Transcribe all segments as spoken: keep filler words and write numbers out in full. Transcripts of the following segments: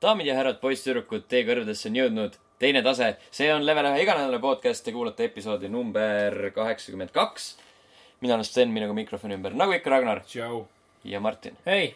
Daamid ja härrad, poisssüdrukud, teie kõrvadesse on jõudnud teine tase. See on Level ühe iganädalane podcast ja kuulate episoodi number kaheksakümmend kaks. Mina olen Sten, minuga mikrofoni ümber. Nagu ikka Ragnar. Tšau. Ja Martin. Hei.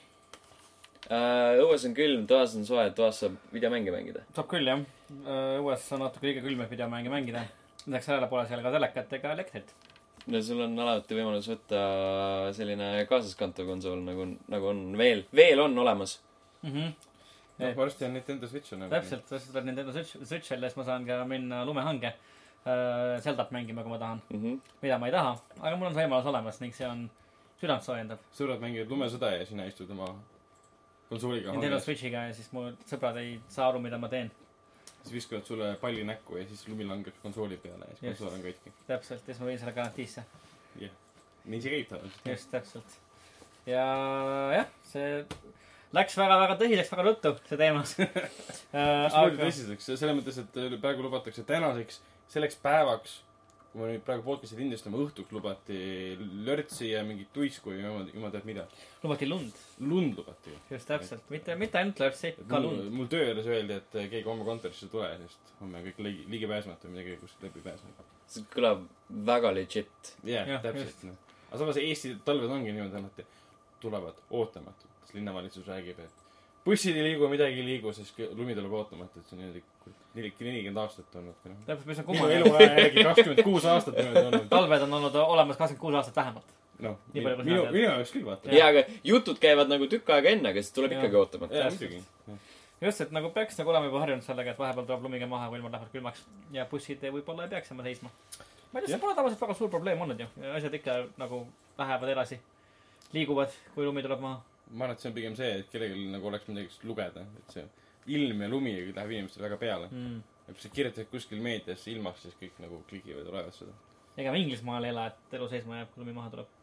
Õues on külm, toas on soe, toas saab videomänge mängida. Saab küll, jah. Õues on natuke liiga külm, et videomänge mängida. Lisaks sellele pole seal ka telekat ega elektrit. No sul on alati võimalus võtta selline kaasaskantav konsool, nagu, nagu on veel, veel on olemas. Mhm. No, varsti on Nintendo Switch on. Täpselt, varsti tuleb Nintendo Switch ja siis ma saan ka minna lumehange äh, Zeldat mängima, kui ma tahan. Mm -hmm. Mida ma ei taha, aga mul on see võimalus olemas ning see on südant soojendab. Sõbrad mängivad lumesõda ja sina istud oma konsooliga Nintendo Switchiga ja siis mu sõbrad ei saa aru, mida ma teen. Siis viskavad sulle palli näkku ja siis lumi langeb konsooli peale ja siis Just. konsool on katki. Täpselt, ja siis ma võin selle garantiisse. Jah, nii see käib talle. Just, täpselt. Ja jah, see läks väga-väga tõsiseks, väga ruttu see teemas. Mis aga... tõsiseks? Selle mõttes, et praegu lubatakse tänaseks, selleks päevaks, kui ma nüüd praegu podcast'id indistame, õhtuks lubati lörtsi ja mingit tuisku ja jumal teab mida. Lubati lund. Lund lubati. Just täpselt. Mitte, mitte ainult lörtsi, ka mul, lund. Mul töö juures öeldi, et keegi homme kontorisse tule, sest homme kõik ligi, ligi pääsmata midagi, kus läbi pääsmata. See kõlab väga legit. Yeah, ja, täpselt. No. Aga samas Eesti talved ongi niimoodi alati tulevad ootamatult. Linnavalitsus räägib, et bussid ei liigu, midagi ei liigu, siis lumi tuleb ootamata, et see on nelikümmend aastat olnud. Täpselt, mis on kumma. Minu elu aja järgi kakskümmend kuus aastat olnud. Talved on olnud olemas kakskümmend kuus aastat vähemalt. No, minu, minu, minu jaoks küll vaata. Jaa, aga jutud käivad nagu tükk aega enne, aga siis tuleb ja. ikkagi ootamata. Jaa, muidugi. Just, et nagu peaks nagu olema juba harjunud sellega, et vahepeal tuleb lumiga maha, kui ilmad lähevad külmaks. Ja bussid võib-olla ei peaks jääma seisma. Ma ei tea, see pole tavaliselt väga suur probleem olnud ju. Asjad ikka nagu lähevad edasi. Liiguvad, kui lumi tuleb maha. Ma arvan, et see on pigem see, et kellelgi nagu oleks midagi lugeda. Et see ilm ja lumi läheb inimestel väga peale. Mm. Ja kui sa kirjutad kuskil meedias ilmaks, siis kõik nagu klikivad ja loevad seda. Ega me Inglismaal ei ela, et elu seisma jääb, kui lumi maha tuleb.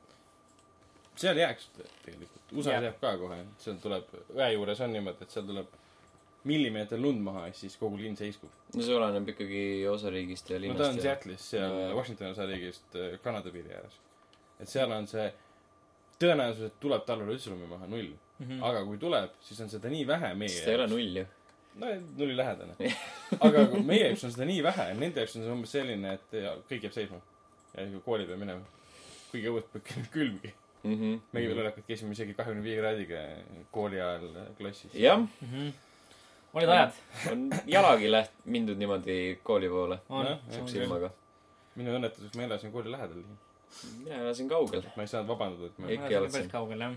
Seal jääks tegelikult. U S A jääb ka kohe. Seal tuleb, ühe juures on niimoodi, et seal tuleb millimeeter lund maha ja siis kogu linn seiskub. No see oleneb ikkagi osariigist ja linnast. No ta on Seattle'is, seal ja... Washingtoni osariigist Kanada piiri ääres. Et seal on see tõenäosus, et tuleb talvel üldse lumi maha, null. Mm -hmm. Aga kui tuleb, siis on seda nii vähe meie jaoks. See ei ole null ju. No, nulli lähedane. Aga meie jaoks on seda nii vähe, nende jaoks on see umbes selline, et ja, kõik jääb seisma. Ja kooli peab minema. Kuigi õues peab külmgi. Mm -hmm. Meie veel olekad käisime isegi kahekümne viie kraadiga kooli ajal klassis. Jah. Mm -hmm. Olid ajad. On jalagi läht mindud niimoodi kooli poole. On. Silmaga. Minu õnnetuseks ma elasin kooli lähedal. Mina elasin kaugel. Ma ei saanud vabandada, et ma... Ma elasin päris kaugel, jah.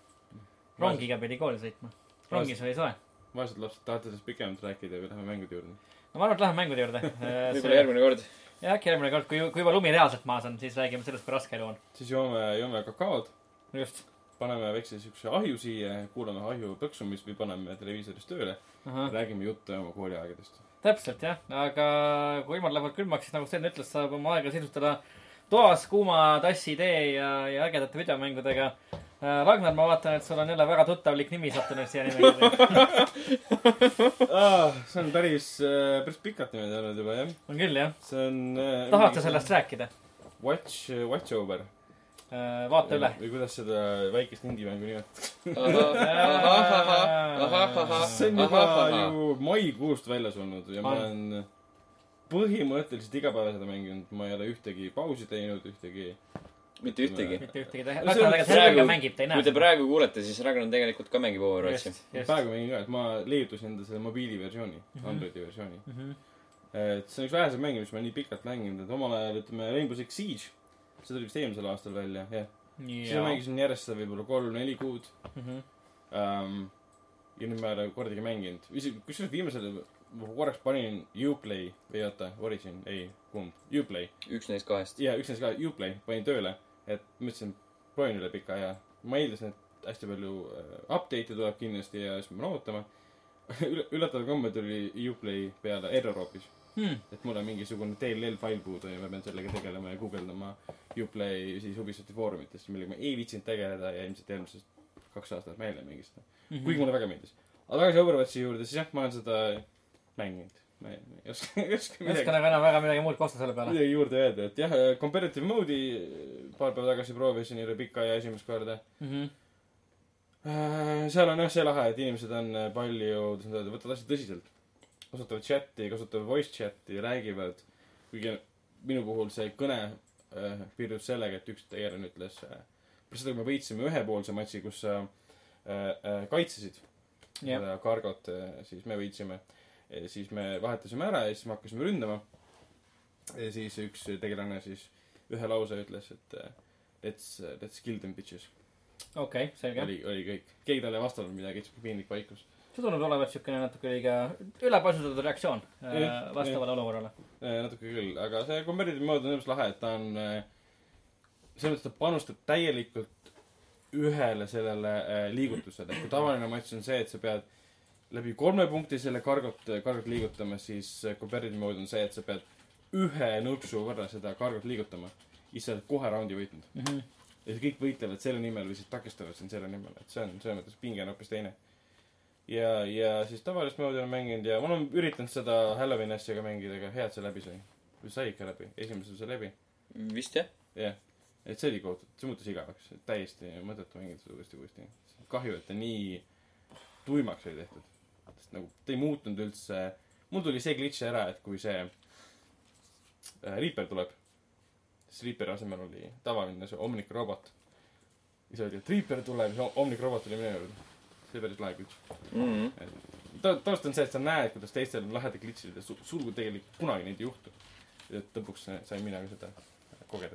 Rongiga pidi kooli sõitma. Rongis oli soe. Vaesed lapsed, tahate sellest pikemalt rääkida või läheme mängude juurde? No ma arvan, et läheme mängude juurde. Võib-olla järgmine kord. Ja äkki järgmine kord, kui, kui juba lumi reaalselt maas on, siis räägime sellest, kui raske elu on. Siis joome, joome kakaod. Just. Paneme väikse sükse ahju siia, kuulame ahju põksumist või paneme televiisorist tööle. Aha. Räägime juttu oma kooliaegadest. Täpselt, jah. Aga kui ilmad lähevad külmaks, siis nagu Sten ütles, saab oma aega sisustada toas kuuma tassi tee ja, ja ägedate videomängudega. Ragnar, ma vaatan, et sul on jälle väga tuttavlik nimi sattunud siia nimekirja. ah, see on päris, päris pikalt niimoodi olnud juba, jah. On küll, jah. See on... Tahad sa sellest rääkida? Watch, watch over. Vaata üle. Või kuidas seda väikest indie-mängu nimetada. See on juba ju maikuust väljas olnud ja ma olen põhimõtteliselt iga päeva seda mänginud. Ma ei ole ühtegi pausi teinud, ühtegi... Mitte ühtegi. Mitte ühtegi teha. Ragnar tegelikult praegu mängib, ta ei näe. Kui te praegu kuulete, siis Ragnar tegelikult ka mängib Overwatchi. Praegu mängin ka, et ma leiutusin enda selle mobiiliversiooni, Androidi versiooni. Et see on üks vähesed mängid, mis ma nii pikalt mänginud, et omal ajal ütleme Rainbow Six Siege. See tuli vist eelmisel aastal välja, jah. Siis ma mängisin järjest seda võib-olla kolm-neli kuud. Ja nüüd ma ei ole kordagi mänginud. Kus see viimasel... Ma korraks panin Uplay või oota, Origin, ei, kumb, Uplay. Üks neist kahest. Jaa, üks neist kahest, Uplay, panin tööle, et mõtlesin, proovin üle pika ja ma eeldasin, et hästi palju update'e tuleb kindlasti ja siis ma pean ootama. Üllataval komme tuli Uplay peale error hoopis. Hmm. Et mul on mingisugune D L L fail puudu ja ma pean sellega tegelema ja guugeldama Uplay siis Ubisofti foorumitest, millega ma ei viitsinud tegeleda ja ilmselt eelmisest kaks aastat meile mingi seda. Mm-hmm. Kuigi mulle väga meeldis. Aga tagasi Overwatchi juurde, siis jah, ma olen seda mänginud. Ma ei oska midagi. Oska nagu enam väga midagi muud kosta selle peale. Midagi juurde öelda, et jah, comparative mode'i paar päeva tagasi proovisin üle pika ja esimest korda. Mm-hmm. seal on jah see lahe, et inimesed on palju, kuidas nad öelda, võtavad asja tõsiselt. Kasutavad chati, kasutavad voice chati, räägivad. Kuigi minu puhul see kõne äh, piirdub sellega, et üks tegelane ütles äh, pärast seda, kui me võitsime ühepoolse matši, kus sa äh, äh, kaitsesid yep. kargot, äh, siis me võitsime. Siis me vahetasime ära ja siis me hakkasime ründama. Ja siis üks tegelane siis ühe lause ütles, et äh, let's, uh, let's kill them bitches. Okei, okay, selge. Oli, oli kõik. Keegi talle vastanud midagi, et piinlik vaikus. See tundub olevat siukene natuke liiga ülepasutatud reaktsioon ja, vastavale olukorrale. Natuke küll, aga see competitive mode on õigus lahe, et ta on selles mõttes, ta panustab täielikult ühele sellele liigutusele. Kui tavaline matš on see, et sa pead läbi kolme punkti selle kargot, kargot liigutama, siis competitive mode on see, et sa pead ühe nõksu võrra seda kargot liigutama. Siis sa oled kohe raundi võitnud. Mm-hmm. Ja kõik võitlevad selle nimel või siis takistavad siin selle nimel. Et see on selles mõttes pinge on hoopis teine. Ja, ja siis tavalist moodi on mänginud ja ma olen üritanud seda Halloween asjaga mängida, aga head see läbi sai. Või sai ikka läbi. Esimesel see läbi. Vist jah? Jah. Et see oli kohtud. See muutus igavaks. Täiesti mõttetu mängida seda uuesti uuesti. Kahju, et ta nii tuimaks oli tehtud. Sest nagu ta ei muutunud üldse. Mul tuli see glitch ära, et kui see äh, Reaper tuleb. Siis Reaperi asemel oli tavaline see Omnic robot. Ja see oli, et Reaper tuleb, siis Omnic robot oli minu juurde. See päris lahe glitch. Mm-hmm. Ta, taust on see, et sa näed, kuidas teistel on laheda glitchid ja sul sul tegelikult kunagi neid ei juhtu. Et lõpuks sain mina ka seda kogeda.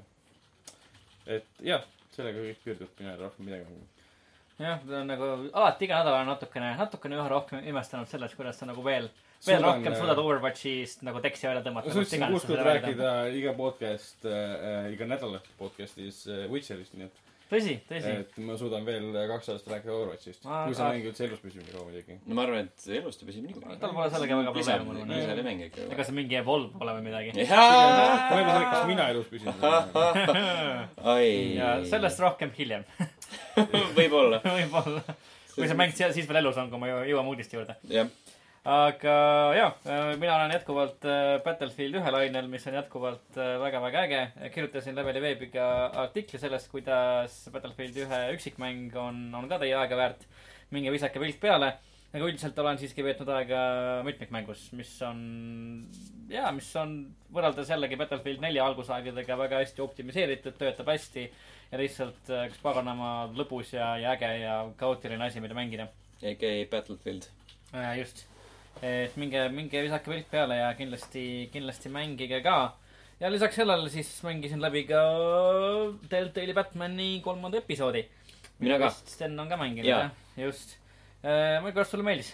Et jah, sellega kõik piirdub mina rohkem midagi. Jah, ta on nagu alati iga nädal on natukene, natukene üha rohkem imestanud sellest, kuidas sa nagu veel veel Suudan, rohkem suudad Overwatchist nagu teksti välja tõmmata. Suutsin kuus kuud rääkida iga podcast, äh, iga nädala podcastis äh, Witcherist, nii et tõsi, tõsi. Et ma suudan veel kaks aastat rääkida Overwatchist. Ah, kui sa mängid üldse elus püsimine kaua muidugi. No ma arvan, et elus ta püsib nii. Tal pole sellega väga probleem. Ise ei mängi ikka. Ega see mingi Evolve pole või midagi. Mõelda selle, kas mina elus püsin. Ja sellest rohkem hiljem. Võib-olla. Võib-olla. Kui see mäng siis veel elus on, kui ma jõuan uudiste juurde. Jah. Aga jah, mina olen jätkuvalt Battlefield ühe lainel, mis on jätkuvalt väga-väga äge. Kirjutasin Leveli veebiga artikli sellest, kuidas Battlefield ühe üksikmäng on, on ka teie aega väärt. Mingi visake pilt peale. Aga üldiselt olen siiski veetnud aega mitmikmängus, mis on, ja, mis on võrreldes jällegi Battlefield nelja algusaegidega väga hästi optimiseeritud, töötab hästi ja lihtsalt üks paganama lõbus ja, ja äge ja kaootiline asi, mida mängida. A K A Battlefield. Just. Et minge, minge visake pilt peale ja kindlasti, kindlasti mängige ka. Ja lisaks sellele siis mängisin läbi ka Telltale'i Batmani kolmanda episoodi. Mina ka. Sten on ka mänginud, jah. Just. Ma ei kuidas sulle meeldis?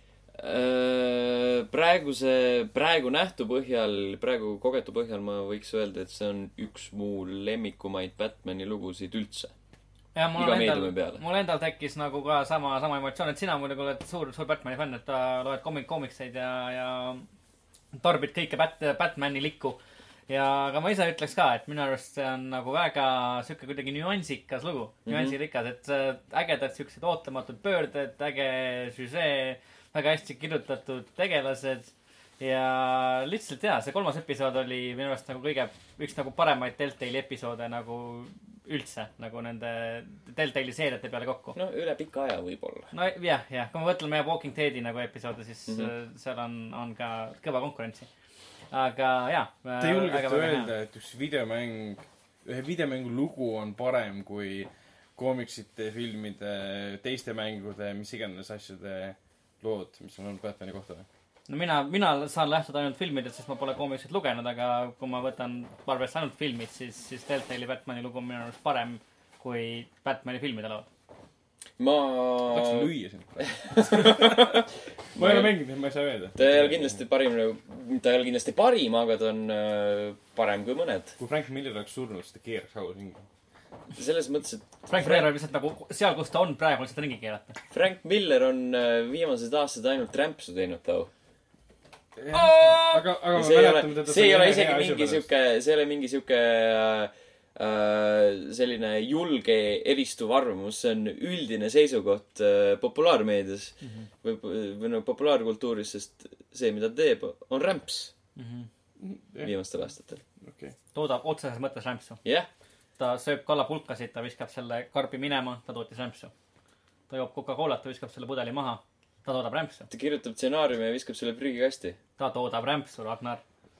Praeguse, praegu nähtu põhjal, praegu kogetu põhjal ma võiks öelda, et see on üks mu lemmikumaid Batmani lugusid üldse. Ja mul endal, mul endal tekkis nagu ka sama, sama emotsioon, et sina muidugi oled suur, suur Batmani fänn, et ta loed komik, komikseid ja, ja tarbid kõike Bat, Batmani likku. Ja aga ma ise ütleks ka, et minu arust see on nagu väga siuke kuidagi nüansikas lugu, mm-hmm. nüansirikas, et ägedad siuksed ootamatud pöörded, äge süžee, väga hästi kirjutatud tegelased ja lihtsalt jaa, see kolmas episood oli minu arust nagu kõige, üks nagu paremaid Telltale'i episoode nagu üldse, nagu nende Telltale'i seeriate peale kokku. No üle pika aja võib-olla. No jah, jah, kui ma võtlen meie Walking Deadi nagu episoode, siis mm-hmm. seal on, on ka kõva konkurentsi. Aga jah. Te julgete öelda, et üks videomäng, ühe videomängu lugu on parem kui koomiksite, filmide, teiste mängude, mis iganes asjade lood, mis on olnud Batmani kohta. No mina, mina saan lähtuda ainult filmidest, sest ma pole koomiksid lugenud, aga kui ma võtan arvesse ainult filmid, siis, siis Telltale'i Batmani lugu on minu arust parem kui Batmani filmide lood. Ma... Tahaksin lüüa sind. Ma ei ole mänginud, ma ei saa öelda. Ta ei ole kindlasti parim, ta ei ole kindlasti parim, aga ta on parem kui mõned. Kui Frank Miller oleks surnud, siis ta keeraks haus ringi. Selles mõttes, et... Frank Miller on lihtsalt nagu seal, kus ta on praegu, lihtsalt ringi keerata. Frank Miller on viimased aastad ainult rämpsu teinud tau. Ja, aga, aga see, ei ole, see ei ole isegi mingi siuke, see ei ole mingi siuke äh, selline julge eristuv arvamus, see on üldine seisukoht äh, populaarmeedias mm-hmm. või, või no populaarkultuuris, sest see, mida ta teeb, on rämps mm-hmm. viimastel aastatel. Okay. Toodab otseses mõttes rämpsu. Jah. Yeah. Ta sööb kallapulkasid, ta viskab selle karbi minema, ta tootis rämpsu. ta joob Coca-Colat, ta viskab selle pudeli maha. Ta toodab rämpsu. Ta kirjutab stsenaariumi ja viskab selle prügikasti. Ta toodab rämpsu, Ragnar.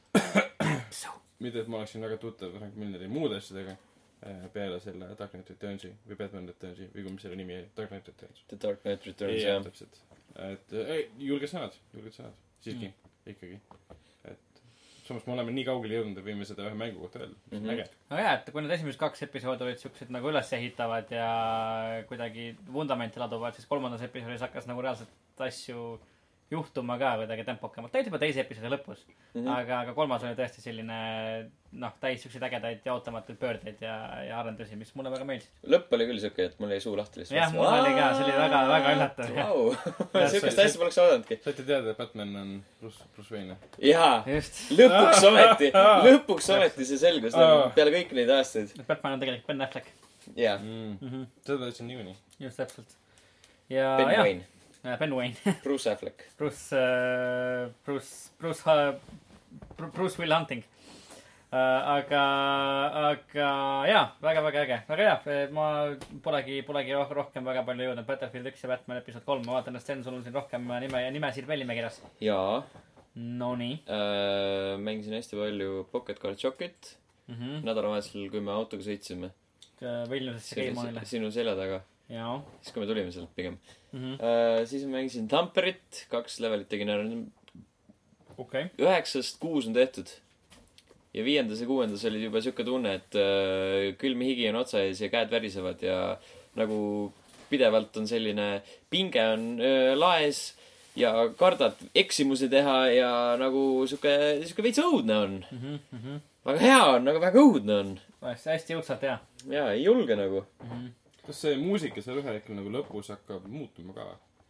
Mitte, et ma oleksin väga tuttav Frank Milleri muude asjadega peale selle Dark Knight Returnsi või Batman Returnsi või kui mis selle nimi oli, Dark Knight Returns. The Dark Knight Returns, jah. Täpselt. Et ei, julged sõnad, julged sõnad. Siiski, mm. ikkagi. Et samas me oleme nii kaugele jõudnud, et võime seda ühe mängu kohta öelda. Mm -hmm. Äge. No jah, et kui need esimesed kaks episoodi olid siuksed nagu üles ehitavad ja kuidagi vundamenti laduvad, siis kolmandas episoodis hakkas nagu reaalselt asju juhtuma ka kuidagi tempokamalt. Ta oli juba teise episoodi lõpus. Mm -hmm. aga, aga kolmas oli tõesti selline, noh, täis siukseid ägedaid ja ootamatuid pöördeid ja, ja arendusi, mis mulle väga meeldisid. Lõpp oli küll siuke, et mul jäi suu lahti lihtsalt. jah, mul oli ka, see oli väga, väga üllatav. Vau, siukest asja poleks oodanudki. Saite teada, et Batman on Bruce, Bruce Wayne. jaa, lõpuks ometi, lõpuks ometi see selgus peale kõik neid aastaid. Batman on tegelikult Ben Affleck. jaa. Mm. Mm-hmm. seda ütlesin niikuinii. Just täpselt. ja, Ben ja. Wayne. Ben Wayne. Bruce Affleck. Bruce, uh, Bruce, Bruce, uh, Bruce Will Hunting. Uh, aga, aga jaa, väga, väga äge. Väga hea, ma polegi, polegi rohkem väga palju jõudnud. Battlefield üks ja Batman episood kolm. Ma vaatan, et Sten, sul on siin rohkem nime, nimesid veel nimekirjas. jaa. No nii. Uh, mängisin hästi palju Pocket Card Jockey't. Mm -hmm. nädalavahetusel, kui me autoga sõitsime. Vilniusesse Keimonile. Sinu selja taga. Jaa. Siis kui me tulime sealt pigem. Mm -hmm. uh, siis ma mängisin Tamperit, kaks levelit tegin ära. Okay. üheksast kuus on tehtud. Ja viiendas ja kuuendas oli juba siuke tunne, et uh, külm higi on otsa ees ja käed värisevad ja nagu pidevalt on selline pinge on uh, laes ja kardad eksimusi teha ja nagu siuke, siuke veits õudne on. Mm -hmm. väga hea on, aga väga õudne on. hästi õudselt hea. jaa, ei julge nagu. Mm -hmm. kas see muusika seal ühel hetkel nagu lõpus hakkab muutuma ka?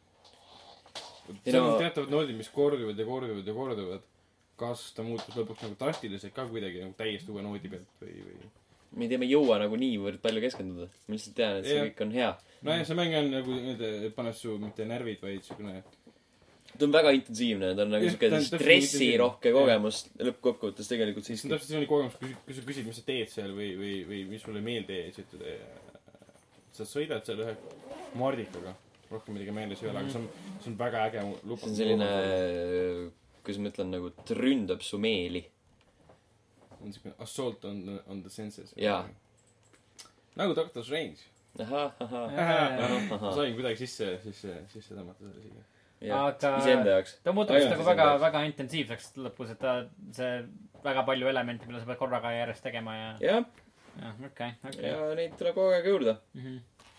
seal on no... teatavad noodid, mis korduvad ja korduvad ja korduvad. Kas ta muutus lõpuks nagu drastiliselt ka kuidagi nagu täiesti uue noodi pealt või, või? ma ei tea, ma ei jõua nagu niivõrd palju keskenduda. ma lihtsalt tean, et see ja. kõik on hea. no ja see mäng on nagu, paneb su mitte närvid, vaid siukene... ta on väga intensiivne, ta on nagu siuke stressirohke kogemus lõppkokkuvõttes tegelikult siiski. see on täpselt selline kogemus, kui sa küsid, mis sa teed seal või, või, või mis sulle meelde jäi, siis ütled, sa sõidad seal ühe mardikaga. Rohkem midagi meeles ei ole, aga see on, see on väga äge luba. see on selline, kuidas ma ütlen, nagu ründab su meeli. on siuke assault on, on the senses. jaa. nagu Doctor Strange. ahah, ahah. ma sain kuidagi sisse, sisse, sisse tõmmata selle siia. aga iseenda jaoks. ta muutub vist nagu väga, väga intensiivseks lõpus, et ta, see väga palju elemente, mida sa pead korraga järjest tegema ja... jah. jah, okei, okei. ja neid tuleb kogu aeg juurde. Mm -hmm.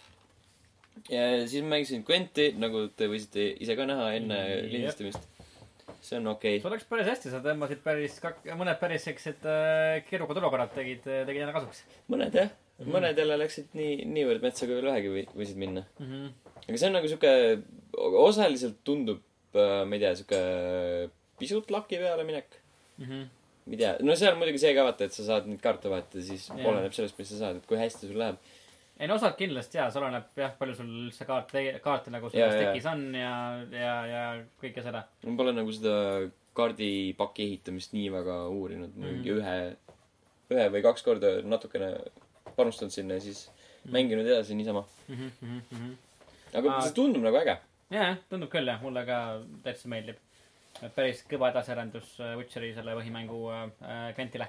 ja siis mängisin Gwenti, nagu te võisite ise ka näha enne mm, lindistamist. see on okei okay.. sul läks päris hästi, sa tõmbasid päris, mõned päris sellised äh, keerukad olukorrad tegid, tegid enne kasuks. mõned jah. Mm -hmm. mõned jälle läksid nii, niivõrd metsa, kui veel vähegi või, võisid minna. Mm -hmm. aga see on nagu siuke, osaliselt tundub, ma ei tea, siuke pisut laki peale minek. Mm -hmm. ma ei tea, no see on muidugi see ka vaata, et sa saad neid kaarte vahetada, siis yeah. oleneb sellest, mis sa saad, et kui hästi sul läheb. ei no osad kindlasti jaa, see oleneb jah, palju sul üldse kaarte, kaarte nagu selles tekis on ja, ja, ja kõike seda. ma pole nagu seda kaardipaki ehitamist nii väga uurinud. ma mingi mm -hmm. ühe, ühe või kaks korda natukene panustanud sinna ja siis mm -hmm. mänginud edasi niisama. Mm -hmm, mm -hmm. aga Ma... see tundub nagu äge. jaa, tundub küll jah, mulle ka täitsa meeldib. päris kõva edasiarendus Witcheri selle põhimängu äh, Gwentile.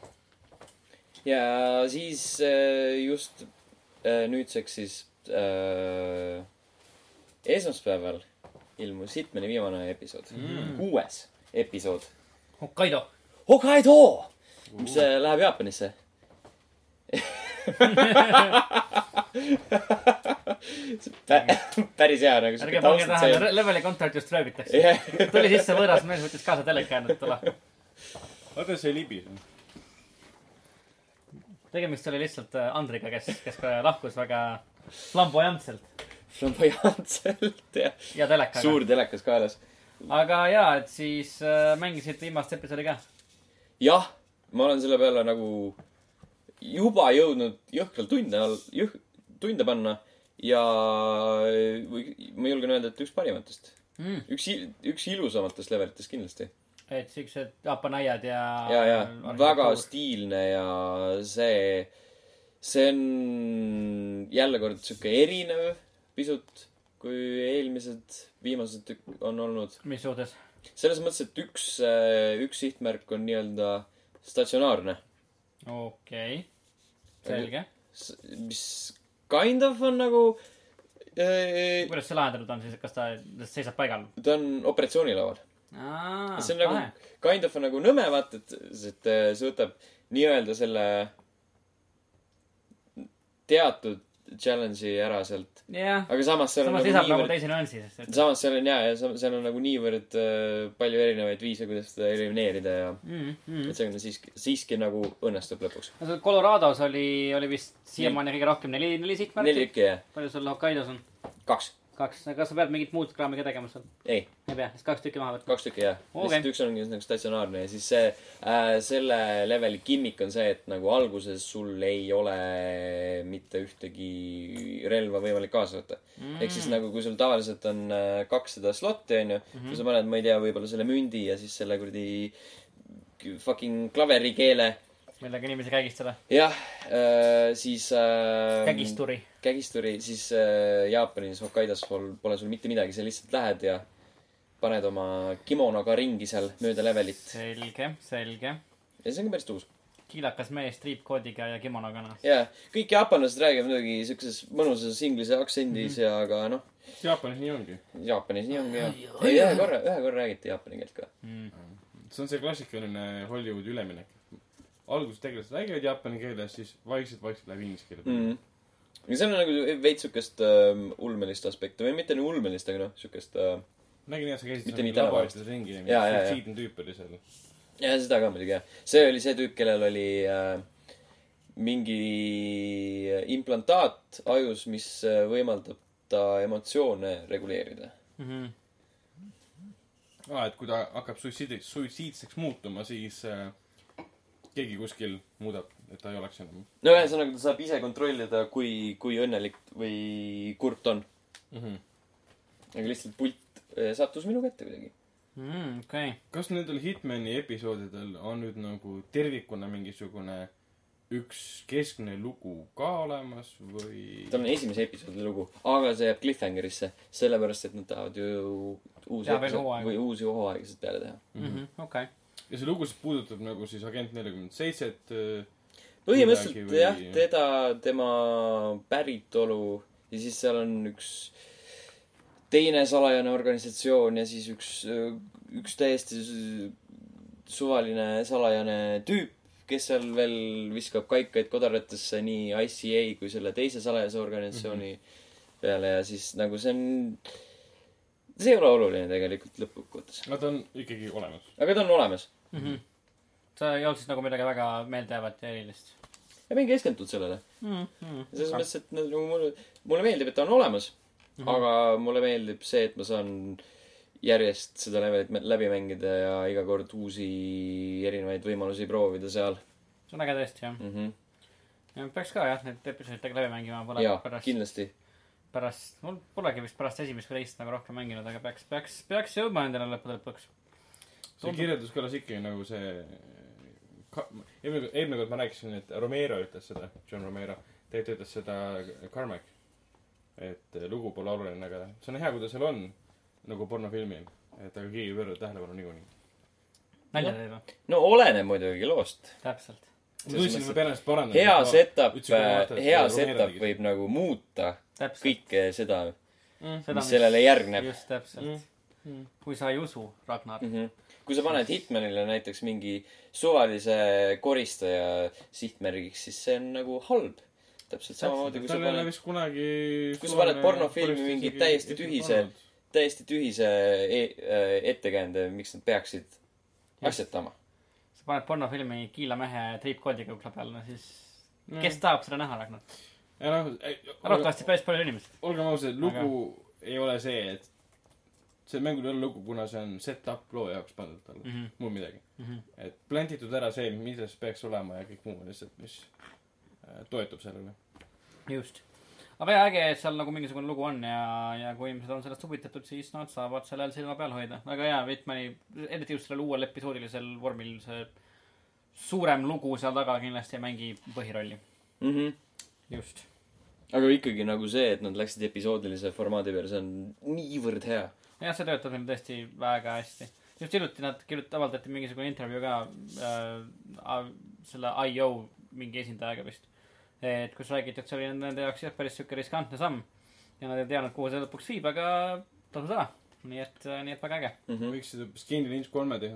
ja siis äh, just äh, nüüdseks siis äh, esmaspäeval ilmus Hitmani viimane episood mm.. kuues episood. Hokkaido. Hokkaido! mis uh. läheb Jaapanisse. päris hea nagu ärge pange tähele, leveli kontakt just rööbitakse yeah. tuli sisse võõras mees, võttis kaasa teleka jäänud tule. oota, see libis on. tegemist oli lihtsalt Andriga, kes, kes lahkus väga flamboyantselt. flamboyantselt, jah. ja telekaga. suur telekas kaelas. aga jaa, et siis äh, mängisid viimast episoodi ka? jah, ma olen selle peale nagu juba jõudnud jõhkralt tunde, jõh, tunde panna ja või, ma julgen öelda, et üks parimatest mm.. üks, üks ilusamatest levelitest kindlasti. et siuksed jaapanaiad ja... ja, ja väga stiilne ja see, see on jälle kord siuke erinev pisut kui eelmised viimased tükk on olnud. Mis suhtes? Selles mõttes, et üks, üks sihtmärk on nii-öelda statsionaarne. Okei. Selge. Mis kind of on nagu... Äh, Kuidas see lahendatud on siis? Kas ta seisab paigal? Ta on operatsioonilaval. Aa, see on nagu, kind of on nagu nõme, vaat, et, et see võtab nii-öelda selle teatud challenge'i ära sealt. Yeah. Aga samas seal samas on nagu niivõrd... Nagu teise nüansi. Et... Samas seal on, jaa, ja seal on nagu niivõrd äh, palju erinevaid viise, kuidas seda elimineerida ja mm, mm. et see on siiski, siiski nagu õnnestub lõpuks. No, Colorados oli, oli vist siiamaani kõige rohkem neli, neli sihtmärki. Neli ikka, jah. Palju sul Hokkaidos on? Kaks. Kaks. Kas sa pead mingit muud kraami ka tegema seal? Ei. Ei pea, siis kaks tükki maha võtta. Kaks tükki, jah. Okay. Lihtsalt üks on nagu statsionaarne ja siis see, äh, selle leveli kimmik on see, et nagu alguses sul ei ole mitte ühtegi relva võimalik kaasa võtta. Mm. Ehk siis nagu, kui sul tavaliselt on äh, kaks seda slotti, on ju, mm-hmm. kui sa paned, ma ei tea, võib-olla selle mündi ja siis selle kurdi fucking klaverikeele. Millega inimesi kägistada. Jah, äh, siis... Äh, kägisturi. Kägisturi, siis äh, Jaapanis, Hokkaidos pole sul mitte midagi, sa lihtsalt lähed ja paned oma kimonoga ringi seal mööda levelit. Selge, selge. Ja see on ka päris tuus. Kiilakas mees triipkoodiga ja kimonoga. Jaa, kõik jaapanlased räägivad midagi siukses mõnusas inglise aktsendis mm-hmm. ja aga noh. Jaapanis nii ongi. Jaapanis nii ongi, jah. Ei, ühe korra, ühe korra räägiti jaapani keelt ka. Mm. See on see klassikaline Hollywoodi üleminek. Alguses tegelased räägivad jaapani keeles, siis vaikselt, vaikselt läheb inglise keele. Mm. Ja see on nagu veits sukest äh, ulmelist aspekti. Või mitte nii ulmelist, aga noh, sukest... Äh, Nägin jah, sa käisid mitte nii tänavast. Ringi, ja, ja, ja. Tüüp oli seal. Ja seda ka muidugi, jah. See oli see tüüp, kellel oli äh, mingi implantaat ajus, mis võimaldab ta emotsioone reguleerida. Mm-hmm. Ah, et kui ta hakkab suitsiidseks, suitsiidseks muutuma, siis... Äh, keegi kuskil muudab, et ta ei oleks enam. No ühesõnaga, ta saab ise kontrollida, kui, kui õnnelik või kurb ta on. Mm-hmm. Aga lihtsalt pult sattus minu kätte kuidagi. Mm, okay. Kas nendel Hitmani episoodidel on nüüd nagu tervikuna mingisugune üks keskne lugu ka olemas või? Ta on esimese episoodi lugu, aga see jääb cliffhangerisse, sellepärast, et nad tahavad ju uusi, episood, või uusi hooaegasid peale teha. Mm-hmm. Okay. Ja see lugu siis puudutab nagu siis Agent nelikümmend seitse põhimõtteliselt või... jah, teda, tema päritolu ja siis seal on üks teine salajane organisatsioon ja siis üks, üks täiesti suvaline salajane tüüp, kes seal veel viskab kaikaid kodaratesse nii I C A kui selle teise salajase organisatsiooni mm-hmm. peale ja siis nagu see on... See ei ole oluline tegelikult lõppkokkuvõttes. No ta on ikkagi olemas. Aga ta on olemas. Mm-hmm. Sa ei olnud siis nagu midagi väga meeldejäävat ja erilist? Ja mingi keskentud sellele. Mm-hmm. Selles okay. mõttes, et nagu mulle, mulle meeldib, et ta on olemas. Mm-hmm. Aga mulle meeldib see, et ma saan järjest seda levelit läbi mängida ja iga kord uusi erinevaid võimalusi proovida seal. See on äge tõesti, jah. Mm-hmm. Ja peaks ka, jah, need episoodid läbi mängima. Jaa, pärast... kindlasti. Pärast, mul polegi vist pärast esimest või teist nagu rohkem mänginud, aga peaks, peaks, peaks jõudma endale lõppude lõpuks. See kirjeldus kõlas ikkagi nagu see... Ka... Eelmine, eelmine kord ma rääkisin, et Romero ütles seda, John Romero, tegelikult ütles seda Carmack, et lugu pole oluline, aga see on hea, kui ta seal on, nagu pornofilmil, et aga keegi pöörab tähelepanu niikuinii. Nalja teeb või? No oleneb muidugi loost. Täpselt. Ma tundsin, et ma pean ennast parandama. Hea setup, hea setup võib nagu muuta täpselt. Kõike seda, mm, seda, mis sellele järgneb. Just täpselt. Mm. Kui sa ei usu, Ragnar. Mm-hmm. Kui sa paned Hitmanile näiteks mingi suvalise koristaja sihtmärgiks, siis see on nagu halb. Täpselt samamoodi, kui sa paned... Vist kunagi kui sa paned pornofilmi mingi täiesti tühise, täiesti tühise e- ettekäände, miks nad peaksid asjatama. Sa paned pornofilmi kiilamehe triipkoodiga ukla peal, no siis no. Kes tahab seda näha, Ragnar? Ja noh... Arvatavasti päris palju inimesed. Olgem ausad, lugu aga... ei ole see, et see mängul ei ole lugu, kuna see on set-up loo jaoks pandud talle. Mm-hmm. Muu midagi. Mm-hmm. Et plantitud ära see, mida see peaks olema ja kõik muu lihtsalt, mis äh, toetub sellele. Just. Aga jah, äge, et seal nagu mingisugune lugu on ja, ja kui inimesed on sellest huvitatud, siis nad saavad sellel silma peal hoida. Aga jaa, Vitmani, eriti just sellel uuel episoodilisel vormil see suurem lugu seal taga kindlasti ei mängi põhirolli. Mm-hmm. Just. aga ikkagi nagu see, et nad läksid episoodilise formaadi peale, see on niivõrd hea. jah, see töötab neil tõesti väga hästi. just hiljuti nad kirjut- avaldati mingisugune intervjuu ka äh, selle I O mingi esindajaga vist. Et kus räägiti, et see oli nende jaoks jah, päris siuke riskantne samm. Ja nad ei teadnud, kuhu see lõpuks viib, aga tasus ära. Nii et, nii et väga äge. Mm-hmm. Võiksid hoopis Kane and Lynch kolme teha.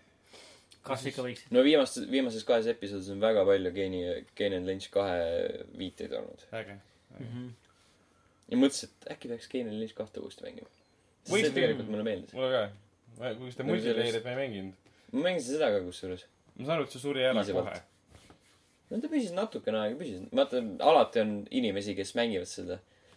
Kas ikka võiksid? No viimastes, viimases kahes episoodis on väga palju Kane, Kane and Lynch kahe viiteid olnud. Äge. äge. Mm-hmm. Ja mõtlesin, et äkki peaks Kane and Lynch kahte uuesti mängima. See tegelikult mulle meeldis. Mulle ka. Kui seda multiplayerit ma ei mänginud. Ma mängisin seda ka kusjuures. Ma saan aru, et see suri ära kohe. No ta püsis natukene aega, püsis. Vaata, alati on inimesi, kes mängivad seda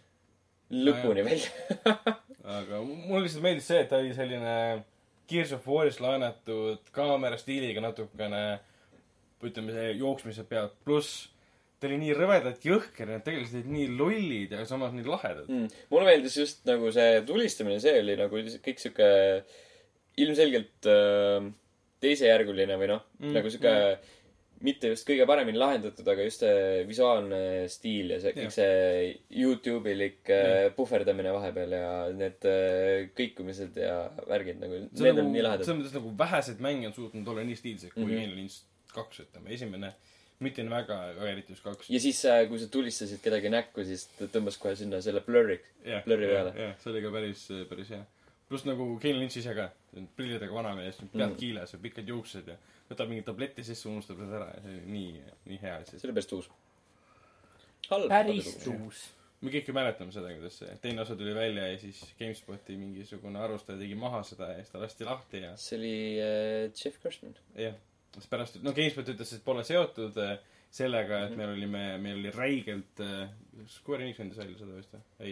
lõpuni no, välja. Aga mulle lihtsalt meeldis see, et ta oli selline Gears of War'ist laenatud kaamera stiiliga natukene, ütleme see jooksmise pealt. Pluss ta oli nii rõvedalt jõhker, need tegelikult olid nii lollid ja samas nii lahedad. Mm. Mulle meeldis just nagu see tulistamine, see oli nagu kõik siuke ilmselgelt äh, teisejärguline või noh, mm. nagu siuke mm. mitte just kõige paremini lahendatud, aga just see visuaalne stiil ja see kõik see YouTube'ilik äh, puhverdamine vahepeal ja need äh, kõikumised ja värgid nagu, see need nagu, on nii lahedad. See on mõttes nagu vähesed mängijad on suutnud olla nii stiilsed kui mm-hmm. Kane and Lynch kaks, ütleme. Esimene mitte on väga, aga eriti just kaks. Ja siis, kui sa tulistasid kedagi näkku, siis ta tõmbas kohe sinna selle blurri, yeah, blurri peale. jah, see oli ka päris, päris hea. Pluss nagu Kane and Lynch ise ka. Prillidega vanamees, pead mm. kiiles ja pikad juuksed ja võtab mingi tabletti sisse, unustab seda ära ja see oli nii, nii hea. See oli päris tuus. Halb. Päris tuus. Me kõik mäletame seda, kuidas see teine osa tuli välja ja siis GameSpoti mingisugune arvustaja tegi maha seda ja siis ta lasti lahti ja... See oli äh, Jeff Gerstmann. Jah. Siis pärast, no GameSpot ütles, et pole seotud äh, sellega, et meil oli, me, meil oli räigelt äh, Square Enix endas välja seda vist, ei?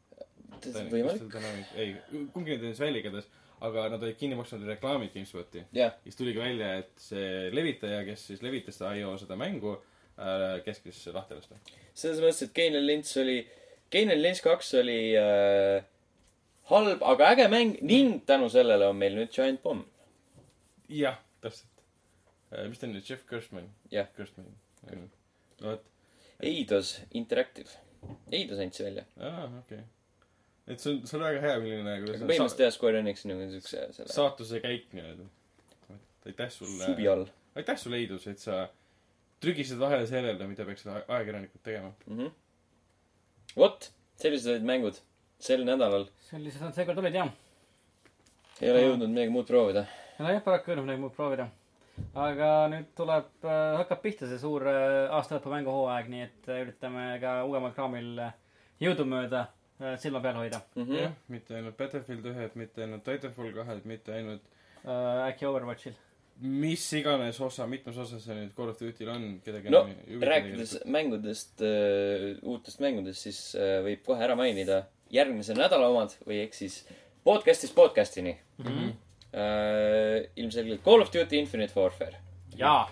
Võimalik? Ei, kumgi need endas välja igatahes, aga nad olid kinni maksnud reklaamid GameSpoti. Yeah. Siis tuligi välja, et see levitaja, kes siis levitas seda I O seda mängu, äh, keskis lahti lasta. Selles mõttes, et Kane and Lynch oli, Kane and Lynch kaks oli äh, halb, aga äge mäng ning tänu sellele on meil nüüd Giant Bomb. Jah, täpselt. Mis ta on nüüd? Jeff Gerstmann? Jah. Gerstmann. No, et... Eidos Interactive. Eidos andsi välja. Aa, okei. Okay. Et see on, see on väga hea, milline... Aga põhimõtteliselt teha Square Enix nagu niisuguse selle... Saatuse käik nii-öelda. Aitäh sulle... Subi all. Aitäh sulle, Eidus, et sa trügisid vahele sellele, mida peaks ajakirjanikud tegema. Mm-hmm. Vot, sellised olid mängud sel nädalal. Sellised on seekord olid, jah. Ei ole jõudnud midagi muud proovida. No jah, paraku jõudnud midagi muud proovida. Aga nüüd tuleb, äh, hakkab pihta see suur äh, aastalõpu mänguhooaeg, nii et äh, üritame ka uuemal kraamil äh, jõudumööda äh, silma peal hoida. Mm-hmm. Jah, mitte ainult Battlefield ühed, mitte ainult Titanfall kahed, mitte ainult äh, äkki Overwatchil. Mis iganes osa, mitmes osas see nüüd Call of Duty'l on kedagi no, rääkides mängudest, uh, uutest mängudest, siis uh, võib kohe ära mainida järgmise nädala omad või ehk siis podcast'is podcast'ini. Mm-hmm. Uh, ilmselgelt Call of Duty Infinite Warfare. Jaa.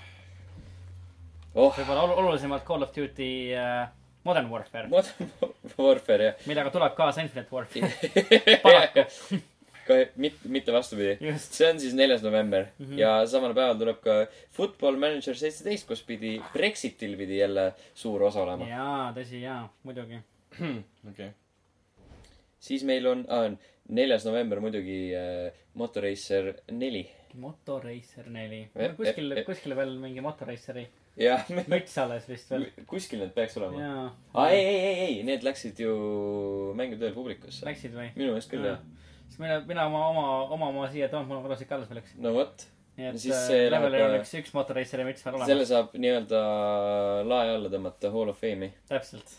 Oh. Võib-olla ol- olulisemalt Call of Duty uh, Modern Warfare. Modern Warfare, jah. Millega tuleb kaasa Infinite Warfare. Paraku. Kohe, mit, mitte vastupidi. Just. See on siis neljas november. Mm-hmm. Ja samal päeval tuleb ka Football Manager seitseteist, kus pidi Brexitil pidi jälle suur osa olema. Jaa, tõsi, jaa. Muidugi. Okei. Siis meil on, ah, neljas november muidugi äh, Motoracer neli. Motoracer neli. Eh, kuskil, eh, eh. kuskil veel mingi Motoraceri jah. müts alles vist veel. Kuskil need peaks olema. Jaa. Ah, ei, ei, ei, ei. Need läksid ju mängutööl publikusse. Läksid või? Minu meelest küll, jah. Siis mina, mina oma, oma, oma, oma siia toon, mul on kodus ikka alles veel üks. No vot. Nii et siis levelil on üks, üks Motoraceri müts veel olemas. Selle saab nii-öelda lae alla tõmmata Hall of Fame'i. Täpselt.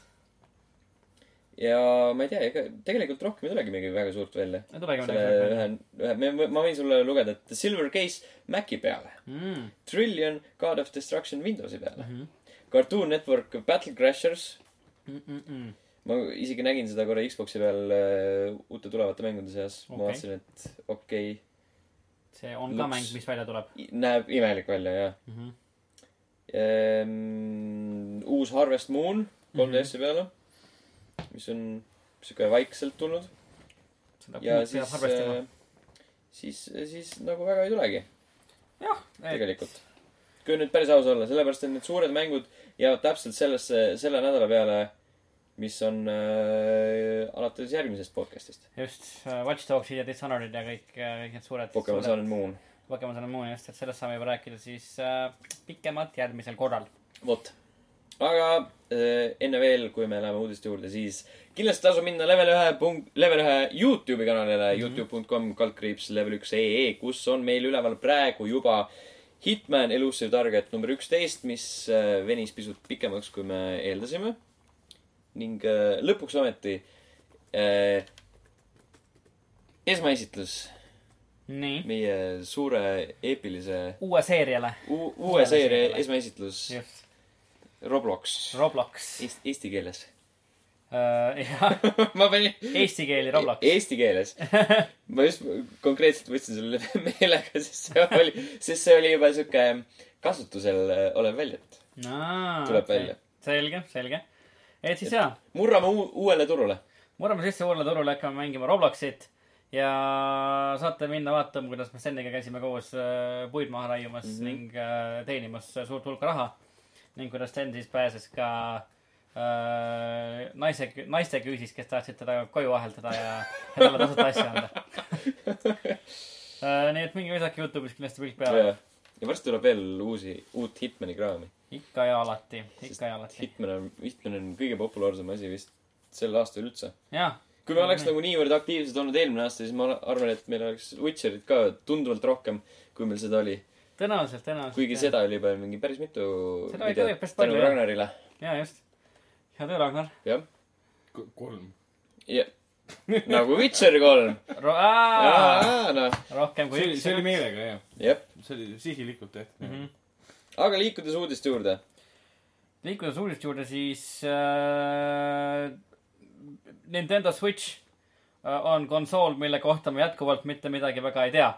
Ja ma ei tea, ega tegelikult rohkem ei tulegi mingi väga suurt välja. Ei tulegi selle ühe, ühe, ma, ma võin sulle lugeda, et Silver Case Maci peale. Mm. Trillion God of Destruction Windowsi peale. Mm-hmm. Cartoon Network Battle Crashers. Mm-mm-mm. Ma isegi nägin seda korra Xboxi peal uh, uute tulevate mängude seas. Okay. Ma vaatasin, et okei okay,. See on Looks, ka mäng, mis välja tuleb. Näeb imelik välja, jah. Mm-hmm. Ehm, uus Harvest Moon kolm D S-i peale. Mis on siuke vaikselt tulnud. Ja siis, äh, siis, siis nagu väga ei tulegi. Jah. Tegelikult. Kui nüüd päris aus olla, sellepärast, et need suured mängud jäävad täpselt sellesse, selle nädala peale, mis on äh, alates järgmisest podcastist. Just, Watch Dogsid ja Dishonored ja kõik, kõik need suured Pokemon Sun and Moon. Pokemon Sun and Moon, just, et sellest saame juba rääkida siis äh, pikemalt järgmisel korral. Vot. Aga äh, enne veel, kui me läheme uudiste juurde, siis kindlasti tasu minna level ühe punkt, level ühe YouTube'i kanalile mm -hmm. youtube punkt com kaldkriips level üks ee, kus on meil üleval praegu juba Hitman Elusive Target number üksteist, mis äh, venis pisut pikemaks, kui me eeldasime. Ning äh, lõpuks ometi äh, esmaesitlus nii. Meie suure eepilise uue seeriale u- uue seeria esmaesitlus just. Roblox Roblox Eesti, eesti keeles uh, jah. ma panin eesti keeli Roblox eesti keeles ma just konkreetselt võtsin selle meelega, sest see oli sest see oli juba siuke kasutusel olev väljend no, tuleb okay. välja selge, selge et siis jaa murrame u- uuele turule murrame sisse uuele turule, hakkame mängima Robloxit ja saate minna vaatama, kuidas me Steniga käisime koos uh, puid maha raiumas mm -hmm. ning uh, teenimas suurt hulka raha ning kuidas Sten siis pääses ka äh, naise, naiste küüsis, kes tahtsid teda koju aheldada ja, ja talle tasuta asja anda äh, nii et mingi visake YouTube'is kindlasti pilt peale ja, ja varsti tuleb veel uusi, uut Hitmani kraami ikka ja alati, ikka ja alati Hitman on, Hitman on kõige populaarsem asi vist sel aastal üldse jah kui me oleks mm -hmm. nagu niivõrd aktiivsed olnud eelmine aasta, siis ma arvan, et meil oleks Witcherit ka tunduvalt rohkem, kui meil seda oli. Tõenäoliselt, tõenäoliselt. Kuigi jah. Seda oli juba mingi päris mitu seda videot tänu Ragnarile. Jaa, just. Hea töö, Ragnar. Jah. K- kolm. Jah. Nagu Witcher kolm. Ro- Aa, no. Rohkem kui üks. See oli meelega, jah. Jep. See oli sihilikult tehtud. Mm -hmm. Aga liikudes uudist juurde. Liikudes uudist juurde, siis äh, Nintendo Switch äh, on konsool, mille kohta ma jätkuvalt mitte midagi väga ei tea.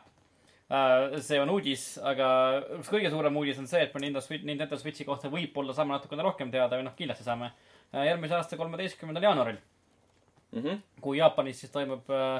See on uudis, aga üks kõige suurem uudis on see, et me Nintendo Switchi kohta võib-olla saame natukene rohkem teada või noh, kindlasti saame järgmise aasta kolmeteistkümnendal jaanuaril mm. -hmm. Kui Jaapanis siis toimub äh,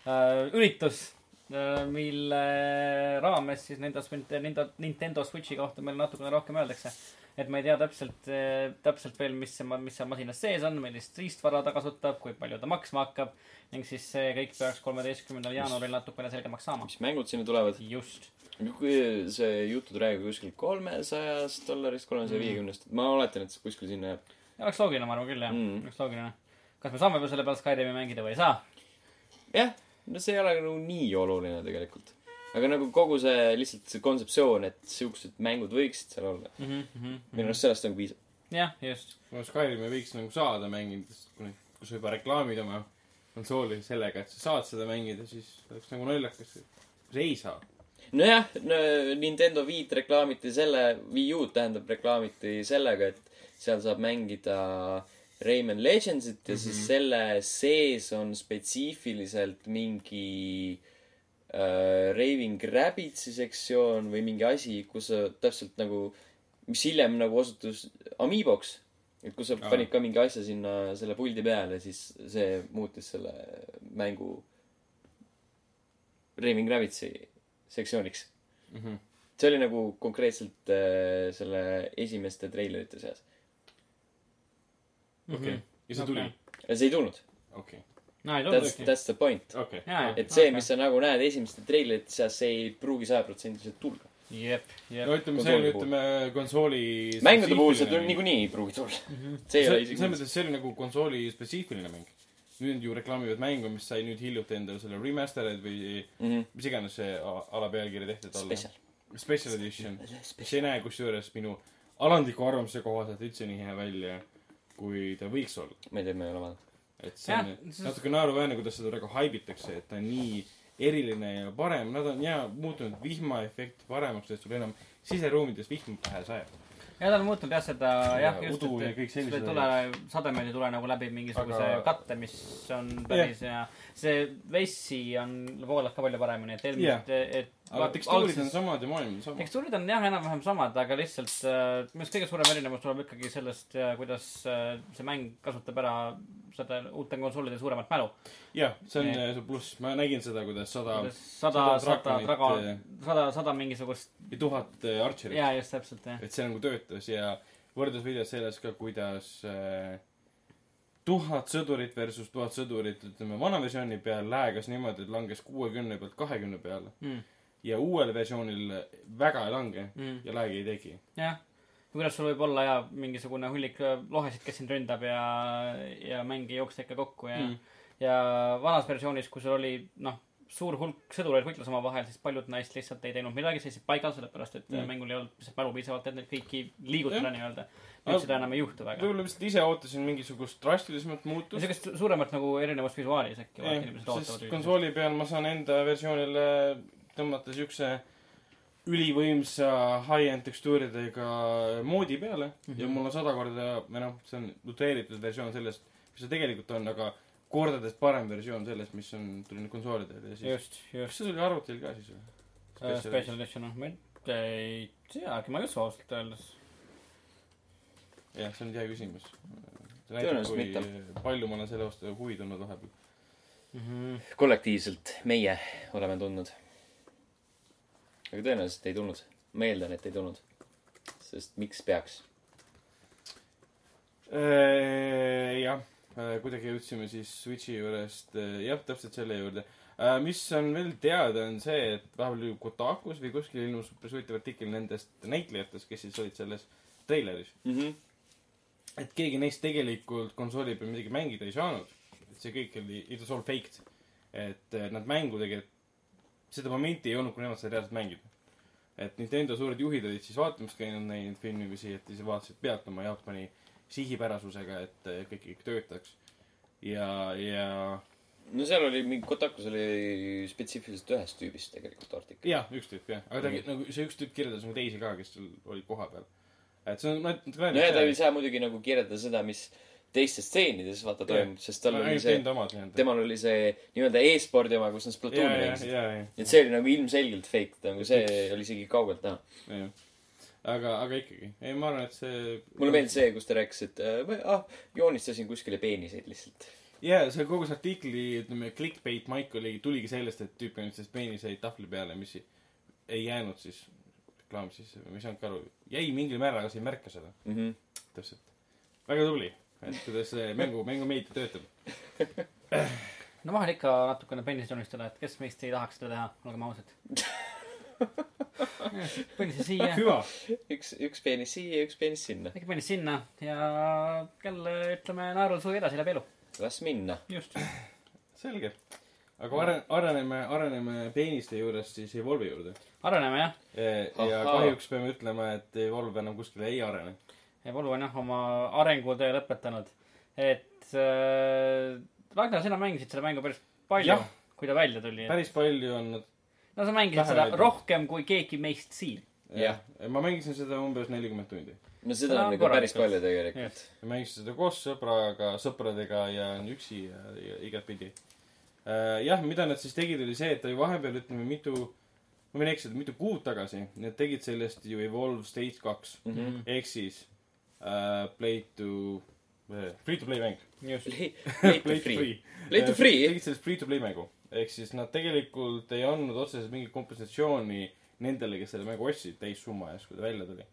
üritus, äh, mille raames siis Nintendo, Nintendo Switchi kohta meil natukene rohkem öeldakse. Et ma ei tea täpselt, äh, täpselt veel, mis see, mis see masinas sees on, millist riistvara ta kasutab, kui palju ta maksma hakkab. Ning siis see kõik peaks kolmeteistkümnendal jaanuaril natukene selgemaks saama. Mis mängud sinna tulevad? Just. Kui see jutud räägu kuskil kolmesajast dollarist, kolmesaja viiekümnest. Ma oletan, et kuskil sinna jääb. Ja oleks loogiline, ma arvan küll, jah. Mm. Oleks loogiline. Kas me saame või selle peal Skyrimi mängida või ei saa? Jah, no see ei ole nagu nii oluline tegelikult. Aga nagu kogu see lihtsalt see kontseptsioon, et siuksed mängud võiksid seal olla. Mm -hmm. Minu arust sellest on piisab. Jah, just. Skyrimi võiks nagu saada mängida, kui sa juba reklaamid oma konsooli sellega, et sa saad seda mängida, siis oleks nagu naljakas, kui ei saa. Nojah, no, Nintendo Wii't reklaamiti selle, Wii U'd tähendab reklaamiti sellega, et seal saab mängida Rayman Legendsit ja mm -hmm. siis selle sees on spetsiifiliselt mingi äh, Raving Rabbitsi sektsioon või mingi asi, kus sa täpselt nagu, mis hiljem nagu osutus Amiiboks. Et kui sa Aa. panid ka mingi asja sinna selle puldi peale, siis see muutis selle mängu Raving Rabbitsi sektsiooniks. Mm -hmm. See oli nagu konkreetselt äh, selle esimeste treilerite seas. Okei. Okay. Ja see tuli? Ja see ei tulnud. Okei. Okay. No, ei tulnud. That's, that's the point. Okay. Et see, mis sa nagu näed esimeste treilerite seas, see ei pruugi saja protsendiliselt tulla. Jep, jep. No ütleme, see oli, ütleme, konsooli... Mängude puhul see tuli niikuinii ei pruugi tulla. Mm -hmm. See ei ole isegi... See mõttes, see oli nagu konsooli spetsiifiline mäng. Nüüd ju reklaamivad mängu, mis sai nüüd hiljuti endale selle remastered või mm -hmm. mis iganes see ala pealkiri tehtud olla. Special. Special edition. See ei näe kusjuures minu alandliku arvamuse kohaselt üldse nii hea välja, kui ta võiks olla. Ma ei tea, ma ei ole vaadanud. Et see on ja, natuke naeruväärne, kuidas seda praegu haibitakse, et ta on nii eriline ja parem. Nad on jaa muutunud vihmaefekti paremaks, et sul enam siseruumides vihma pähe sajab. Ja ta on muutunud jah seda, jah, just, et, et see tule, sademed ei tule nagu läbi mingisuguse aga... katte, mis on päris yeah. ja see vessi on voolab ka palju paremini, et eelmist, yeah. et aga tekstuurid on samad ja maailm on samad. Tekstuurid on jah enam-vähem samad, aga lihtsalt äh, mis kõige suurem erinevus tuleb ikkagi sellest, kuidas äh, see mäng kasutab ära seda uute konsoolide suuremat mälu. Jah, see on see pluss. Ma nägin seda, kuidas sada sada, sada, sada, sada, sada mingisugust ja tuhat Archerit. Jaa, just täpselt, jah. Et see nagu töötas ja võrdlusvideos selles ka, kuidas äh, tuhat sõdurit versus tuhat sõdurit, ütleme, vana versiooni peal läägas niimoodi, et langes kuuekümne pealt kahekümne peale. Mm. Ja uuel versioonil väga ei lange mm. ja läägi ei tegi. Jah. Kuidas sul võib olla ja mingisugune hullik lohesid, kes sind ründab ja, ja mängi jooksta ikka kokku ja, mm. ja vanas versioonis, kui sul oli, noh, suur hulk sõdureid võitles oma vahel, siis paljud naist lihtsalt ei teinud midagi, seisid paigal, sellepärast, et mm. mängul ei olnud mälu piisavalt, et neid kõiki liigutada nii-öelda. Nüüd seda enam ei juhtu väga. Võib-olla vist ise ootasin mingisugust drastilisemat muutust. Niisugust suuremat nagu erinevust visuaalis äkki. Sest konsooli peal ma saan enda versioonile tõmmata siukse ülivõimsa high-end tekstuuridega moodi peale mm -hmm. ja mul on sada korda, või noh, see on utreeritud versioon sellest, mis see tegelikult on, aga kordades parem versioon sellest, mis on tulnud konsoolidele ja siis... Just, just. Kas see tuli arvutil ka siis? Uh, special edition, ma ei teagi, ma ei usu ausalt öeldes. Jah, see on hea küsimus. See näitab, kui mitte. Palju ma olen selle vastu huvi tundnud vahepeal. Mm-hmm. Kollektiivselt meie oleme tundnud. Aga tõenäoliselt ei tulnud. Ma eeldan, et ei tulnud. Sest miks peaks? Eee, jah. Kuidagi jõudsime siis Switchi juurest. Jah, täpselt selle juurde. Mis on veel teada, on see, et vahepeal Kotakus või kuskil ilmus supersuitav artikkel nendest näitlejatest, kes siis olid selles traileris. Mm-hmm. Et keegi neist tegelikult konsooli peal midagi mängida ei saanud. Et see kõik oli, it was all faked. Et nad mängu tegelikult, seda momenti ei olnud, kui nemad seda reaalselt mängida. Et Nintendo suured juhid olid siis vaatamas käinud neid filmimisi, et siis vaatasid pealt oma Jaapani sihipärasusega, et kõik kõik töötaks. Ja, ja... No seal oli, mingi Kotakus oli spetsiifiliselt ühest tüübist tegelikult artikkel. Jah, üks tüüp, jah. Aga ta, mm. nagu, see üks tüüp kirjeldas nagu teisi ka, kes oli koha peal. Et see on... No, no ja ta ei saa muidugi nagu kirjeldada seda, mis teistes stseenides vaata toimub, sest tal oli see... Temal oli see nii-öelda e-spordi oma, kus nad Splatooni mängisid. Et see oli nagu ilmselgelt fake, nagu see oli isegi kaugelt näha. Jah. Aga, aga ikkagi. Ei, ma arvan, et see... Mulle meeldis see, kus ta rääkis, et ah, joonistasin kuskile peeniseid lihtsalt. Jaa, see kogu see artikli, ütleme, clickbait maik oli, tuligi sellest, et tüüp on sellest peeniseid tahvli peale, mis ei jäänud siis reklaam siis, mis on ka aru, jäi mingil määral, aga sa ei märka seda. Mm-hmm. Täpselt. Väga tubli, et kuidas see mängu, mängumeedia töötab. No vahel ikka natukene peeniseid joonistada, et kes meist ei tahaks seda teha, olgem ausad. Peenis siia. Hüva. Üks, üks peenis siia ja üks peenis sinna. Üks peenis sinna ja jälle ütleme naerul suu edasi läbi elu. Las minna. Just. Selge. Aga aren, areneme, areneme peeniste juurest siis Evolve juurde. Areneme, jah. Ja, ja kahjuks peame ütlema, et Evolve enam kuskile ei arene. Evolve on jah oma arengutöö lõpetanud. Et äh, Ragnar, sina mängisid selle mängu päris palju, ja. Kui ta välja tuli. Päris palju on... No sa mängisid seda välja. Rohkem kui keegi meist siin. Jah. Ma mängisin seda umbes nelikümmend tundi. No seda on nagu päris palju tegelikult. Ma mängisin seda koos sõbraga, sõpradega ja üksi ja, ja igat pidi. Uh, jah, mida nad siis tegid oli see, et oli vahepeal, ütleme, mitu, ma võin eksida, mitu kuud tagasi, need tegid sellest ju Evolve Stage kaks. Mm-hmm. Ehk siis uh, play to... Free to play mäng. Play, play to free. Play to free? Tegid sellest free to play mängu. Ehk siis nad tegelikult ei andnud otseselt mingit kompensatsiooni nendele, kes selle mängu ostsid täis summa ees, kui ta välja tuli.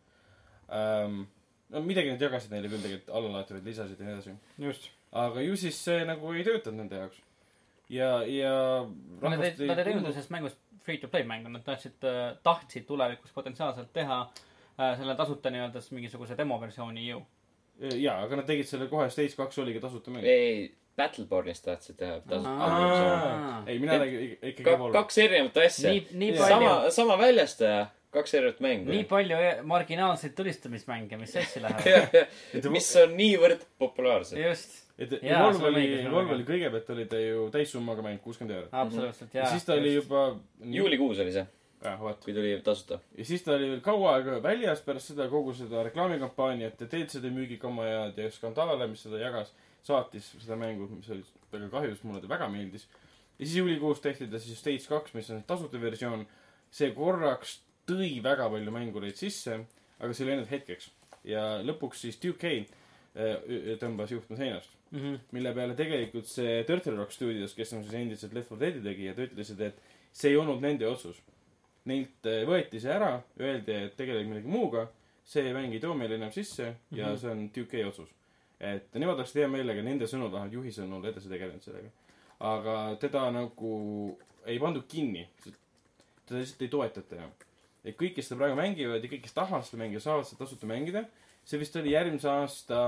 Um, no midagi nad jagasid neile küll tegelikult allalaatavaid lisasid ja nii edasi. Just. Aga ju siis see nagu ei töötanud nende jaoks. Ja, ja nad ei, nad ei teinud sellest mängust free to play mängu, nad tahtsid, tahtsid tulevikus potentsiaalselt teha äh, selle tasuta nii-öelda mingisuguse demoversiooni ju. Jaa, aga nad tegid selle kohe Stage kaks oligi tasuta mäng. Ei, Battlebornist tahtsid teha tasuta. Ei, mina räägin ikkagi Ka, kaks erinevat asja. Nii, nii sama, sama väljastaja, kaks erinevat mängu. Nii palju marginaalseid tulistamismänge, mis sessi läheb. mis on niivõrd populaarsed. Just. Et Evolve oli, Evolve oli kõigepealt oli ta ju täissummaga mäng kuuskümmend eurot. Absoluutselt, jaa. Ja siis ta oli juba... Juulikuus oli see. Ja, kui tuli tasuta. Ja siis ta oli veel kaua aega väljas pärast seda kogu seda reklaamikampaaniat ja D L C-de müügikamajad ja skandaale, mis seda jagas, saatis seda mängu, mis oli väga kahjus, mulle ta väga meeldis. Ja siis juulikuus tehti ta siis Stage kaks, mis on tasuta versioon. See korraks tõi väga palju mängureid sisse, aga see oli ainult hetkeks. Ja lõpuks siis two K tõmbas juhtme seinast. Mm-hmm. Mille peale tegelikult see Turtle Rock Studios, kes on siis endiselt Left four Deadi tegijad, ütlesid, et see ei olnud nende otsus. Neilt võeti see ära, öeldi, et tegelegi millegi muuga, see mäng ei too meil enam sisse ja mm-hmm. see on two K otsus. et nemad oleks hea meelega nende sõnul, vähemalt juhi sõnul edasi tegelenud sellega. Aga teda nagu ei pandud kinni. Teda lihtsalt ei toetata enam. Et kõik, kes seda praegu mängivad ja kõik, kes tahavad seda mängida, saavad seda tasuta mängida. See vist oli järgmise aasta,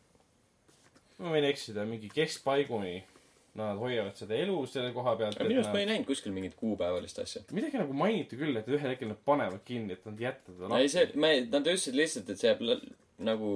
ma võin eksida, mingi keskpaiguni. Nad hoiavad seda elu selle koha pealt. Aga minust nad... ma ei näinud kuskil mingit kuupäevalist asja. Midagi nagu mainiti küll, et ühel hetkel nad panevad kinni, et nad jätavad lahti. See, ma ei, nad ütlesid lihtsalt, et see jääb l- nagu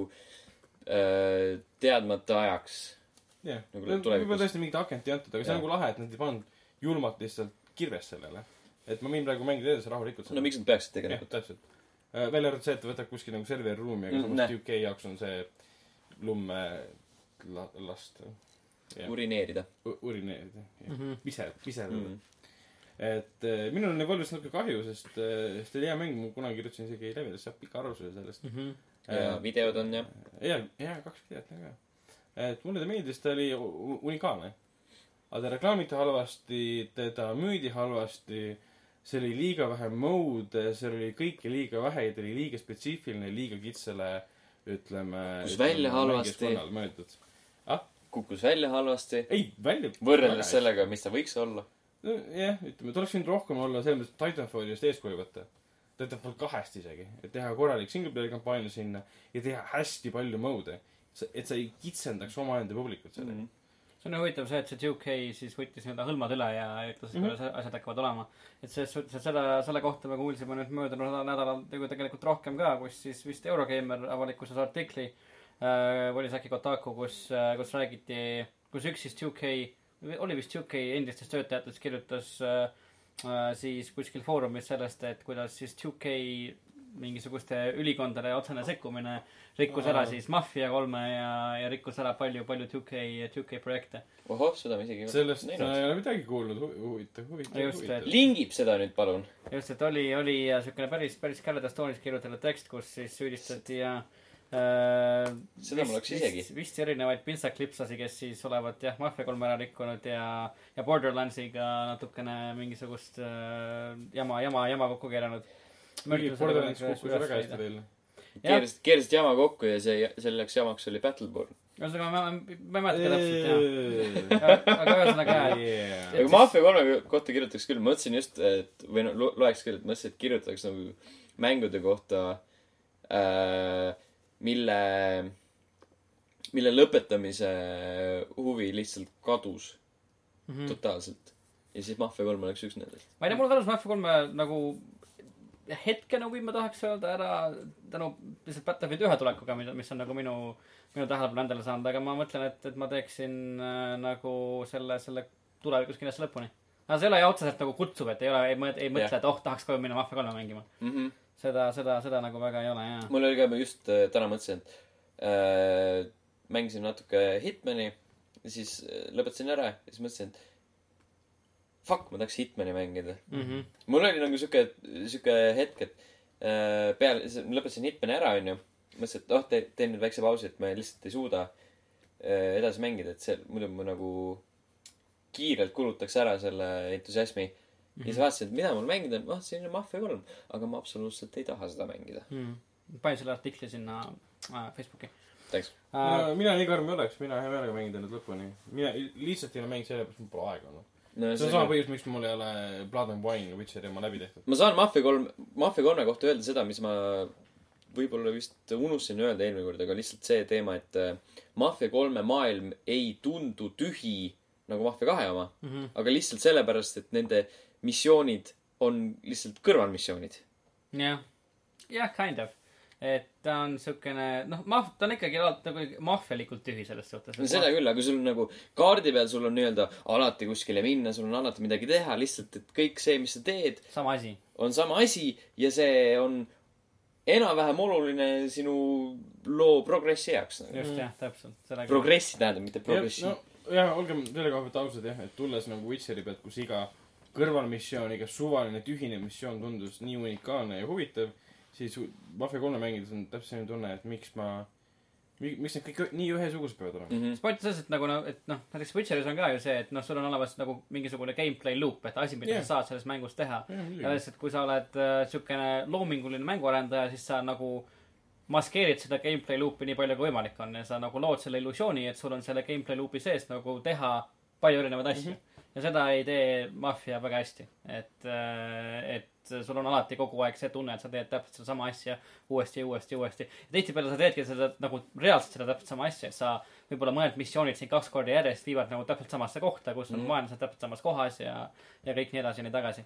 äh, teadmata ajaks. Jah, nagu võib-olla tõesti mingit akent ei antud, aga ja. See on nagu lahe, et nad ei pannud julmalt lihtsalt kirves sellele. Et ma võin praegu mängida edasi rahulikult. No miks nad peaksid tegelikult? Jah, täpselt. Äh, välja arvatud see, et ta võtab kuskil nagu serveri ruumi, aga mm, samas U K jaoks on see lumme la- last. Ja. Urineerida. U- urineerida. Mm-hmm. Pise, piserada. Mm-hmm. Et äh, minul on valmis natuke kahju, sest äh, sest oli hea mäng, ma kunagi kirjutasin isegi levedesse, saab pika arvusele sellest. Mm-hmm. Ja äh, videod on, jah. Ja, ja, kaks videot on ka. Et mulle ta meeldis, ta oli unikaalne. Aga ta reklaamiti halvasti, teda müüdi halvasti, see oli liiga vähe mode, see oli kõike liiga vähe ja ta oli liiga spetsiifiline, liiga kitsale, ütleme... Kus välja halvasti. Ah? Kukkus välja halvasti. Ei, välja... Võrreldes sellega, mis ta võiks olla. No, jah, ütleme, ta oleks võinud rohkem olla selles mõttes Titanfallist eeskuju võtta. Titanfall kahest isegi. Et teha korralik single-player kampaania sinna ja teha hästi palju mode. Et sa ei kitsendaks oma enda publikut selle. Mm-hmm. See on huvitav see, et see U K siis võttis nii-öelda hõlmad üle ja ütles, et mm-hmm. asjad hakkavad olema. Et see, selle, selle kohta me kuulsime nüüd möödunud nädalal tegelikult rohkem ka, kus siis vist Eurogeimer avalikustas artikli äh, oli see äkki Kotaku, kus, kus räägiti, kus üks siis U K, oli vist U K endistest töötajatest kirjutas äh, siis kuskil foorumis sellest, et kuidas siis U K mingisuguste ülikondade otsene sekkumine rikkus ära siis Mafia kolme ja, ja rikkus ära palju, palju U K, U K projekte. Ohoh, seda ma isegi sellest ei ole midagi kuulnud, huvitav, huvitav, huvitav. Lingib seda nüüd, palun. Just, et oli, oli selline päris, päris käledas toonis kirjutatud tekst, kus siis süüdistati ja äh, seda mul oleks isegi. Vist, vist erinevaid pintsaklipsasi, kes siis olevat jah, Mafia kolme ära rikkunud ja, ja Borderlandsiga natukene mingisugust äh, jama, jama, jama kokku keeranud. Borderlands kukkus väga hästi teil. Keerasid, keerasid jama kokku ja see, selleks jamaks oli Battleborn. Ühesõnaga, ma, ma ei mäleta täpselt, jah. Aga ühesõnaga, jah. Aga Mafia kolme kohta kirjutaks küll. Mõtlesin just, et, või no, loeks küll, et mõtlesin, et kirjutaks nagu mängude kohta, äh, mille, mille lõpetamise huvi lihtsalt kadus mm-hmm. totaalselt. Ja siis Mafia kolm oleks üks nendest. Ma ei tea, mul kadus Mafia kolme nagu hetkena või ma tahaks öelda ära tänu lihtsalt Battlefield ühe tulekuga, mis on nagu minu, minu tähelepanu endale saanud, aga ma mõtlen, et, et ma teeksin äh, nagu selle, selle tulevikus kindlasti lõpuni. Aga see ei ole otseselt nagu kutsuv, et ei ole, ei, ei mõtle, yeah. et oh, tahaks koju minna Mafia kolme mängima. Mm-hmm. Seda, seda, seda nagu väga ei ole, jah. Mul oli ka just äh, täna mõtlesin, et äh, mängisin natuke Hitmani, siis äh, lõpetasin ära ja siis mõtlesin, et fuck, ma tahaks Hitmani mängida. Mm-hmm. Mul oli nagu siuke, siuke hetk, et äh, peale, lõpetasin Hitmani ära, onju. Mõtlesin, et oh, te, teen nüüd väikse pausi, et ma lihtsalt ei suuda äh, edasi mängida, et see, muidu ma nagu kiirelt kulutaks ära selle entusiasmi. Mm-hmm. Ja siis vaatasin, et mida mul mängida on, oh, siin on Mafia kolm, aga ma absoluutselt ei taha seda mängida. Mm-hmm. Panin selle artikli sinna äh, Facebooki. Thanks. Uh, mina, mina nii karm ei oleks, mina hea meelega mängin nüüd lõpuni. Mina lihtsalt ei ole mänginud selle, mul pole aega olnud. No, see on sama põhjus, miks mul ei ole Blood and Wine Witcheri oma läbi tehtud. Ma saan Mafia kolm, Mafia kolme kohta öelda seda, mis ma võib-olla vist unustasin öelda eelmine kord, aga lihtsalt see teema, et Mafia kolme maailm ei tundu tühi nagu Mafia kahe oma, mm-hmm. aga lihtsalt sellepärast, et nende missioonid on lihtsalt kõrvalmissioonid. jah, jah, kind of. Et ta on siukene, noh, maf-, ta on ikkagi nagu maffialikult tühi selles suhtes. No seda küll, aga sul on nagu kaardi peal sul on nii-öelda alati kuskile minna, sul on alati midagi teha, lihtsalt, et kõik see, mis sa teed, sama asi. On sama asi ja see on enam-vähem oluline sinu loo progressi jaoks. Just, jah, täpselt. Progressi tähendab, mitte progressi. Ja, no, jah, olgem selle koha pealt ausad, jah, et tulles nagu Witcheri pealt, kus iga kõrvalmissioon, iga suvaline tühine missioon tundus nii unikaalne ja huvitav, siis Mafia kolme mängides on täpselt selline tunne, et miks ma, miks need kõik nii ühesugused peavad olema. Mm-hmm. Sport selles, et nagu, et noh, näiteks Witcheris on ka ju see, et noh, sul on olemas nagu mingisugune gameplay loop, et asi, mida yeah. sa saad selles mängus teha. Yeah, ja lihtsalt, kui sa oled äh, siukene loominguline mänguarendaja, siis sa nagu maskeerid seda gameplay loop'i nii palju kui võimalik on ja sa nagu lood selle illusiooni, et sul on selle gameplay loop'i sees nagu teha palju erinevaid asju mm. -hmm. ja seda ei tee Mafia väga hästi. Et, et sul on alati kogu aeg see tunne, et sa teed täpselt seda sama asja uuesti ja uuesti ja uuesti. Ja teistipalju sa teedki seda nagu reaalselt seda täpselt sama asja, et sa võib-olla mõned missioonid siin kaks korda järjest viivad nagu täpselt samasse kohta, kus on mm. maailmas täpselt samas kohas ja, ja kõik nii edasi ja nii tagasi.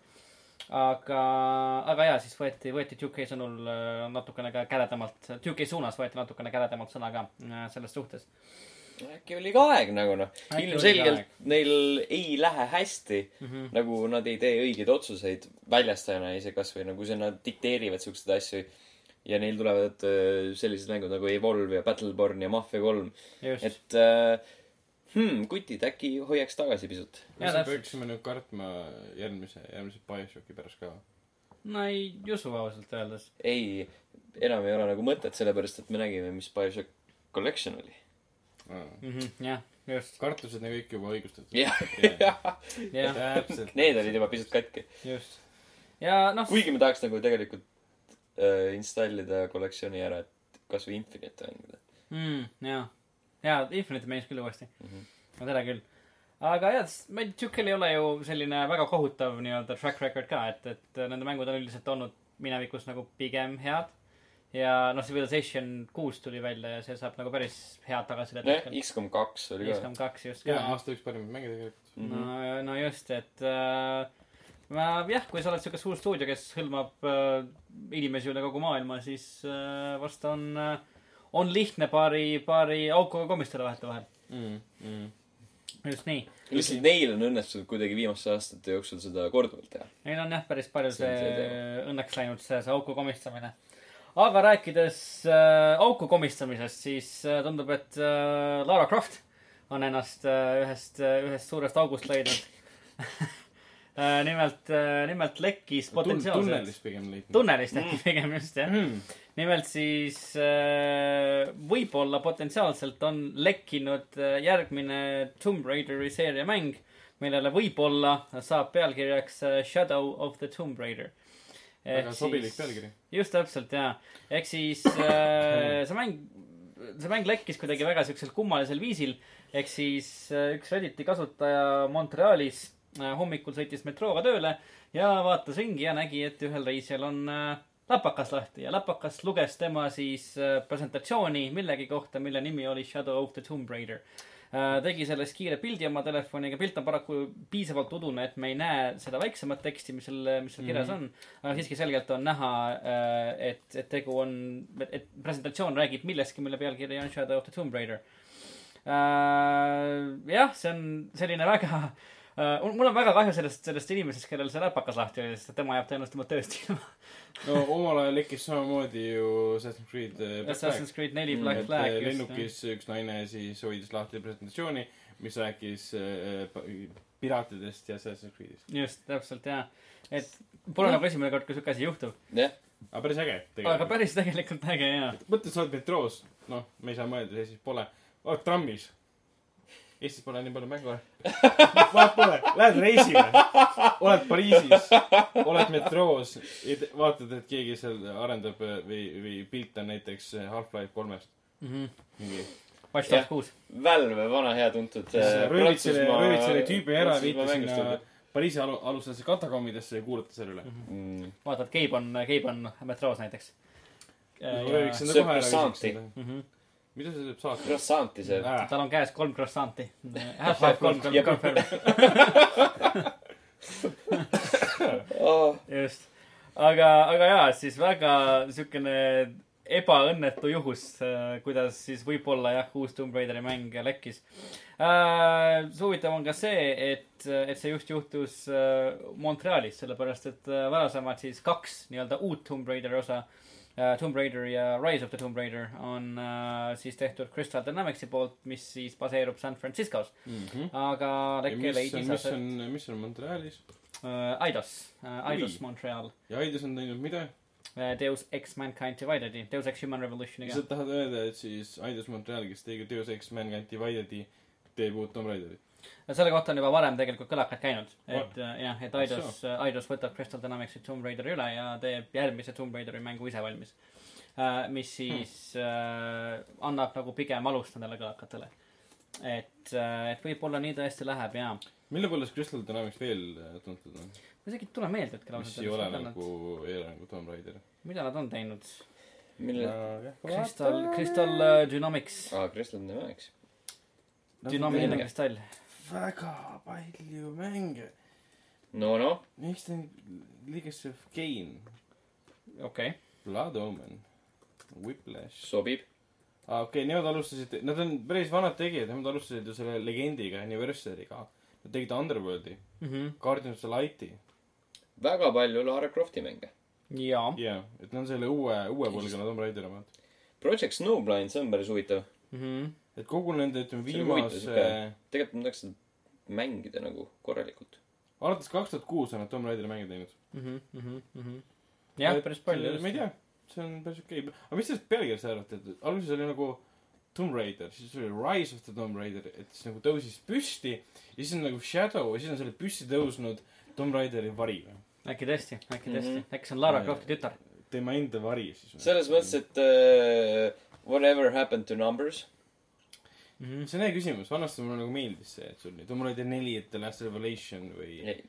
Aga, aga jaa, siis võeti, võeti two K sõnul natukene ka käredamalt, two K suunas võeti natukene käredamalt sõna ka selles suhtes. Äkki oli ka aeg nagu noh. Ilmselgelt neil ei lähe hästi, mm -hmm. nagu nad ei tee õigeid otsuseid väljastajana ise kas või nagu see nad dikteerivad siukseid asju. Ja neil tulevad sellised mängud nagu Evolve ja Battleborn ja Mafia kolm. Just. Et äh, hmm, kutid äkki hoiaks tagasi pisut. Ja me peaksime nüüd kartma järgmise, järgmise BioShocki pärast ka. No ei usu ausalt öeldes. Ei, enam ei ole nagu mõtet, sellepärast et me nägime, mis BioShock Collection oli. Mm-hmm, jah, just. Kartused ne kõik juba õigustatud. jah, jah. Täpselt. Need olid juba pisut katki. Just. Ja noh. Kuigi me tahaks nagu tegelikult äh, installida kollektsiooni ära, et kas või Infinite mängida. Mm, jah. Jaa, Infinite mängis küll uuesti. Mm-hmm. No tere küll. Aga jah, meil tšukkel ei ole ju selline väga kohutav nii-öelda track record ka, et, et nende mängud on üldiselt olnud minevikus nagu pigem head. Ja noh, Civilization kuus tuli välja ja see saab nagu päris head tagasi. Ne, X COM kaks oli ka. X COM kaks just ka. Ja, aasta üks parimad mänge tegelikult. Mm-hmm. No, no just, et äh, ma, jah, kui sa oled siuke suur stuudio, kes hõlmab äh, inimesi üle kogu maailma, siis äh, vast on, äh, on lihtne paari, paari aukuga komistada vahete vahel. Mm, mm. Just nii. Lihtsalt neil on õnnestunud kuidagi viimaste aastate jooksul seda korduvalt teha. Neil on jah, päris palju see, see õnneks läinud see, see auku komistamine. Aga rääkides äh, auku komistamisest, siis äh, tundub, et äh, Lara Croft on ennast äh, ühest, äh, ühest suurest august leidnud. äh, nimelt, äh, nimelt lekkis potentsiaalselt. Tunnelist pigem leidnud. Tunnelist äkki mm. pigem just, jah. Mm. Nimelt siis äh, võib-olla potentsiaalselt on lekkinud äh, järgmine Tomb Raideri seeria mäng, millele võib-olla saab pealkirjaks äh, Shadow of the Tomb Raider. Väga sobilik pealkiri. Just täpselt, jaa. Ehk siis äh, see mäng, see mäng lekkis kuidagi väga siuksel kummalisel viisil. Ehk siis äh, üks Redditi kasutaja Montrealis äh, hommikul sõitis metrooga tööle ja vaatas ringi ja nägi, et ühel reisijal on äh, läpakas lahti. Ja läpakas luges tema siis äh, presentatsiooni millegi kohta, mille nimi oli Shadow of the Tomb Raider. Uh, tegi sellest kiire pildi oma telefoniga. Pilt on paraku piisavalt udune, et me ei näe seda väiksemat teksti, mis seal, mis seal mm-hmm. kirjas on. Aga siiski selgelt on näha, uh, et, et tegu on, et presentatsioon räägib millestki, mille pealkiri on Shadow of the Tomb Raider. Uh, jah, see on selline väga... Uh, mul on väga kahju sellest, sellest inimesest, kellel see läpakas lahti oli, sest tema jääb tõenäoliselt oma tööst ilma. No omal ajal lekkis samamoodi ju Assassin's Creed Black Flag. Assassin's Creed neli Black mm, Flag. Lennukis üks naine siis hoidis lahti presentatsiooni, mis rääkis äh, piraatidest ja Assassin's Creedist. Just, täpselt, jah. Et pole no. nagu esimene kord, kui siuke asi juhtub. jah. Aga päris äge. Aga päris tegelikult äge, jah. Mõtled, sa oled metroos. Noh, me ei saa mõelda, Eestis pole. Oled trammis. Eestis pole nii palju mängu. Vaat pole. Lähed reisile. Oled Pariisis. Oled metroos. Vaatad, et keegi seal arendab või, või pilt on näiteks Half-Life kolmest. Mm-hmm. Watch Dogs kuus. Valve, vana hea tuntud. Röövid selle tüübi ära, viiti sinna Pariisi alustesse katakommidesse ja kuulata selle üle. Mm. Vaatad, Gabe on, Gabe on metroos näiteks. Rööviks enda kohe ära visiks. Mida see saab saata? Crossanti see. Ah. Tal on käes kolm crossanti. Half-Life kolm, kolm, confirm. oh. Just. Aga, aga jaa, siis väga sükene ebaõnnetu juhus, kuidas siis võib-olla jah, uus Tomb Raideri mäng lekkis. Äh, Suvitav on ka see, et, et see just juhtus Montrealis, sellepärast et varasemad siis kaks nii-öelda uut Tomb Raideri osa Uh, Tomb Raider ja Rise of the Tomb Raider on uh, siis tehtud Crystal Dynamicsi poolt, mis siis baseerub San Franciscos. Mm-hmm. Aga lekke leidis... Mis on, mis on Montrealis? Uh, Eidos. Uh, Eidos Montreal. Ja Eidos on teinud mida? Uh, Deus Ex Mankind Dividedi. Deus Ex Human Revolutioniga. Sa tahad öelda, et siis Eidos Montreal, kes tegi Deus Ex Mankind Dividedi, teeb uut Tomb Raiderit? Selle kohta on juba varem tegelikult kõlakad käinud. Et uh, jah, et Eidos, uh, Eidos võtab Crystal Dynamicsi Tomb Raideri üle ja teeb järgmise Tomb Raideri mängu ise valmis. mis siis äh, annab nagu pigem alust nendele kõlakatele. Et, et võib-olla nii tõesti läheb, jaa. Mille poolest Crystal Dynamics veel tuntud on? Ma isegi tule meelde, et mis ei ole nagu, ei ole nagu Tomb Raider. Mida nad on teinud? Mille? Crystal, Crystal uh, Dynamics. Aa, ah, Crystal Dynamics. Dünaamiline kristall. Väga palju mänge. No, no. Miks ta on Legacy of Kain? Okei. Okay. Blood Omen. Whiplash. Sobib. Ah, okei, okay, nemad alustasid, nad on päris vanad tegijad, nemad alustasid ju selle legendiga, Anniversary'ga. Nad tegid Underworldi, mm-hmm. Guardians of the Lighti. Väga palju Lara Crofti mänge. Jaa. Jaa, et nad on selle uue, uue põlgana Tomb Raider omad. Project Snowblind, see on päris huvitav. Mm-hmm. Et kogu nende, ütleme, viimase... Tegelikult ma tahaks mängida nagu korralikult. Alates kaks tuhat kuus on nad Tomb Raideri mänge teinud. Mm-hmm, mm-hmm. Jah, päris palju. Ma ei tea, see on päris okei okay.. Aga mis sellest pealkirjast arvate, et alguses oli nagu Tomb Raider, siis oli Rise of the Tomb Raider, et siis nagu tõusis püsti ja siis on nagu Shadow ja siis on selle püsti tõusnud Tomb Raideri vari. Äkki tõesti, äkki tõesti. Mm-hmm. Äkki see on Lara Crofti tütar. Tema enda vari siis. Selles mõttes, et uh, whatever happened to numbers? Mm-hmm. See on hea küsimus. Vanasti mulle nagu meeldis see, et sul oli Tomb Raider neli, et The Last Revelation või... Ei,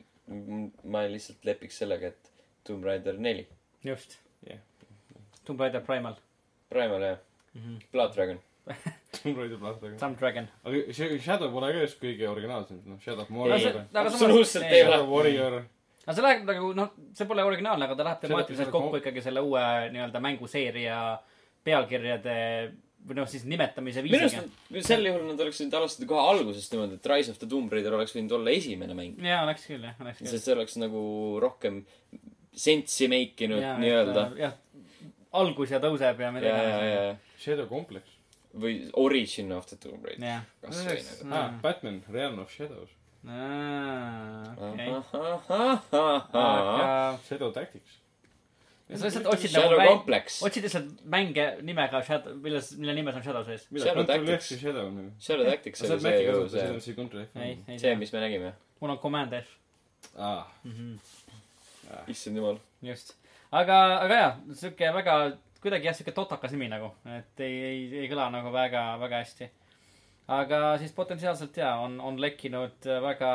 ma lihtsalt lepiks sellega, et Tomb Raider neli. Just. Yeah. Tomb Raider Primal. Primal, jah. Mm-hmm. Blood Dragon. Tomb Raider Blood Dragon. Tomb Dragon. Aga Shadow pole ka just kõige originaalsem. No, Shadow Warrior. Absoluutselt ei ole. Warrior. Aga see läheb nagu, noh, see pole originaalne, aga ta läheb temaatiliselt kokku kom... ikkagi selle uue nii-öelda mänguseeria pealkirjade või noh, siis nimetamise viisiga. Minu sel juhul nad oleks võinud alustada kohe algusest niimoodi, et Rise of the Tomb Raider oleks võinud olla esimene mäng. Jaa, oleks küll, jah. Oleks küll. Sest see oleks nagu rohkem sensi meikinud nii-öelda. Jah, algus ja tõuseb ja midagi. Ja, ja, ja. Shadow Complex. Või Origin of the Tomb Raider. Jah. Kas või nagu. Ah, Batman, Realm of Shadows. Aa, okei. Aga... Shadow Tactics. Sa lihtsalt otsid Shadow nagu Complex. Otsid lihtsalt mänge nimega Shadow, milles, mille nimes on Shadow sees. Shadow Tactics. Shadow, Shadow Tactics oli see ju see. See, mis me nägime. Mul on Command F. Ah. Mm-hmm. Issand jumal. Just. Aga, aga jah, siuke väga, kuidagi jah, siuke totakas nimi nagu. Et ei, ei, ei kõla nagu väga, väga hästi. Aga siis potentsiaalselt jaa, on, on lekkinud väga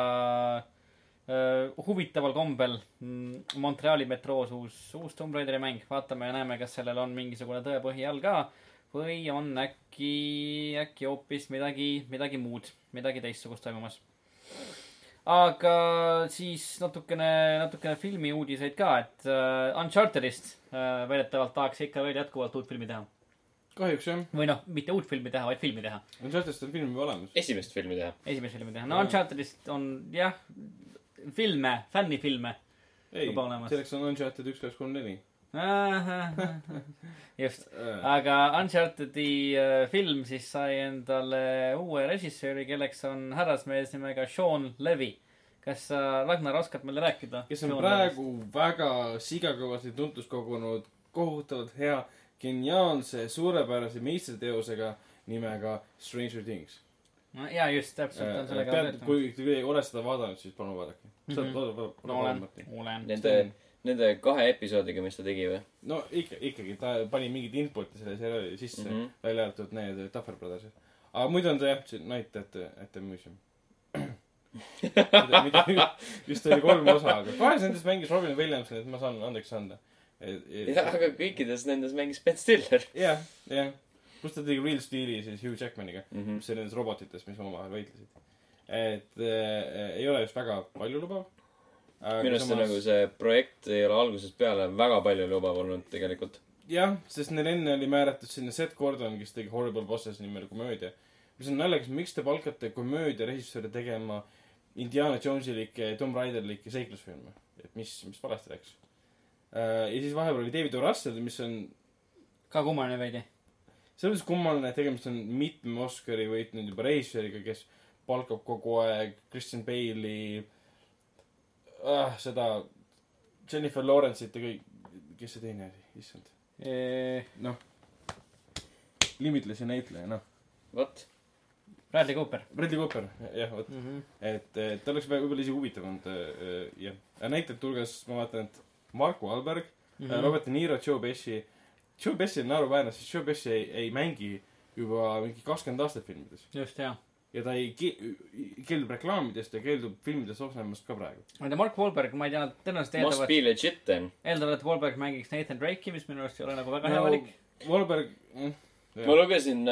uh, huvitaval kombel Montreali metroos uus, uus Tomb Raideri mäng. Vaatame ja näeme, kas sellel on mingisugune tõepõhi all ka või on äkki, äkki hoopis midagi, midagi muud, midagi teistsugust toimumas. Aga siis natukene, natukene filmi uudiseid ka, et uh, Unchartedist uh, väidetavalt tahaks ikka veel jätkuvalt uut filmi teha. Kahjuks jah. Või noh, mitte uut filmi teha, vaid filmi teha. Unchartedist on filmi olemas. Esimest filmi teha. Esimest filmi teha. No Unchartedist on jah, filme, fännifilme. Ei, selleks on Uncharted üks, kaks, kolm, neli. Just. Aga Unchartedi film siis sai endale uue režissööri, kelleks on härrasmees nimega Sean Levy. Kas Ragnar oskad meile rääkida? Kes on Sean praegu Levis? Väga sigakõvasti tuntust kogunud, kohutavalt hea geniaalse, suurepärase meistriteosega nimega Stranger Things. No, jaa, just, täpselt on sellega pead, kui te ole seda vaadanud, siis palun vaadake. Mm-hmm. No, olen, olen. Nende, nende kahe episoodiga, mis ta tegi või? No ikka, ikkagi, ta pani mingid input'i selle seriaali sisse, mm-hmm. välja arvatud need Duffer Brothersid. Aga muidu on ta jah, see Night at the Museum. mida, mida, just oli kolm osa, aga kahes nendest mängis Robin Williams, et ma saan andeks anda. Ja, aga kõikides nendes mängis Ben Stiller. Jah, jah. Plus ta tegi Real Steel'i siis Hugh Jackmaniga, mm-hmm. mis oli nendes robotitest, mis omavahel võitlesid. Et äh, ei ole just väga palju lubav. Minu arust samas... nagu see projekt ei ole algusest peale väga palju lubav olnud tegelikult. Jah, sest neil enne oli määratud sinna Seth Gordon, kes tegi Horrible Bosses nimel komöödia. Mis on naljakas, miks te palkate komöödia režissööri tegema Indiana Jonesi-likke, Tomb Raider-likke seiklusfilme? Et mis, mis valesti läks? Ja siis vahepeal oli David O. Russell, mis on ka kummaline veidi. Selles kummaline, et tegemist on mitme Oscari võitnud juba režissööriga, kes palkab kogu aeg Christian Bale'i ah, seda Jennifer Lawrence'it ja kõik. Kes see teine oli? Issand. Eee... Noh. Limitlessi näitleja, noh. What? Bradley Cooper. Bradley Cooper, jah, vot. Mm-hmm. Et, et ta oleks võib-olla isegi huvitavanud, jah. Näitlejad tulgas, ma vaatan, et Marko Alberg, mm-hmm. Robert De Niro, Joe Pesci, Joe Pesci on naeruväärne, sest Joe Pesci ei, ei mängi juba mingi kakskümmend aastat filmides. Just, jah. Ja ta ei ke- keeldub reklaamidest ja keeldub filmides oslemast ka praegu. Ma ei tea, Mark Wahlberg, ma ei tea, tõenäoliselt eeldavad... Must be legit then. Eeldavad, et Wahlberg mängiks Nathan Drake'i, mis minu arust ei ole nagu väga no, hea valik. Wahlberg... Mm, ma lugesin,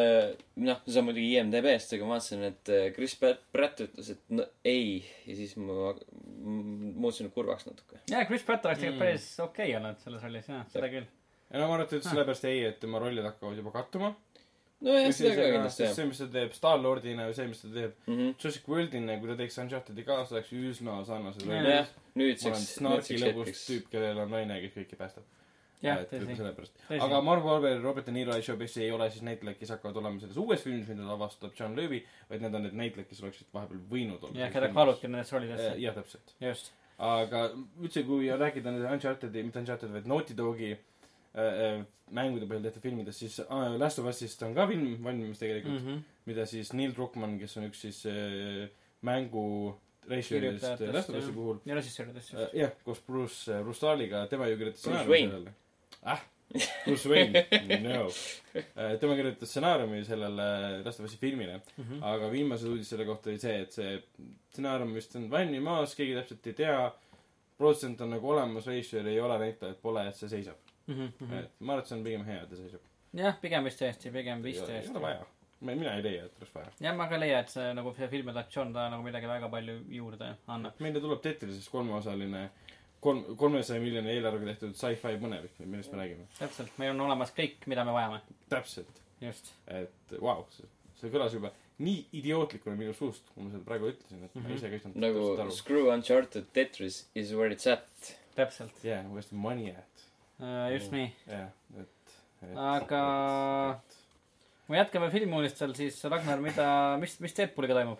noh, see on muidugi I M D B-st, aga ma vaatasin, et Chris Pratt ütles, et no, ei. Ja siis ma muutusin kurvaks natuke. Jaa, Chris Pratt oleks tegelikult mm. päris okei okay olnud selles rollis, jah, seda küll. Ja no ma arvan, et ütles sellepärast ei, et tema rollid hakkavad juba kattuma. No jah, seda ka kindlasti, jah. See, mis ta teeb Star-Lordina ja see, mis ta teeb mm -hmm. Jurassic Worldina, kui ta teeks Uncharted'i ka, see oleks üsna sarnased. Jah, nüüdseks. Ma olen snarki lõbust tüüp, kellel on naine, kes kõiki päästab. jah, tõsi. Aga Mark Wahlberg, Robert De Niro ja Joe Pesci ei ole siis näitlejad, kes hakkavad olema selles uues filmis, mida ta avastab John Löövi, vaid need on need näitlejad, kes oleksid vahepeal võinud olla. jah, keda kaaluti nendes rollidesse. jah, täpselt. just. aga üldse, kui rääkida nende Uncharted'i, mitte Uncharted, vaid Naughty Dogi äh, mängude põhjal tehtud filmides, siis äh, Last of Us'ist on ka film valmimas tegelikult, mm -hmm. mida siis Neil Druckmann, kes on üks siis äh, mängu reisijatest Last of Us'i puhul. ja režissööridest. Äh, jah, koos Bruce, Bruce Starliga, tema ju kirjutas stsenaariumi sellele. Ah, Bruce Wayne, no. Tema kirjutas stsenaariumi sellele Last of Us'i filmile, mm -hmm. aga viimased uudis selle kohta oli see, et see stsenaarium vist on valmimas, keegi täpselt ei tea, produtsent on nagu olemas, reisijal ei ole näitajad, pole, et see seisab. Mm -hmm. et ma arvan, et see on pigem hea, et ta seisab. jah, pigem vist tõesti, pigem vist tõesti. ei ole vaja. mina ei leia, et oleks vaja. jah, ma ka leia, et see nagu see filmi adaptatsioon ta nagu midagi väga palju juurde annab. meile tuleb Tetrises kolmeosaline kolm, kolmesaja miljoni eelarvega tehtud sci-fi mõnevik, millest me räägime. täpselt, meil on olemas kõik, mida me vajame. täpselt. just. et vau, wow, see, see kõlas juba nii idiootlikuna minu suust, kui ma seda praegu ütlesin, et mm -hmm. ma ise ka ei nagu aru. Screw Uncharted Tetris is where it's at. täpselt. yeah, where's the money at? Uh, just mm. nii. jah, et, et aga et, et... kui jätkame filmuulistel, siis Ragnar, mida, mis, mis Deadpooliga toimub?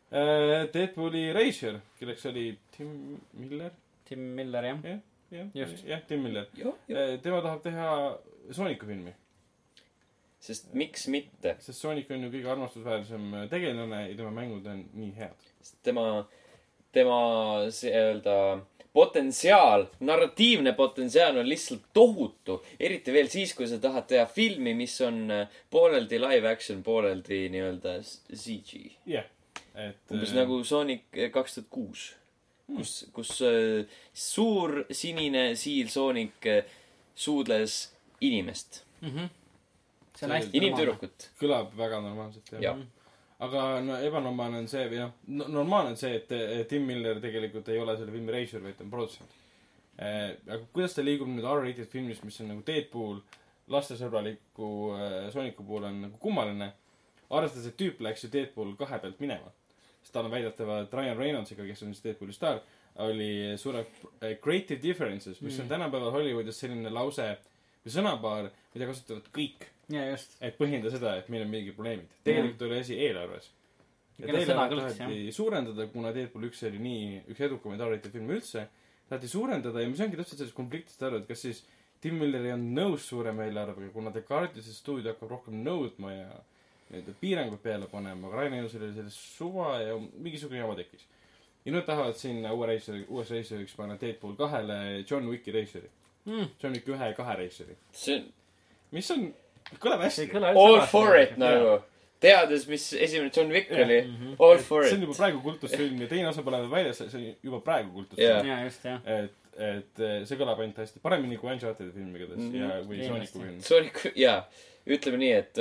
Uh, Deadpooli reisijal, kelleks oli Tim Miller. Tim Miller, jah. jah, jah, jah, Tim Miller. Jo, jo. tema tahab teha Sooniku filmi. Sest miks mitte? Sest Sonic on ju kõige armastusväärsem tegelane ja tema mängud on nii head. Sest tema, tema see öelda potentsiaal, narratiivne potentsiaal on lihtsalt tohutu. Eriti veel siis, kui sa tahad teha filmi, mis on pooleldi live action, pooleldi nii-öelda C G. jah, et umbes äh... nagu Sonic kaks tuhat kuus. kus, kus äh, suur sinine siil Sonic äh, suudles inimest. Mm-hmm. see on hästi inimtüdrukut. Kõlab väga normaalselt, jah. Ja. Aga no ebanormaalne on see, või noh, normaalne on see, et Tim Miller tegelikult ei ole selle filmi reisijal, vaid on produtsent. Äh, aga kuidas ta liigub nüüd R-rated filmis, mis on nagu Deadpool, lastesõbraliku äh, Sooniku puhul on nagu kummaline. Arvestades, et tüüp läks ju Deadpool kahe pealt minema. Sest tal on väidetavalt Ryan Reynolds'iga, kes on siis Deadpooli staar, oli suure uh, creative differences, mis mm. on tänapäeval Hollywoodis selline lause või sõnapaar, mida kasutavad kõik. Ja, just. Et põhjenda seda, et meil on mingi probleemid. Tegelikult mm. oli asi eelarves. Ja eelarvet taheti suurendada, kuna Deadpool üks oli nii üks edukamaid R-rated filmi üldse. Taheti suurendada ja mis ongi täpselt sellest konfliktist aru, et kas siis Tim Miller ei on nõus suurema eelarvega, kuna The Guardiansi stuudio hakkab rohkem nõudma ja need piirangud peale panema, aga Ryan Reynolds oli selles suva ja mingisugune jama tekkis. Ja nüüd tahavad sinna uue reisijari, uues reisijariks panna Deadpool kahele John Wicki reisijari. Mm. John Wick ühe ja kahe reisijari. See... mis on... kõlab hästi. All for it nagu. Teades, mis esimene John Wick ja. oli. Mm-hmm. All for it. See on juba praegu kultusfilm ja teine osa pole väljas, see on juba praegu kultusfilm. Yeah. Ja, just, jah. Et, et see kõlab ainult hästi. Paremini kui Uncharted filmi kõdes mm-hmm. ja või Sooniku film. Sooniku, jaa. Ütleme nii, et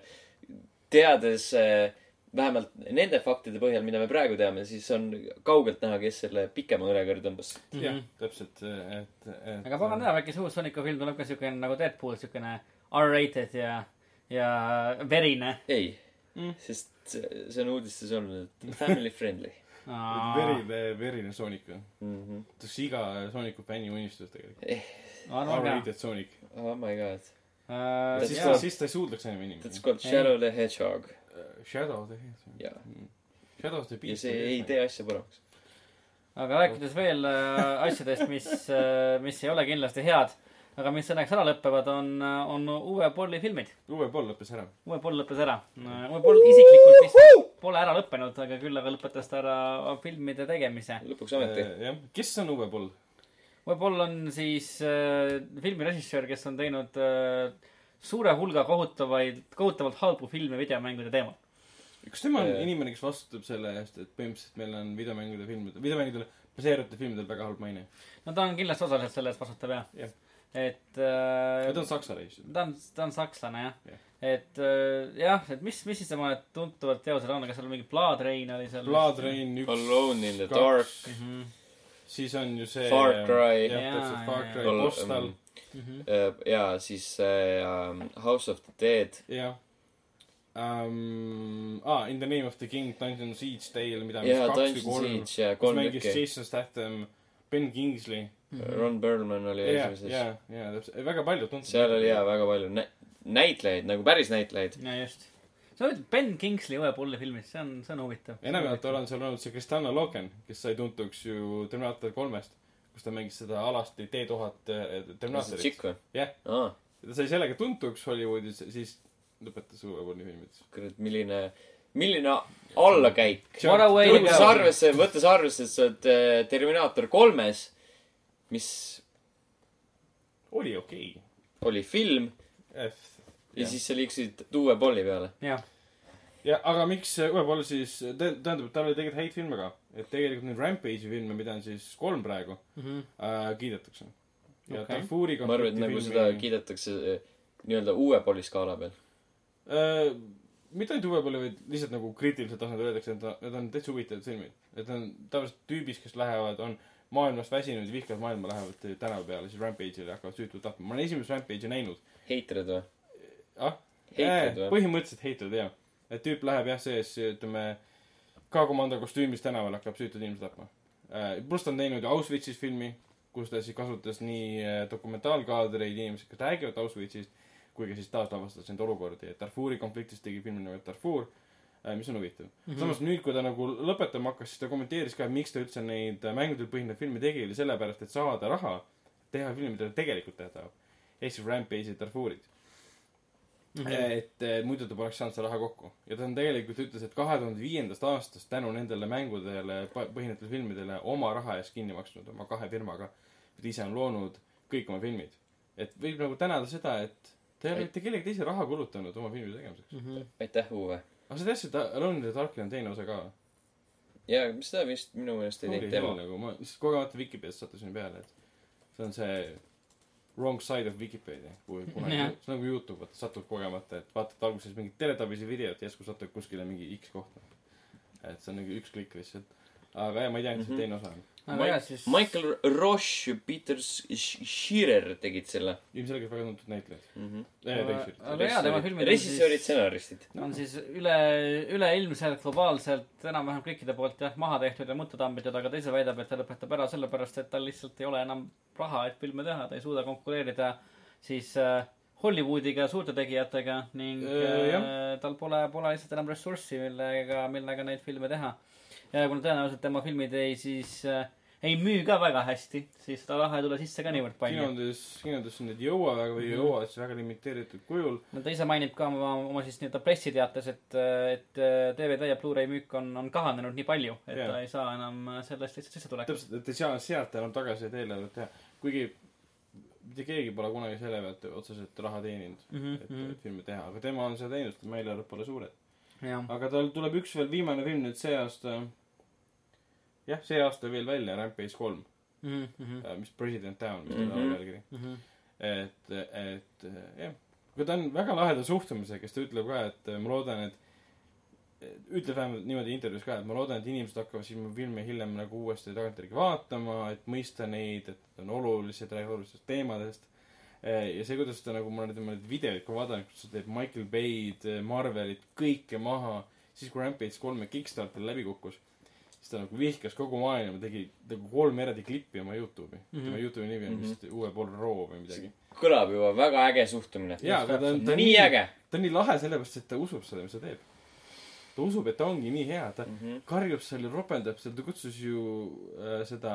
teades vähemalt nende faktide põhjal, mida me praegu teame, siis on kaugelt näha, kes selle pikema ülekõrd tõmbas. Mm-hmm. jah, täpselt. Et, et, aga pagan näha, väike uus Sooniku film tuleb ka siukene nagu Deadpool, siukene R-rated ja ja verine. Ei, mm. sest see on uudistes olnud family friendly. verine, verine Sonic. Mm-hmm. Tas iga Sooniku fänni unistus tegelikult. Eh. R-rated Sonic. Oh my god. Uh, siis, ta, siis ta ei suudleks enam inimesi. That's called Shadow the Hedgehog. Uh, Shadow the Hedgehog. Jaa. Shadow the Beast. Ja see ei tee asja paremaks. Aga rääkides veel uh, asjadest, mis, uh, mis ei ole kindlasti head, aga mis õnneks ära lõppevad, on, on Uwe Bolli filmid. Uwe Boll lõppes ära. Uwe Boll lõppes ära. Uwe Boll isiklikult vist pole ära lõppenud, aga küll aga lõpetas ta ära filmide tegemise. Lõpuks ometi. Jah. Kes on Uwe Boll? Uwe Boll on siis äh, filmirežissöör, kes on teinud äh, suure hulga kohutavaid, kohutavalt halbu filme videomängude teemal. Kas tema on inimene, kes vastutab selle eest, et põhimõtteliselt meil on videomängude filmidel, videomängudel baseeritud filmidel väga halb maine? No ta on kindlasti osaliselt selle eest vastutab, jah. Yeah. Et äh, ja ta on saksa reis. Ta on, ta on sakslane, jah. Yeah. Et äh, jah, et mis, mis siis tema tuntuvalt teosed on, aga seal on mingi Blood Rain oli seal. Blood Rain, üks, Alone in the kaks. Dark. Mm-hmm. Siis on ju see Far Cry. jah, täpselt Far Cry, ja, Postal. Mm-hmm. Ja siis uh, House of the Dead. jah. Um, ah, In the Name of the King, Dungeon Siege Tale, mida jaa, Dungeon Siege, jaa, kolm mängis tükki. Jason Statham, Ben Kingsley. Mm-hmm. Ron Perlman oli jaa, esimeses. jaa, jaa, täpselt. Väga palju tuntud. Seal oli jaa, väga palju nä- näitlejaid, nagu päris näitlejaid. Ja just. See on Ben Kingsley Uwe Bolli filmis, see on, see on huvitav. Enamjaolt olen seal olnud see Kristanna Loken, kes sai tuntuks ju Terminator kolmest, kus ta mängis seda alasti T tuhat Terminatorit. See tšikk või? jah. Aa. Ta sai sellega tuntuks Hollywoodis, siis lõpetas Uwe Bolli filmides. Kurat, milline, milline allakäik. Võttes arvesse, võttes arvesse, et sa oled Terminator kolmes, mis oli okei okay. Oli film F, ja siis sa liiksid Uwe Bolli peale. jah. ja aga miks Uwe Boll siis, tähendab, et tal oli tegelikult häid filme ka. Et tegelikult nüüd Rampage'i filme, mida on siis kolm praegu, mm-hmm. äh, kiidetakse. Ja okay. Darfuri ma arvan, et nagu filmi... seda kiidetakse nii-öelda Uwe Bolli skaala peal. Uh, mitte ainult Uwe Bolli, vaid lihtsalt nagu kriitiliselt tasandil öeldakse, et need on täitsa huvitavad filmid. Et on tavaliselt tüübis, kes lähevad, on maailmast väsinud ja vihkavad maailma, lähevad tänava peale, siis Rampage'ile hakkavad süütult tapma. Ma olen esimest Rampage'i näinud. Hatred või? Ah? Hatred või? Põhimõtteliselt Hatred, jah. Et tüüp läheb jah sees, ütleme, K-komando kostüümis tänaval hakkab süütud inimesed tapma. Plus ta on teinud Auschwitzis filmi, kus ta siis kasutas nii dokumentaalkaadreid inimesed, kes räägivad Auschwitzis, kui ka siis taas lavastas neid olukordi, et Darfuri konfliktis tegi filmi nagu Darfur, mis on huvitav. Mm-hmm. Samas nüüd, kui ta nagu lõpetama hakkas, siis ta kommenteeris ka, miks ta üldse neid mängudel põhinev filmi tegi, oli sellepärast, et saada raha, teha filmi, mida ta tegelikult teha tahab. Ehk siis Rampage'id Darfurid. Mm-hmm. Et, et muidu ta poleks saanud see raha kokku. Ja ta on tegelikult ütles, et kahe tuhande viiendast aastast tänu nendele mängudele, põhinevatele filmidele oma raha eest kinni maksnud oma kahe firmaga. Et ise on loonud kõik oma filmid. Et võib nagu tänada seda, et ta ei ole mitte kellegi teise raha kulutanud oma filmi tegemiseks. Mm-hmm. Aitäh, Uwe. Aga sa teadsid, et Alone in the Darkil on teine osa ka? jaa, mis ta vist minu meelest ei teinud tema. Nagu, ma lihtsalt kogemata Wikipediast sattusin peale, et see on see wrong side of Wikipedia. Kui kunagi, see on nagu YouTube, et satud kogemata, et vaatad alguses mingit teletabisi videot ja jäsku satud kuskile mingi X kohta. Et see on nagu üks klikk lihtsalt. Aga jah, ma ei tea, mis see teine osa on. Ma, siis... Michael Roche ja Peter Shearer tegid selle. Ilmselgelt väga tuntud näitlejad. Mm-hmm. Aga jaa, tema filmid režissöörid, stsenaristid. On siis üle, üleilmselt, globaalselt enam-vähem kõikide poolt jah, maha tehtud ja mõttu tambitud, aga teise väidab, et ta lõpetab ära sellepärast, et tal lihtsalt ei ole enam raha, et filme teha. Ta ei suuda konkureerida siis äh, Hollywoodiga, suurte tegijatega ning äh, tal pole, pole lihtsalt enam ressurssi, millega, millega neid filme teha. Ja kuna tõenäoliselt tema filmid ei siis äh, ei müü ka väga hästi, siis ta raha ei tule sisse ka niivõrd palju. Kinodes, kinodes need jõua väga või mm-hmm. jõua, et see väga limiteeritud kujul. No ta ise mainib ka oma, oma siis nii-öelda pressiteates, et, et D V D ja Blu-ray müük on, on kahanenud nii palju, et yeah. ta ei saa enam sellest lihtsalt sisse tulekut. Täpselt, et ei saa sealt enam tagasi eelarvet teha. Kuigi mitte keegi pole kunagi selle pealt otseselt raha teeninud, mm-hmm. et, et filmi teha. Aga tema on seda teinud, et eelarvet pole suured. Ja. Aga tal tuleb üks veel viimane film nüüd see aasta... jah, see aasta veel välja Rampage kolm, mm-hmm. mis President Town, mis mm-hmm. ta välkiri. Mm-hmm. Et, et, jah. Aga ta on väga laheda suhtumise, kes ta ütleb ka, et ma loodan, et ütleb vähemalt niimoodi intervjuus ka, et ma loodan, et inimesed hakkavad siis filmi hiljem nagu uuesti tagantjärgi vaatama, et mõista neid, et on olulised, olulised teemadest. Ja see, kuidas ta nagu, ma olen tema videoid kui vaadanud, kus ta teeb Michael Bay'd, Marvelit, kõike maha, siis kui Rampage kolm Kickstarter läbi kukkus, siis ta nagu vihkas kogu maailma, tegi nagu kolm eraldi klippi oma YouTube'i. Mm-hmm. Tema YouTube'i nimi on vist mm-hmm. Uwe Boll Raw või midagi. Kõlab juba väga äge suhtumine. Jaa, aga ta on, ta, nii nii, äge. ta on nii lahe sellepärast, et ta usub seda, mis ta teeb. Ta usub, et ta ongi nii hea. Ta mm-hmm. karjub seal ja ropendab seal. Ta kutsus ju äh, seda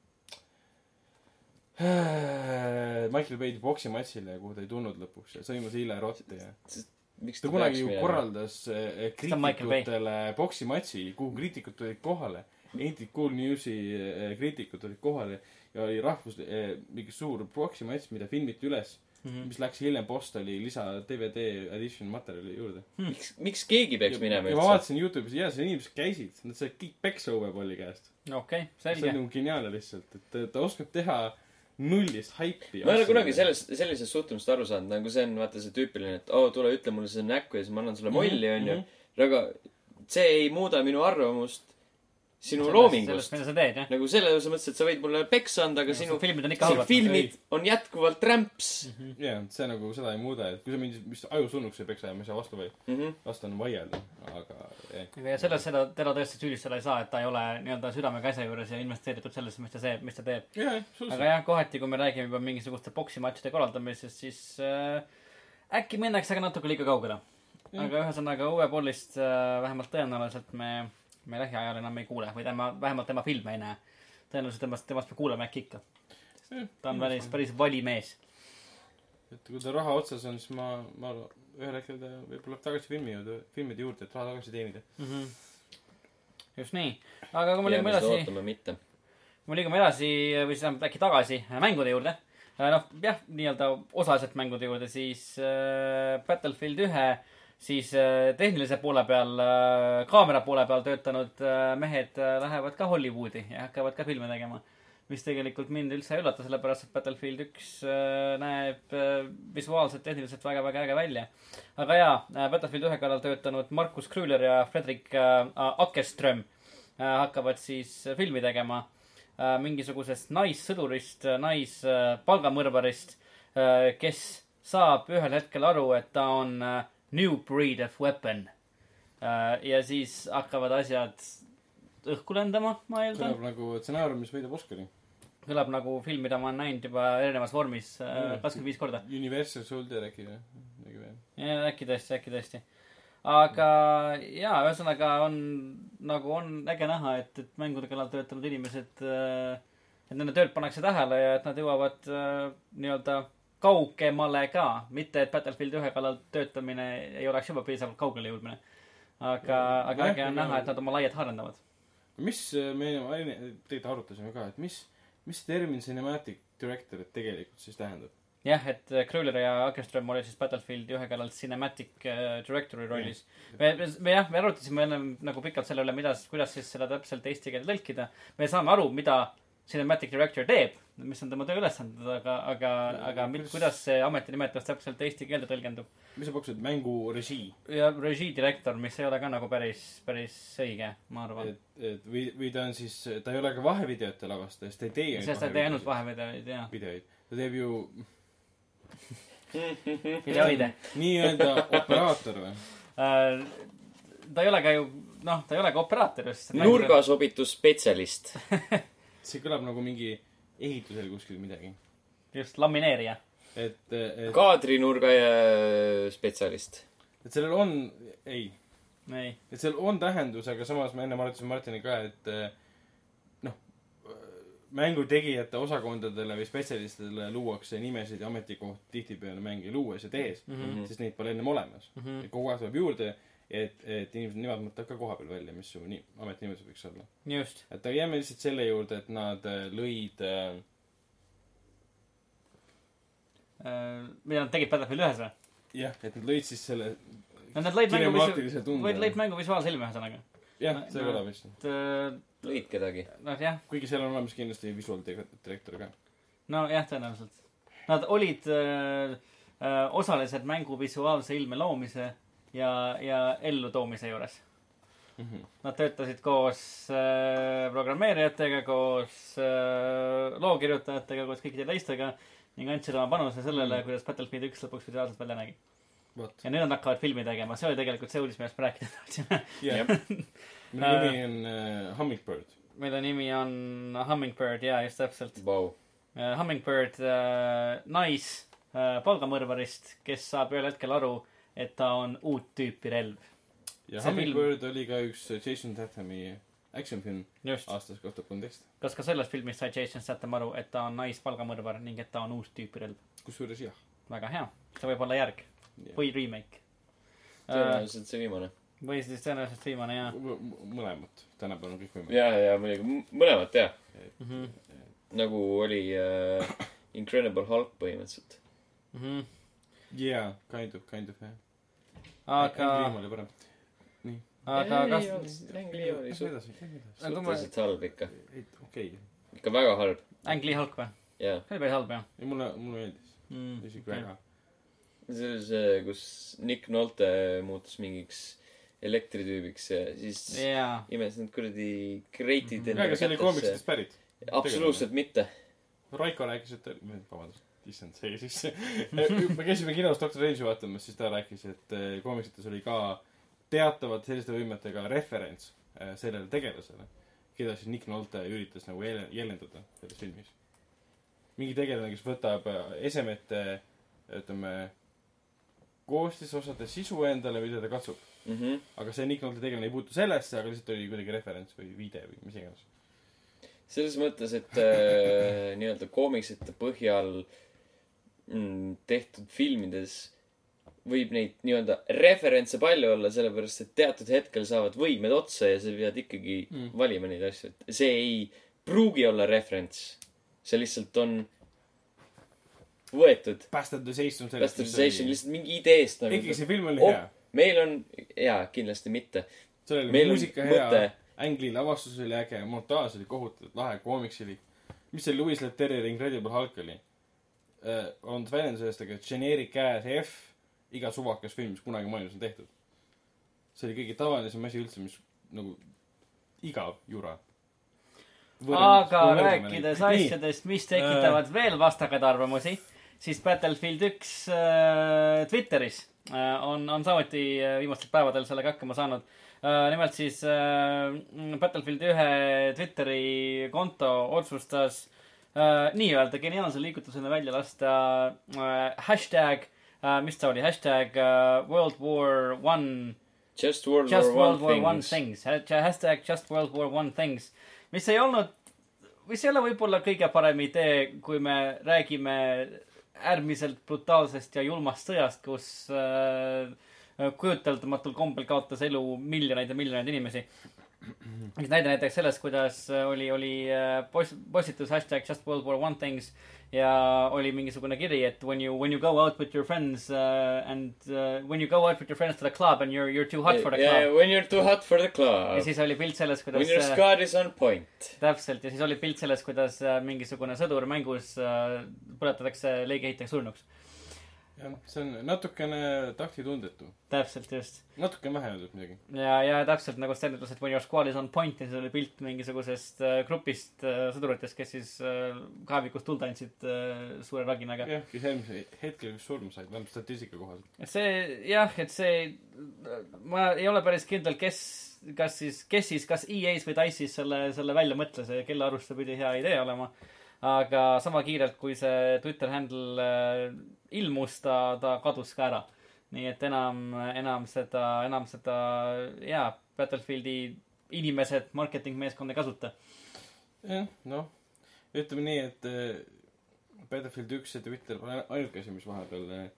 äh, Michael Bay'di boksimatsile, kuhu ta ei tulnud lõpuks. Ja sõimas Ile Rotti ja... Miks ta, ta kunagi ju korraldas eh, kriitikutele boksimatsi, kuhu kriitikud tulid kohale Ain't It Cool News'i kriitikud olid kohal ja oli rahvus mingi suur proxy match, mida filmiti üles mm-hmm. mis läks hiljem postali lisa D V D edition materjali juurde hmm. miks, miks keegi peaks ja, minema ja ma vaatasin YouTube'is ja see inimesed käisid nad said kõik peksa Uwe-Polli käest okei, okay, selge see on nagu geniaalne lihtsalt et ta, ta oskab teha nullist haipi ma ei ole kunagi sellest, sellisest suhtumist aru saanud nagu see on vaata see tüüpiline et oo oh, tule ütle mulle seda näkku ja siis ma annan sulle molli mm-hmm. onju mm-hmm. aga see ei muuda minu arvamust sinu sellest, loomingust. Sellest, mida sa teed, jah? Nagu selles mõttes, et sa võid mulle peksa anda, aga ja, sinu filmid on ikka halvad. Filmid on jätkuvalt rämps. Mm-hmm. jah, see nagu seda ei muuda, et kui sa mind mis aju sunnuks ei peksa ja ma ei saa vastu või mm-hmm. vastu on vaielda, aga eh. ja selles seda, teda tõesti süüdistada ei saa, et ta ei ole nii-öelda südamega asja juures ja investeeritud sellesse, mis ta teeb, mis ta teeb. Ja, aga jah, kohati, kui me räägime juba mingisuguste boksimatšide korraldamisest, siis äh, äkki minnakse aga natuke liiga kaugele. Ja. Aga ühesõnaga Uwe-Pollist äh, vähemalt tõenäoliselt me me lähiajal enam ei kuule või tema, vähemalt tema filme ei näe. Tõenäoliselt temast, temast me kuuleme äkki ikka. Ta on päris, päris vali mees. Et kui ta raha otsas on, siis ma, ma ühel hetkel ta võib-olla tagasi filmi juurde, filmide juurde, et raha tagasi teenida. Mm-hmm. Just nii. Aga kui me liigume edasi... kui me liigume edasi või siis äkki tagasi mängude juurde. Noh, jah, nii-öelda osaliselt mängude juurde, siis äh, Battlefield ühe siis tehnilise poole peal, kaamera poole peal töötanud mehed lähevad ka Hollywoodi ja hakkavad ka filme tegema. Mis tegelikult mind üldse ei üllata, sellepärast, et Battlefield üks näeb visuaalselt tehniliselt väga-väga äge välja. Aga jaa, Battlefield ühe kallal töötanud Markus Krüller ja Fredrik Akerström hakkavad siis filmi tegema mingisugusest naissõdurist, naispalgamõrvarist, kes saab ühel hetkel aru, et ta on new breed of weapon. Ja siis hakkavad asjad õhku lendama, ma eeldan. Kõlab nagu stsenaarium, mis võidab Oscari. Kõlab nagu film, mida ma olen näinud juba erinevas vormis kakskümmend viis korda. Universal Soldier äkki või? Ja, äkki tõesti, äkki tõesti. Aga jaa, ühesõnaga on, nagu on äge näha, et, et mängude kallal töötanud inimesed, et nende tööd pannakse tähele ja et nad jõuavad nii-öelda kaugemale ka. Mitte, et Battlefield ühe kallal töötamine ei oleks juba piisavalt kaugele jõudmine. Aga, aga äge on näha, et nad oma laiet harendavad. Mis me teid arutasime ka, et mis, mis termin cinematic director tegelikult siis tähendab? Jah, et Krüller ja Akerström oli siis Battlefield ühe kallal cinematic directori rollis. Me, me, jah, me arutasime enne nagu pikalt selle üle, mida, kuidas siis seda täpselt eesti keelde tõlkida. Me saame aru, mida cinematic director teeb, mis on tema töö ülesanded, aga, aga, aga kuidas... kuidas see ametinimetus täpselt eesti keelde tõlgendub? Mis sa pakkusid? Mängu režii? Ja režii direktor, mis ei ole ka nagu päris, päris õige, ma arvan. Et, et, või, või ta on siis, ta ei ole ka vahevideote lavastaja, sest ta ei tee sest ta ei tee ainult vahevideoid, jah. Videoid. Ta teeb ju... videoide. Nii-öelda operaator või? Ta ei ole ka ju, noh, ta ei ole ka operaator just. Nurgasobitus-spetsialist. See kõlab nagu mingi ehitusel kuskil midagi. Just, lamineerija. Et, et... Kaadrinurga ja spetsialist. Et sellel on... Ei. Ei. Et sellel on tähendus, aga samas ma enne arutasin Martini ka, et noh, mängutegijate osakondadele või spetsialistidele luuakse nimesid ja ametikoht tihtipeale mängi luues ja tees. Mm-hmm. Sest neid pole ennem olemas. Mm-hmm. Kogu aeg tuleb juurde... Et, et inimesed nimed mõtleb ka koha peal välja, mis su nii, ametinimetus võiks olla. Just. Et ta jääme lihtsalt selle juurde, et nad lõid... Äh, mida nad tegid Battlefield ühes või? Jah, et nad lõid siis selle... Nad lõid mängu, visu... lõid mängu visuaalse ilme ühesõnaga. Jah, see kõlab vist. Äh... Lõid kedagi. No, jah. Kuigi seal on olemas kindlasti visuaaldirektor ka. No jah, tõenäoliselt. Nad olid äh, äh, osalised mängu visuaalse ilme loomise ja, ja ellu toomise juures. Mm-hmm. Nad töötasid koos äh, programmeerijatega, koos äh, lookirjutajatega, koos kõikide teistega ning andsid oma panuse sellele, mm. kuidas Battlefield üks lõpuks visuaalselt välja nägi. What? Ja nüüd nad hakkavad filmi tegema. See oli tegelikult see uudis, millest me rääkida tahtsime. Yeah. Mille nimi on uh, Hummingbird. Mille nimi on Hummingbird, jaa, just täpselt. Wow. Uh, Hummingbird, uh, nais uh, palgamõrvarist, kes saab ühel hetkel aru, et ta on uut tüüpi relv. Ja see Hummingbird film... oli ka üks Jason Stathami action film just. Aastast kaks tuhat kolmteist. Kas ka selles filmis sai Jason Statham aru, et ta on naispalgamõrvar ning et ta on uus tüüpi relv? Kusjuures jah. Väga hea. See võib olla järg. Yeah. Või remake. Tõenäoliselt see viimane. või siis tõenäoliselt viimane, jaa. Mõlemat. Tänapäeval on kõik võimalik. Jaa, jaa, muidugi. Mõlemat, jah. Mm-hmm. Nagu oli uh, Incredible Hulk põhimõtteliselt. Mm-hmm. Yeah, kind of, kind of, jah. Aga... Ang Lee oli parem. Nii. Aga kas... Ang Lee oli suhteliselt halb ikka. Okei. Ikka väga halb. Ang Lee Hulk või? Jaa. See oli päris halb, jah. Ei, mulle, mulle meeldis. Mm, Isik väga. See oli see, kus Nick Nolte muutus mingiks elektritüübiks ja siis yeah. imes need kuradi kreitid mm-hmm. Aga see oli koomikstest pärit. Absoluutselt mitte. Raiko rääkis, et vabandust, issand, see siis me käisime kinos doktor Strange'i vaatamas, siis ta rääkis, et koomiksites oli ka teatavad selliste võimetega referents sellele tegelasele, keda siis Nick Nolte üritas nagu jäljendada selles filmis. Mingi tegelane, kes võtab esemete, ütleme, koostisosade sisu endale, mida ta katsub. Mm-hmm. Aga see Nick Nolte tegelane ei puutu sellesse, aga lihtsalt oli kuidagi referents või viide või mis iganes. Selles mõttes, et äh, nii-öelda koomiksite põhjal mm, tehtud filmides võib neid nii-öelda referentse palju olla, sellepärast, et teatud hetkel saavad võimed otsa ja sa pead ikkagi mm. valima neid asju. See ei pruugi olla referents. See lihtsalt on võetud. Bastardization. Bastardization, lihtsalt mingi ideest. Nagu, ikkagi see film oli oh, hea. Meil on, jaa, kindlasti mitte. See oli muusika hea. Mõte. Ang Lee lavastus oli äge, montaas oli kohutatud, lahe, koomiks oli. Mis see Louis Leterrier Incredible Hulk oli? Uh, on väljendus eest, aga generic ass F iga suvakas film, mis kunagi maailmas on tehtud. See oli kõige tavalisem asi üldse, mis nagu igav jura. Võrreldes, aga rääkides asjadest, mis tekitavad uh, veel vastakaid arvamusi, siis Battlefield üks uh, Twitteris uh, on, on samuti uh, viimastel päevadel sellega hakkama saanud. Uh, nimelt siis uh, Battlefield ühe Twitteri konto otsustas uh, nii-öelda geniaalse liigutusena välja lasta uh, hashtag, uh, mis ta oli, hashtag uh, World War One Just World just War World War One things. things hashtag Just World War One things, mis ei olnud, mis ei ole võib-olla kõige parem idee, kui me räägime äärmiselt brutaalsest ja julmast sõjast, kus uh, kujuteldamatul kombel kaotas elu miljoneid ja miljoneid inimesi. Näide näiteks sellest, kuidas oli, oli post, postitus hashtag Just World War One things ja oli mingisugune kiri, et when you, when you go out with your friends uh, and uh, when you go out with your friends to the club and you're, you're too hot for the yeah, club. Yeah, when you're too hot for the club. Ja siis oli pilt sellest, kuidas... When your scar is on point. Täpselt, ja siis oli pilt sellest, kuidas mingisugune sõdur mängus uh, põletatakse leegehitajaks surnuks. jah, see on natukene taktitundetu. Täpselt, just. Natuke vähe öeldud midagi. Ja, ja täpselt nagu Sten ütles, et when your squad is on point, ja siis oli pilt mingisugusest äh, grupist äh, sõduritest, kes siis äh, kaevikust tuld andsid äh, suure raginaga. jah, kes eelmise hetkel just surma said, vähemalt statistika kohaselt. See, jah, et see, ma ei ole päris kindel, kes, kas siis, kes siis, kas E A-s või DICE-is selle, selle välja mõtles ja kelle arust see pidi hea idee olema. Aga sama kiirelt, kui see Twitter handle äh, ilmus, ta, ta kadus ka ära. Nii et enam, enam seda, enam seda, jaa, Battlefieldi inimesed marketingmeeskond ei kasuta. jah, noh, ütleme nii, et äh, Battlefield üks ja Twitter pole ainuke asi, mis vahepeal äh,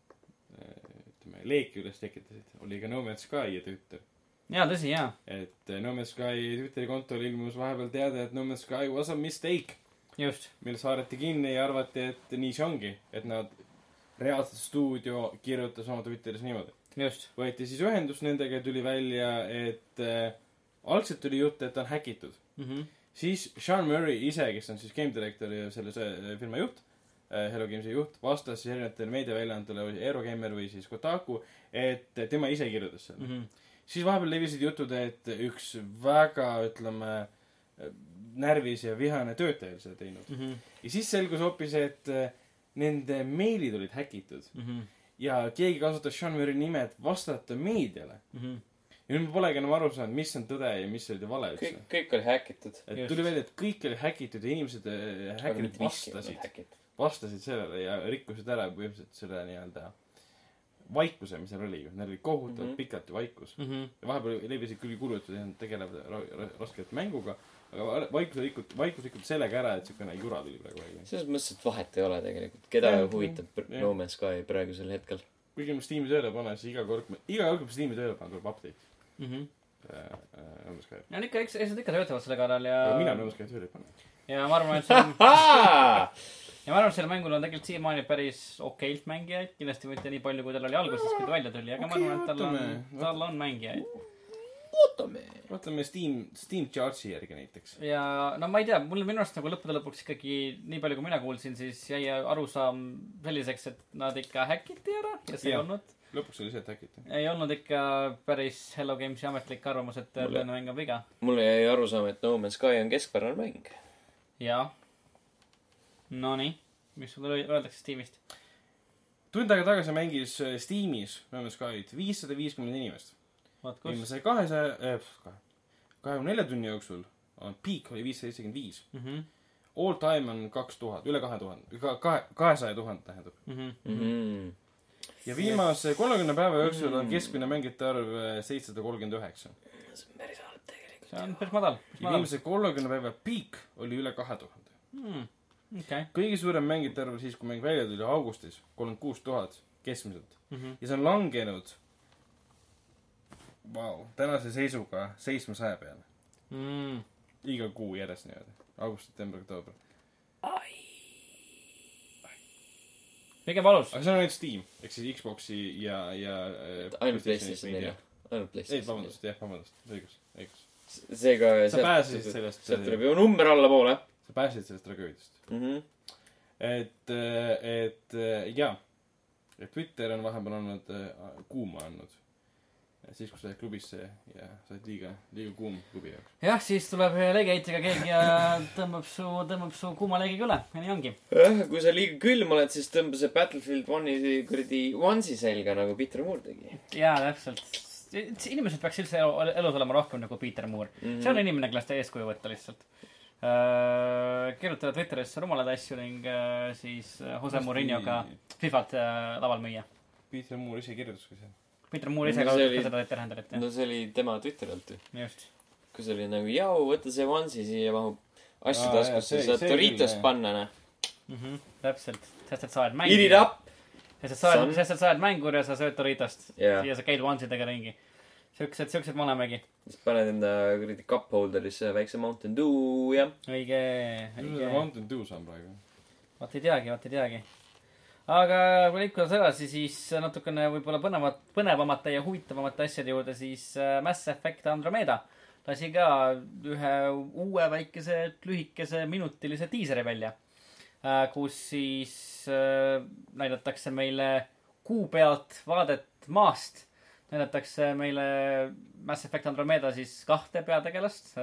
ütleme, leeki üles tekitasid. Oli ka No Man's Sky ja Twitter. Jaa, tõsi, jaa. Et äh, No Man's Sky Twitteri kontol ilmus vahepeal teada, et No Man's Sky was a mistake. Just. Mille saareti kinni ja arvati, et nii see ongi. Et nad reaalselt stuudio kirjutas oma Twitteris niimoodi. Just. Võeti siis ühendus nendega ja tuli välja, et äh, algselt tuli jutt, et on häkitud. Mm-hmm. Siis Sean Murray ise, kes on siis game director ja selle firma juht, äh, Hello Games'i juht, vastas siis erinevatele meediaväljandele, Eurogamer või siis Kotaku, et tema ise kirjutas selle. Mm-hmm. Siis vahepeal levisid jutud, et üks väga, ütleme, närvis ja vihane töötajal seda teinud. Mm-hmm. Ja siis selgus hoopis, et nende meilid olid häkitud. Mm-hmm. Ja keegi kasutas Sean Murray nime, et vastata meediale. Mm-hmm. Ja nüüd ma polegi enam aru saanud, mis on tõde ja mis oli vale üldse. Kõik, kõik oli häkitud. Et tuli välja, et kõik oli häkitud ja inimesed häkinud vastasid. Vastasid sellele ja rikkusid ära põhimõtteliselt selle nii-öelda vaikuse, mis seal oli. Neil oli kohutavalt mm-hmm. pikalt vaikus. Mm-hmm. Ja vahepeal levisid küll kuulutud ja tegelevad ra- ra- raskelt mänguga. Aga vaikus likud, vaikus likud sellega ära, et siukene jura tuli praegu välja. Selles mõttes, et vahet ei ole tegelikult. Keda ja, huvitab No Man's Sky praegusel hetkel? Kuigi ma Steam'i tööle panen, siis iga kord, iga kord, kui Steam'i tööle panen, tuleb update. mm-hmm. uh, No Man's Sky. ja on ikka, eks nad ikka töötavad selle kallal ja aga mina No Man's Sky tööle ei pane. Ja ma arvan, et see on ja ma arvan, et selle mängul on tegelikult siiamaani päris okeilt mängijaid. Kindlasti mitte nii palju, kui tal oli alguses, kui ta välja tuli. Aga okay, ma arvan, et tal on, tal on mängijaid. Ootame. Vaatame Steam, Steam Chartsi järgi näiteks. Ja no ma ei tea, mul minu arust nagu lõppude lõpuks ikkagi nii palju, kui mina kuulsin, siis jäi arusaam selliseks, et nad ikka häkiti ära ja see ei olnud. Lõpuks oli see, et häkiti. Ei olnud ikka päris Hello Gamesi ametlik arvamus, et tõenäoliselt mäng on viga. Mulle jäi arusaam, et No Man's Sky on keskpärane mäng. Jaa. No nii. Mis sul öeldakse Steamist? Tund aega tagasi mängis Steamis No Man's Sky'd viissada viiskümmend inimest. Viimase kahesaja, äh, kahekümne nelja tunni jooksul on peak oli viissada seitsekümmend viis. Mm-hmm. All time on kaks tuhat, üle kahe tuhande, kahe, kahesaja tuhande tähendab. Mm-hmm. Ja viimase kolmekümne päeva jooksul on keskmine mängite arv seitsesada kolmkümmend üheksa. See on päris halb tegelikult. See on päris madal. Ja viimase kolmekümne päeva peak oli üle kahe tuhande. Mm, okay. Kõige suurem mängite arv siis, kui mäng välja tuli augustis, kolmkümmend kuus tuhat keskmiselt. Mm-hmm. Ja see on langenud Vau, wow, tänase seisuga seitsmesaja peale. Mm. Iga kuu järjest niimoodi. August, september, oktoober. Ai. Pigem valus. Aga see on ainult Steam. Ehk siis Xboxi ja... ja ainult PlayStation neli. Ainult PlayStation. Ei, vabandust, jah, vabandust. Õigus, õigus. Seega... Sa pääsesid sellest... Sealt tuleb ju number alla poole. Sa pääsesid sellest tragöödist. Mm-hmm. Et, et, jaa. Et Twitter on vahepeal olnud kuuma andnud. Siis, kui sa lähed klubisse ja sa oled liiga, liiga kuum klubi jaoks. Jah, siis tuleb leegeheitiga keegi ja tõmbab su, tõmbab su kuuma leegiga üle. Ja nii ongi. Jah, kui sa liiga külm oled, siis tõmba see Battlefield one'i kuradi one'i selga, nagu Peter Moore tegi. Jaa, täpselt. Inimesed peaks üldse elus olema rohkem nagu Peter Moore. Mm-hmm. See on inimene, kellest eeskuju võtta lihtsalt. Uh, kirjutavad Twitterisse rumalad asju ning uh, siis Jose Mourinhoga Fifat uh, laval müüa. Peter Moore ise kirjutas ka see. Peter Moore ise no, kasutas ka seda Twitter-handlerit. No see oli tema Twitter-alt. Just. Kus oli nagu, jau, võtta see one'i siia mahub asju ah, taskusse, saad Doritos panna, ne? Mm-hmm, täpselt. Sest, et sa oled mängur. Eat it up! Sest, et sa oled, sest, et sa oled mängur ja sa sööd Doritost. Yeah. Ja sa käid one'idega ringi. Siuksed, siuksed manemägi. Siis paned enda kuradi cup holderisse väikse Mountain Dew, jah. Õige, õige. Mountain Dew saan praegu. Vaat ei teagi, vaat ei teagi. Aga kui liikuda edasi, siis natukene võib-olla põnevat, põnevamate ja huvitavamate asjade juurde, siis Mass Effect Andromeda lasi ka ühe uue väikese lühikese minutilise tiiseri välja, kus siis näidatakse meile kuu pealt vaadet maast, näidatakse meile Mass Effect Andromeda siis kahte peategelast,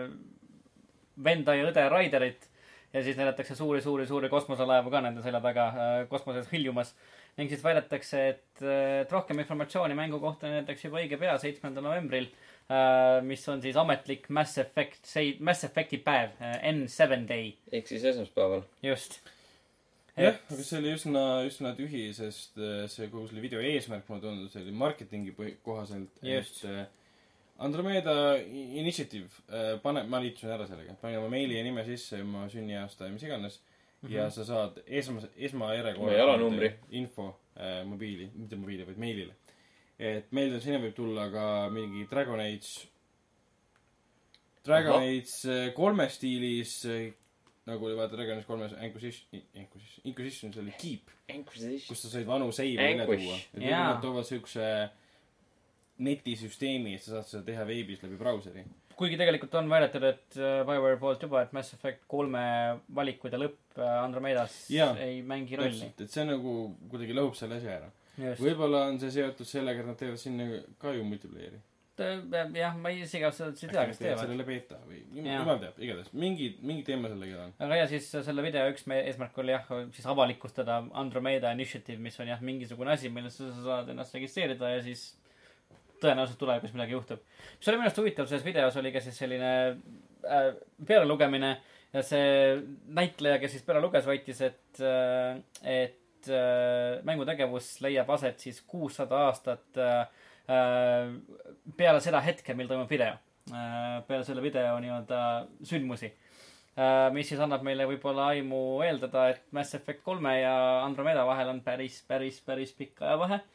venda ja õde Raiderit. Ja siis näidatakse suuri, suuri, suuri kosmoselaevu ka nende selja taga äh, kosmoses hiljumas. Ning siis väidetakse, et, et rohkem informatsiooni mängu kohta näidatakse juba õige pea seitsmendal novembril, äh, mis on siis ametlik Mass Effect, Mass Effecti päev, äh, N seven Day. Ehk siis esmaspäeval. Just. Et... jah, aga see oli üsna, üsna tühi, sest see kogu selle video eesmärk, ma tundnud, see oli marketingi kohaselt. Just. Et, Andromeda Initiative, pane, ma liitusin ära sellega, panin oma meili ja nime sisse, oma sünniaasta ja mis iganes. Mm-hmm. Ja sa saad esma, esmajärjekorra info äh, mobiili, mitte mobiili, vaid meilile. Et meil sinna võib tulla ka mingi Dragon Age, Dragon Aha. Age kolme stiilis, nagu oli vaata Dragon Age kolmes Inquisition, Inquisition, Inquisition, see oli Keep, kus sa said vanu seive üle tuua. Et yeah. Nad toovad siukse netisüsteemi, et sa saad seda teha veebis läbi brauseri. Kuigi tegelikult on väidetud, et BioWare poolt juba, et Mass Effect kolme valikud ja lõpp Andromedas ja, ei mängi rolli. Täpselt, et see nagu kuidagi lõhub selle asja ära. Just. Võib-olla on see seotud sellega, et nad teevad sinna ka ju multiplayeri. Jah, ma isegi seda ei tea, kas teevad. Sellele beta või jumal teab, igatahes. Mingi, mingi teema sellega on. Aga ja siis selle video üks eesmärk oli jah, siis avalikustada Andromeda Initiative, mis on jah mingisugune asi, millest sa saad ennast registreerida ja siis tõenäoliselt tulevikus midagi juhtub. Mis oli minust huvitav, selles videos oli ka siis selline äh, pealelugemine ja see näitleja, kes siis peale luges, väitis, et, äh, et äh, mängutegevus leiab aset siis kuussada aastat äh, peale seda hetke, mil toimub video. Äh, peale selle video nii-öelda sündmusi. Äh, mis siis annab meile võib-olla aimu eeldada, et Mass Effect kolme ja Andromeda vahel on päris, päris, päris pikk ajavahe.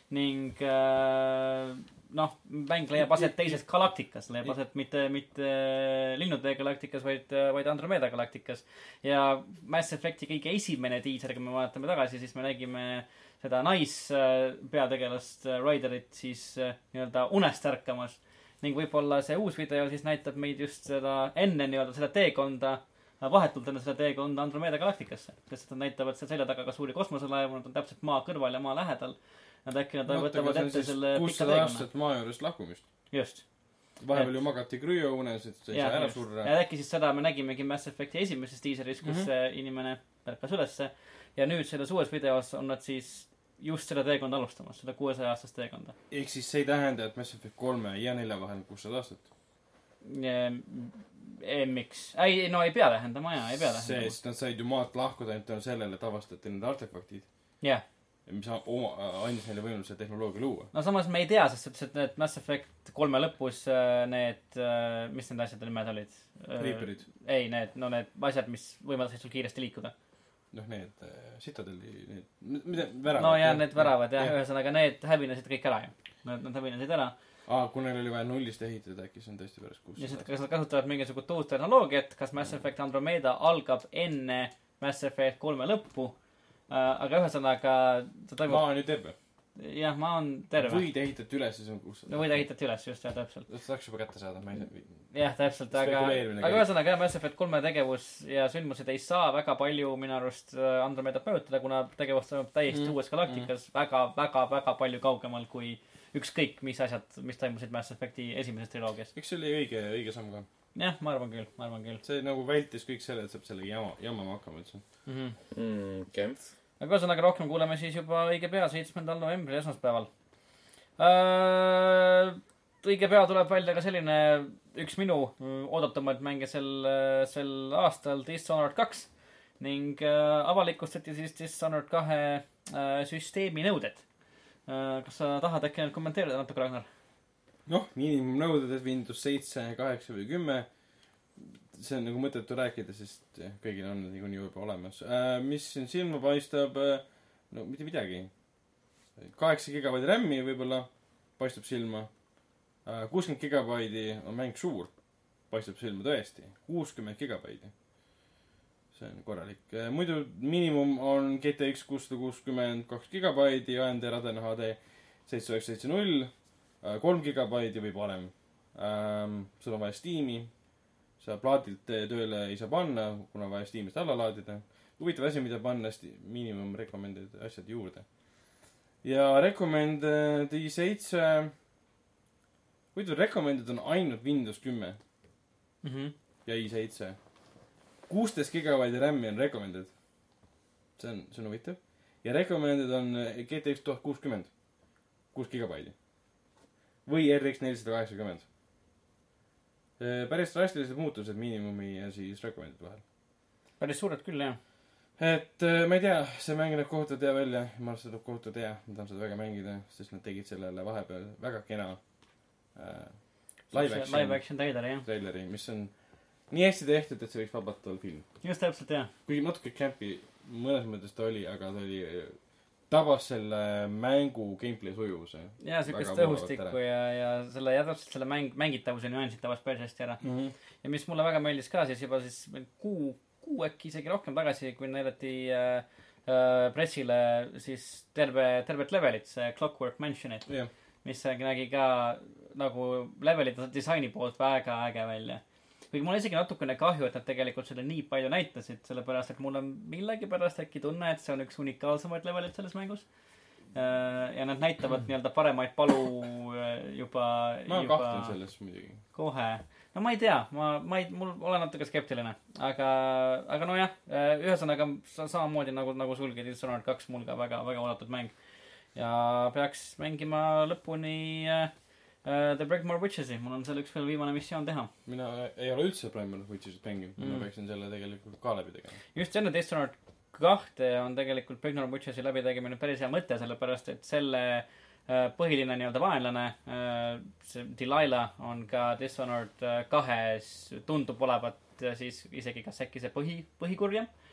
ning äh, noh, mäng leiab aset teises galaktikas, leiab aset mitte, mitte Linnude galaktikas, vaid, vaid Andromeda galaktikas. Ja Mass Effecti kõige esimene diiser, kui me vaatame tagasi, siis me nägime seda naispeategelast Ryderit siis nii-öelda unest ärkamas. Ning võib-olla see uus video siis näitab meid just seda enne nii-öelda seda teekonda, vahetult enne seda teekonda Andromeda galaktikasse. Sest nad näitavad seal selja taga ka suuri kosmoselaevu, nad on täpselt maa kõrval ja maa lähedal. Nad äkki nad võtavad ette selle pika kuussada aastat maa juurest lahkumist. Just. Vahepeal ju magati krüüounes, et sa ei saa ära surra. Ja äkki siis seda me nägimegi Mass Effecti esimeses teaseris, kus mm -hmm. inimene pärkas ülesse. Ja nüüd selles uues videos on nad siis just seda teekonda alustamas, seda kuuesaja aastast teekonda. Ehk siis see ei tähenda, et Mass Effect kolme ja nelja vahel kuussada aastat? E, miks? Ei, no ei pea tähendama, jaa, ei pea tähendama. Sest nad said ju maalt lahkuda ainult sellele, et avastati need artefaktid. Jah. Yeah. Mis oma, andis neile võimaluse tehnoloogia luua. No samas me ei tea, sest et need Mass Effect kolme lõpus need, mis need asjad nimed olid? Reaperid. Ei, need, no need asjad, mis võimaldasid sul kiiresti liikuda. Noh, need Citadelli, need, mida, väravad. No jah, need väravad jah, ühesõnaga need hävinesid kõik ära ju. Nad, nad hävinesid ära. Aa, kui neil oli vaja nullist ehitada, äkki see on tõesti pärast kuussada. Ja kas nad kasutavad mingisugust uut tehnoloogiat, kas Mass Effect Andromeda algab enne Mass Effect kolme lõppu, aga ühesõnaga ta toimub... Maa on ju terve. Jah, maa on terve. Võid ehitati üles ja see on kuussada. No võid ehitati üles, just, jah, täpselt. Saaks juba kätte saada, ma ei saa... Jah, täpselt, aga, aga ühesõnaga jah, Mass Effect kolme tegevus ja sündmused ei saa väga palju minu arust Andromedat mõjutada, kuna tegevus toimub täiesti mm. uues galaktikas mm. väga, väga, väga palju kaugemal kui ükskõik mis asjad, mis toimusid Mass Effecti esimeses triloogias. Eks see oli õige, õige samm ka. Jah, ma arvan küll, ma arvan küll. See nagu vältis kõik selle, et saab selle jama, jamama hakkama üldse. Mm-hmm. Mm, okay. Aga ühesõnaga rohkem kuuleme siis juba õige pea seitsmendal novembril esmaspäeval. Äh, õige pea tuleb välja ka selline üks minu oodatumaid mänge sel, sel aastal Dishonored kaks ning äh, avalikustati siis Dishonored kahe äh, süsteemi nõuded. Äh, kas sa tahad äkki need kommenteerida natuke, Ragnar? Noh, miinimumnõuded, et Windows seitse, kaheksa või kümme. See on nagu mõttetu rääkida, sest kõigil on niikuinii juba olemas. Äh, mis siin silma paistab? No mitte midagi. kaheksa gigabaidi RAM-i võib-olla paistab silma. Äh, kuuskümmend gigabaidi on mäng suur. Paistab silma tõesti. kuuskümmend gigabaidi. See on korralik. Äh, muidu minimum on G T X kuussada kuuskümmend kaks gigabaidi, A M D Radeon H D seitse üheksa seitse null, äh, kolm gigabaidi või parem. Äh, sul on vaja Steam'i. Sa plaadilt tööle ei saa panna, kuna vaja Steamist alla laadida. Huvitav asi, mida panna miinimum recommended asjad juurde. Ja recommended i seitse... Huvitav, recommended on ainult Windows kümme mm-hmm. ja i seitse. kuusteist gigabaidi RAM-i on recommended. See on, see on huvitav. Ja recommended on G T X tuhat kuuskümmend. kuus gigabaidi. Või R X nelisada kaheksakümmend. Päris drastilised muutused miinimumi ja siis recommended vahel. Päris suured küll, jah. Et ma ei tea, see mäng näeb kohutavalt hea välja. Ma arvan, seda kohutavalt hea. Ma tahan seda väga mängida, sest nad tegid sellele vahepeal väga kena äh, live action, live action traileri, jah. Traileri, mis on nii hästi tehtud, et see võiks vabalt olla film. Just täpselt, jah. Kuigi natuke campi mõnes mõttes ta oli, aga ta oli... tabas selle mängu gameplay sujuvuse. Jaa, sükest õhustikku ja, ja selle jätavalt selle mäng, mängitavuse nüansid tabas päris hästi ära. Mm-hmm. Ja mis mulle väga meeldis ka siis juba siis kuu, kuu äkki isegi rohkem tagasi, kui näidati äh, äh, pressile siis terve, tervet levelit, see Clockwork Mansionit, yeah. mis nägi ka nagu levelit disaini poolt väga äge välja. Kuigi mul isegi natukene kahju, et nad tegelikult selle nii palju näitasid, sellepärast, et mul on millegi pärast äkki tunne, et see on üks unikaalsemaid levelit selles mängus. Ja nad näitavad mm. nii-öelda paremaid palu juba... Ma juba kahtlen selles muidugi. Kohe. No ma ei tea, ma, ma ei, mul olen natuke skeptiline. Aga, aga no jah, ühesõnaga samamoodi nagu, nagu sulgi Dishonored kaks mul ka väga, väga oodatud mäng. Ja peaks mängima lõpuni... Uh, The Bregmore Witchesi, mul on seal üks veel viimane missioon teha. Mina ei ole üldse Bregmore Witchesit mänginud, mm. ma peaksin selle tegelikult ka läbi tegema. Just enne Dishonored kahte on tegelikult Bregmore Witchesi läbi tegemine päris hea mõte, sellepärast et selle uh, põhiline nii-öelda vaenlane, uh, see Delilah on ka Dishonored kahes tundub olevat siis isegi kas äkki see põhi, põhikurja.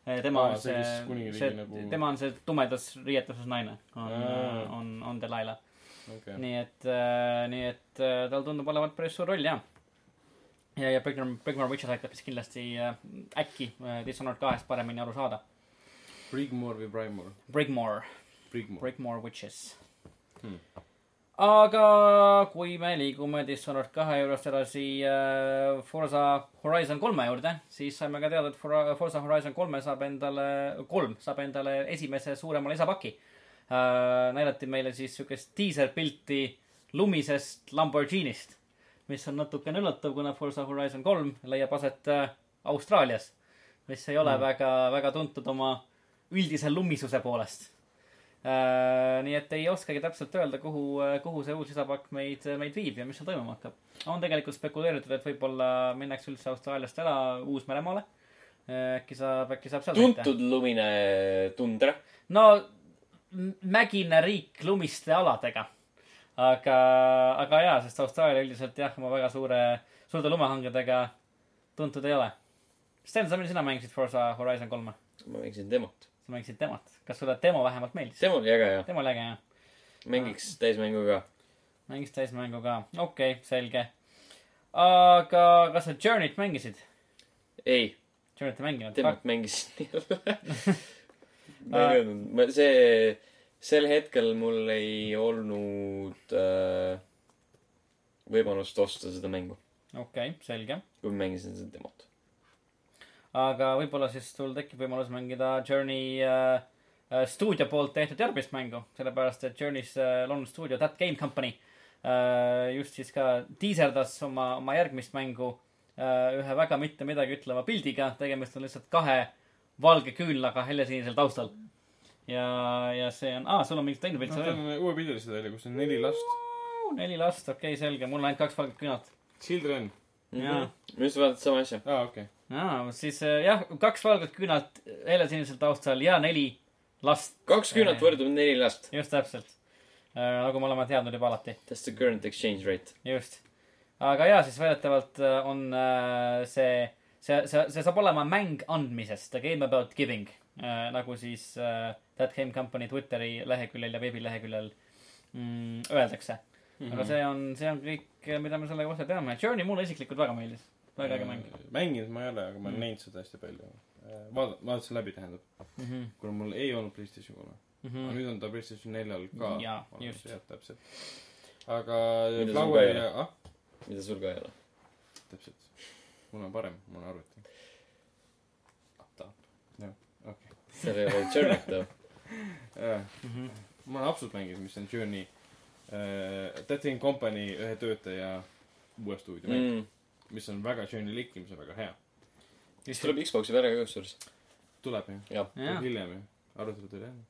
tema Aa, on see, see, kes kuningriigi see, nagu- tema on see tumedas riietuses naine. On, Aa. on, on Delilah. Okay. Nii et, nii et tal tundub olevat päris suur roll, jah. Ja, ja Brigmore, Brigmore Witches aitab siis kindlasti äkki Dishonored kahest paremini aru saada. Brigmore või Brigmore? Brigmore. Brigmore. Brigmore Witches. Hmm. Aga kui me liigume Dishonored kahe juurest edasi äh, Forza Horizon kolme juurde, siis saime ka teada, et For- Forza Horizon kolme saab endale, kolm saab endale esimese suurema lisapaki. Äh, näidati meile siis sükest teaser-pilti lumisest Lamborghinist, mis on natukene üllatav, kuna Forza Horizon kolm leiab aset äh, Austraalias, mis ei ole mm. väga, väga tuntud oma üldise lumisuse poolest. Uh, nii et ei oskagi täpselt öelda, kuhu, kuhu see uus lisapakk meid, meid viib ja mis seal toimuma hakkab. On tegelikult spekuleeritud, et võib-olla minnakse üldse Austraaliast ära Uus-Meremaale. Äkki saab, äkki saab seal tuntud võita. Lumine tundra. No, mägine riik lumiste aladega. Aga, aga jaa, sest Austraalia üldiselt jah, oma väga suure, suurte lumehangedega tuntud ei ole. Sten, sa sina mängisid Forza Horizon kolme? Ma mängisin demot. Sa mängisid demot. Kas sulle demo vähemalt meeldis? Demo oli äge, jah. Demo oli äge, jah. Mängiks täismängu ka. Mängiks täismängu ka. Okei, okay, selge. Aga kas sa Journey't mängisid? Ei. Journey't ei mänginud? Demot mängisin ma ei öelnud. Ma, see, sel hetkel mul ei olnud äh, võimalust osta seda mängu. Okei, okay, selge. Kui mängisin seda demot. Aga võib-olla siis sul tekib võimalus mängida Journey äh, stuudio poolt tehtud järgmist mängu. Sellepärast, et Journey's äh, London stuudio That Game Company äh, just siis ka teaserdas oma, oma järgmist mängu äh, ühe väga mitte midagi ütleva pildiga. Tegemist on lihtsalt kahe valge küünlaga hellesinisel taustal. Ja, ja see on... Aa, sul on mingit teine pilt no, seal veel? Uue pildil seda oli, kus on neli last. Neli last, okei, okay, selge. Mul on ainult kaks valget küünalt. Children. Mm-hmm. Just vaadata sama asja. Aa, okei. Okay. Aa, siis jah, kaks valget küünalt hellesinisel taustal ja neli last. Kaks küünalt võrdub neli last. Just täpselt. Nagu me oleme teadnud juba alati. That's the current exchange rate. Just. Aga jaa, siis väidetavalt on see, see, see, see saab olema mäng andmisest. A game about giving. Nagu siis That Game Company Twitteri leheküljel ja veebileheküljel mm, öeldakse. Mm-hmm. Aga see on, see on kõik, mida me sellega kohta teame. Journey mulle isiklikult väga meeldis. Väga äge mäng. Mänginud ma ei ole, aga ma olen mm. näinud seda hästi palju. Vaad, vaadasin läbi, tähendab. Mm-hmm. Kuna mul ei olnud PlayStation kolme. Mm-hmm. Aga nüüd on ta PlayStation neljal ka. Jaa, just. Jah, täpselt. Aga... Mida sul ka ei ole? Ah? Mida sul ka ei ole? Täpselt. Mul on parem, mul on arvuti. Ah, tahab. Jah, okei. Okay. Seal ei ole Journey't too. mm-hmm. Ma olen absoluut mänginud, mis on Journey uh, That Game Company ühe töötaja uue stuudio mäng. Mm. Mis on väga Journey-lik, mis on väga hea. Mis tuleb Xbox'i verega kusjuures? Tuleb jah. Ja. Tuleb hiljem jah. Arvutada tuli jah.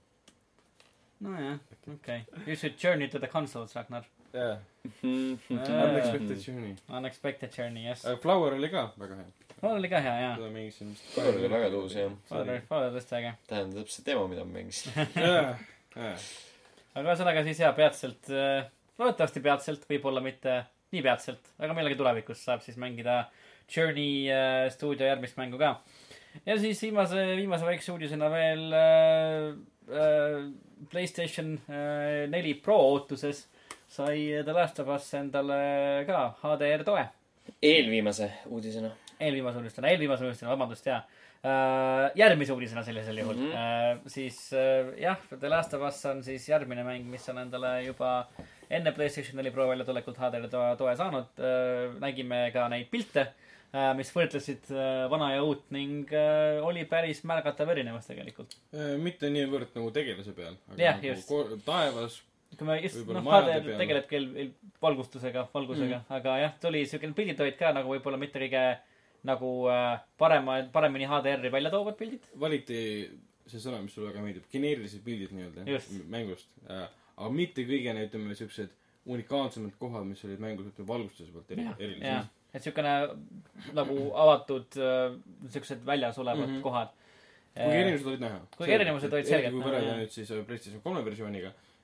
No jah, okei. Okay. You should journey to the consoles, Ragnar. Yeah. Unexpected Journey. Unexpected Journey, yes. Aga Flower oli ka väga hea. Flower oli ka hea, jah. Seda mängisin. Flower oli väga tuus, jah. Flower oli tõesti äge. Tähendab täpselt demo, mida ma mängisin. Jah, jah. Aga sellega siis jah, peatselt, loodetavasti peatselt, võib-olla mitte nii peatselt, aga millegi tulevikus saab siis mängida Journey äh, stuudio järgmist mängu ka. Ja siis viimase, viimase väikse uudisena veel äh, äh, PlayStation äh, neli Pro ootuses sai The Last of Us endale ka H D R toe. Eelviimase uudisena. Eelviimase uudisena, eelviimase uudisena, vabandust, jah. Uh, järgmise uudisena sellisel juhul mm-hmm. uh, siis uh, jah, The Last of Us on siis järgmine mäng, mis on endale juba enne PlayStation neli Pro väljatulekut H D R toe, toe saanud. uh, nägime ka neid pilte, uh, mis võrdlesid uh, vana ja uut ning uh, oli päris märgatav erinevus tegelikult. Mitte niivõrd nagu tegelase peal, aga jah, nagu just. taevas kui me just, noh, H D R tegeleb kell valgustusega, valgusega, mm. aga jah, tuli siuke pildid olid ka nagu võib-olla mitte kõige nagu äh, parema, paremini H D R-i välja toovad pildid. Valiti see sõna, mis sulle väga meeldib. Geneerilised pildid nii-öelda mängust. Äh, aga mitte kõige need, ütleme, sellised unikaalsemad kohad, mis olid mängus, ütleme, valgustuse poolt eri, erilised. Jah, et siukene nagu avatud äh, siuksed väljas olevad mm-hmm. kohad. Kuigi erinevused olid näha. Kuigi erinevused olid selgelt näha. Kui võrrelda nüüd siis PlayStation kolme versiooniga,